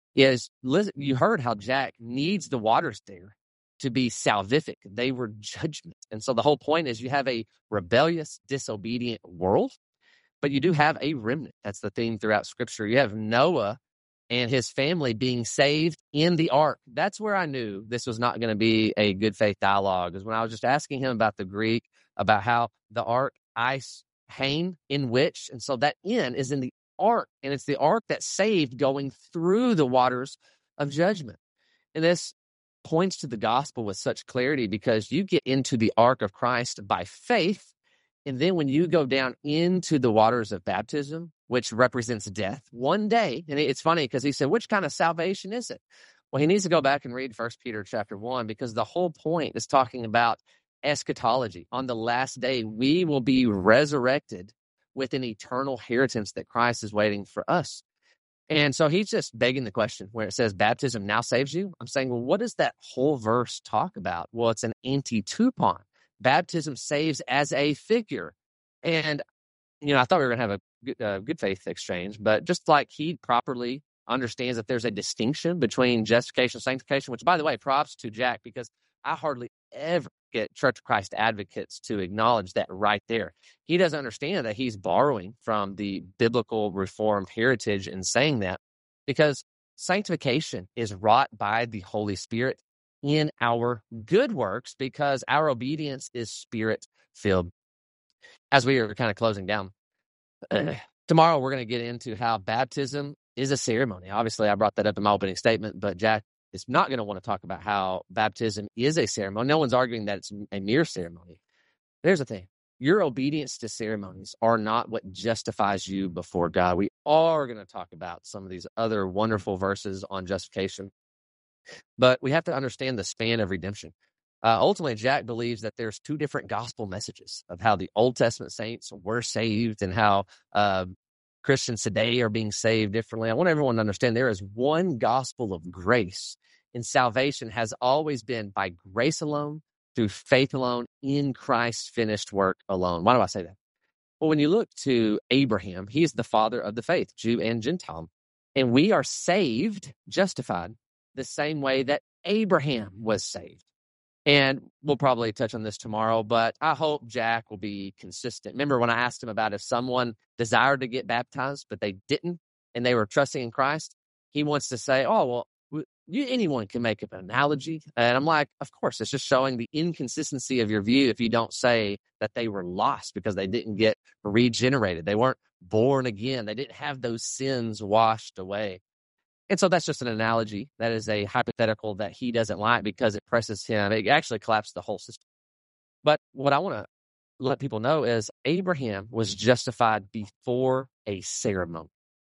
Is you heard how Jack needs the waters there to be salvific. They were judgment. And so the whole point is you have a rebellious, disobedient world, but you do have a remnant. That's the theme throughout Scripture. You have Noah and his family being saved in the ark. That's where I knew this was not going to be a good faith dialogue, is when I was just asking him about the Greek, about how the ark, ice, hain, in which, and so that in is in the ark, and it's the ark that saved going through the waters of judgment. And this points to the gospel with such clarity, because you get into the ark of Christ by faith, and then when you go down into the waters of baptism, which represents death, one day, and it's funny because he said, which kind of salvation is it? Well, he needs to go back and read First Peter chapter one, because the whole point is talking about eschatology. On the last day, we will be resurrected with an eternal inheritance that Christ is waiting for us. And so he's just begging the question where it says baptism now saves you. I'm saying, well, what does that whole verse talk about? Well, it's an anti-tupon. Baptism saves as a figure. And, you know, I thought we were going to have a good, uh, good faith exchange, but just like he properly understands that there's a distinction between justification and sanctification, which, by the way, props to Jack, because I hardly ever get Church of Christ advocates to acknowledge that right there. He doesn't understand that he's borrowing from the biblical Reformed heritage in saying that, because sanctification is wrought by the Holy Spirit in our good works, because our obedience is Spirit-filled. As we are kind of closing down, uh, tomorrow we're going to get into how baptism is a ceremony. Obviously, I brought that up in my opening statement, but Jack is not going to want to talk about how baptism is a ceremony. No one's arguing that it's a mere ceremony. There's the thing. Your obedience to ceremonies are not what justifies you before God. We are going to talk about some of these other wonderful verses on justification, but we have to understand the span of redemption. Uh, ultimately, Jack believes that there's two different gospel messages of how the Old Testament saints were saved and how uh, Christians today are being saved differently. I want everyone to understand there is one gospel of grace, and salvation has always been by grace alone, through faith alone, in Christ's finished work alone. Why do I say that? Well, when you look to Abraham, he is the father of the faith, Jew and Gentile. And we are saved, justified, the same way that Abraham was saved. And we'll probably touch on this tomorrow, but I hope Jack will be consistent. Remember when I asked him about if someone desired to get baptized, but they didn't, and they were trusting in Christ, he wants to say, oh, well, you, anyone can make an analogy. And I'm like, of course, it's just showing the inconsistency of your view if you don't say that they were lost because they didn't get regenerated. They weren't born again. They didn't have those sins washed away. And so that's just an analogy. That is a hypothetical that he doesn't like because it presses him. It actually collapsed the whole system. But what I want to let people know is Abraham was justified before a ceremony.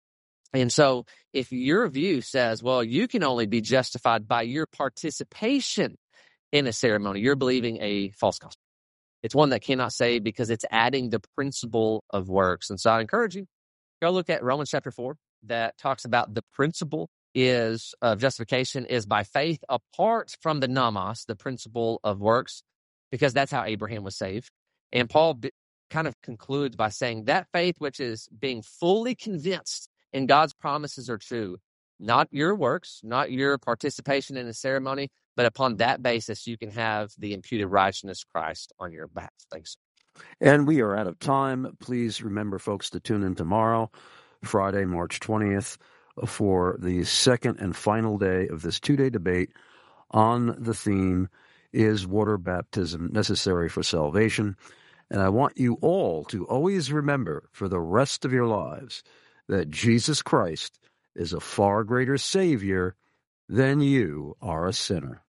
And so if your view says, well, you can only be justified by your participation in a ceremony, you're believing a false gospel. It's one that cannot save because it's adding the principle of works. And so I encourage you, go look at Romans chapter four. That talks about the principle is of justification is by faith apart from the nomos, the principle of works, because that's how Abraham was saved. And Paul b- kind of concludes by saying that faith, which is being fully convinced in God's promises are true, not your works, not your participation in a ceremony, but upon that basis, you can have the imputed righteousness of Christ on your behalf. Thanks. And we are out of time. Please remember, folks, to tune in tomorrow, Friday, March twentieth, for the second and final day of this two-day debate on the theme, is water baptism necessary for salvation? And I want you all to always remember for the rest of your lives that Jesus Christ is a far greater Savior than you are a sinner.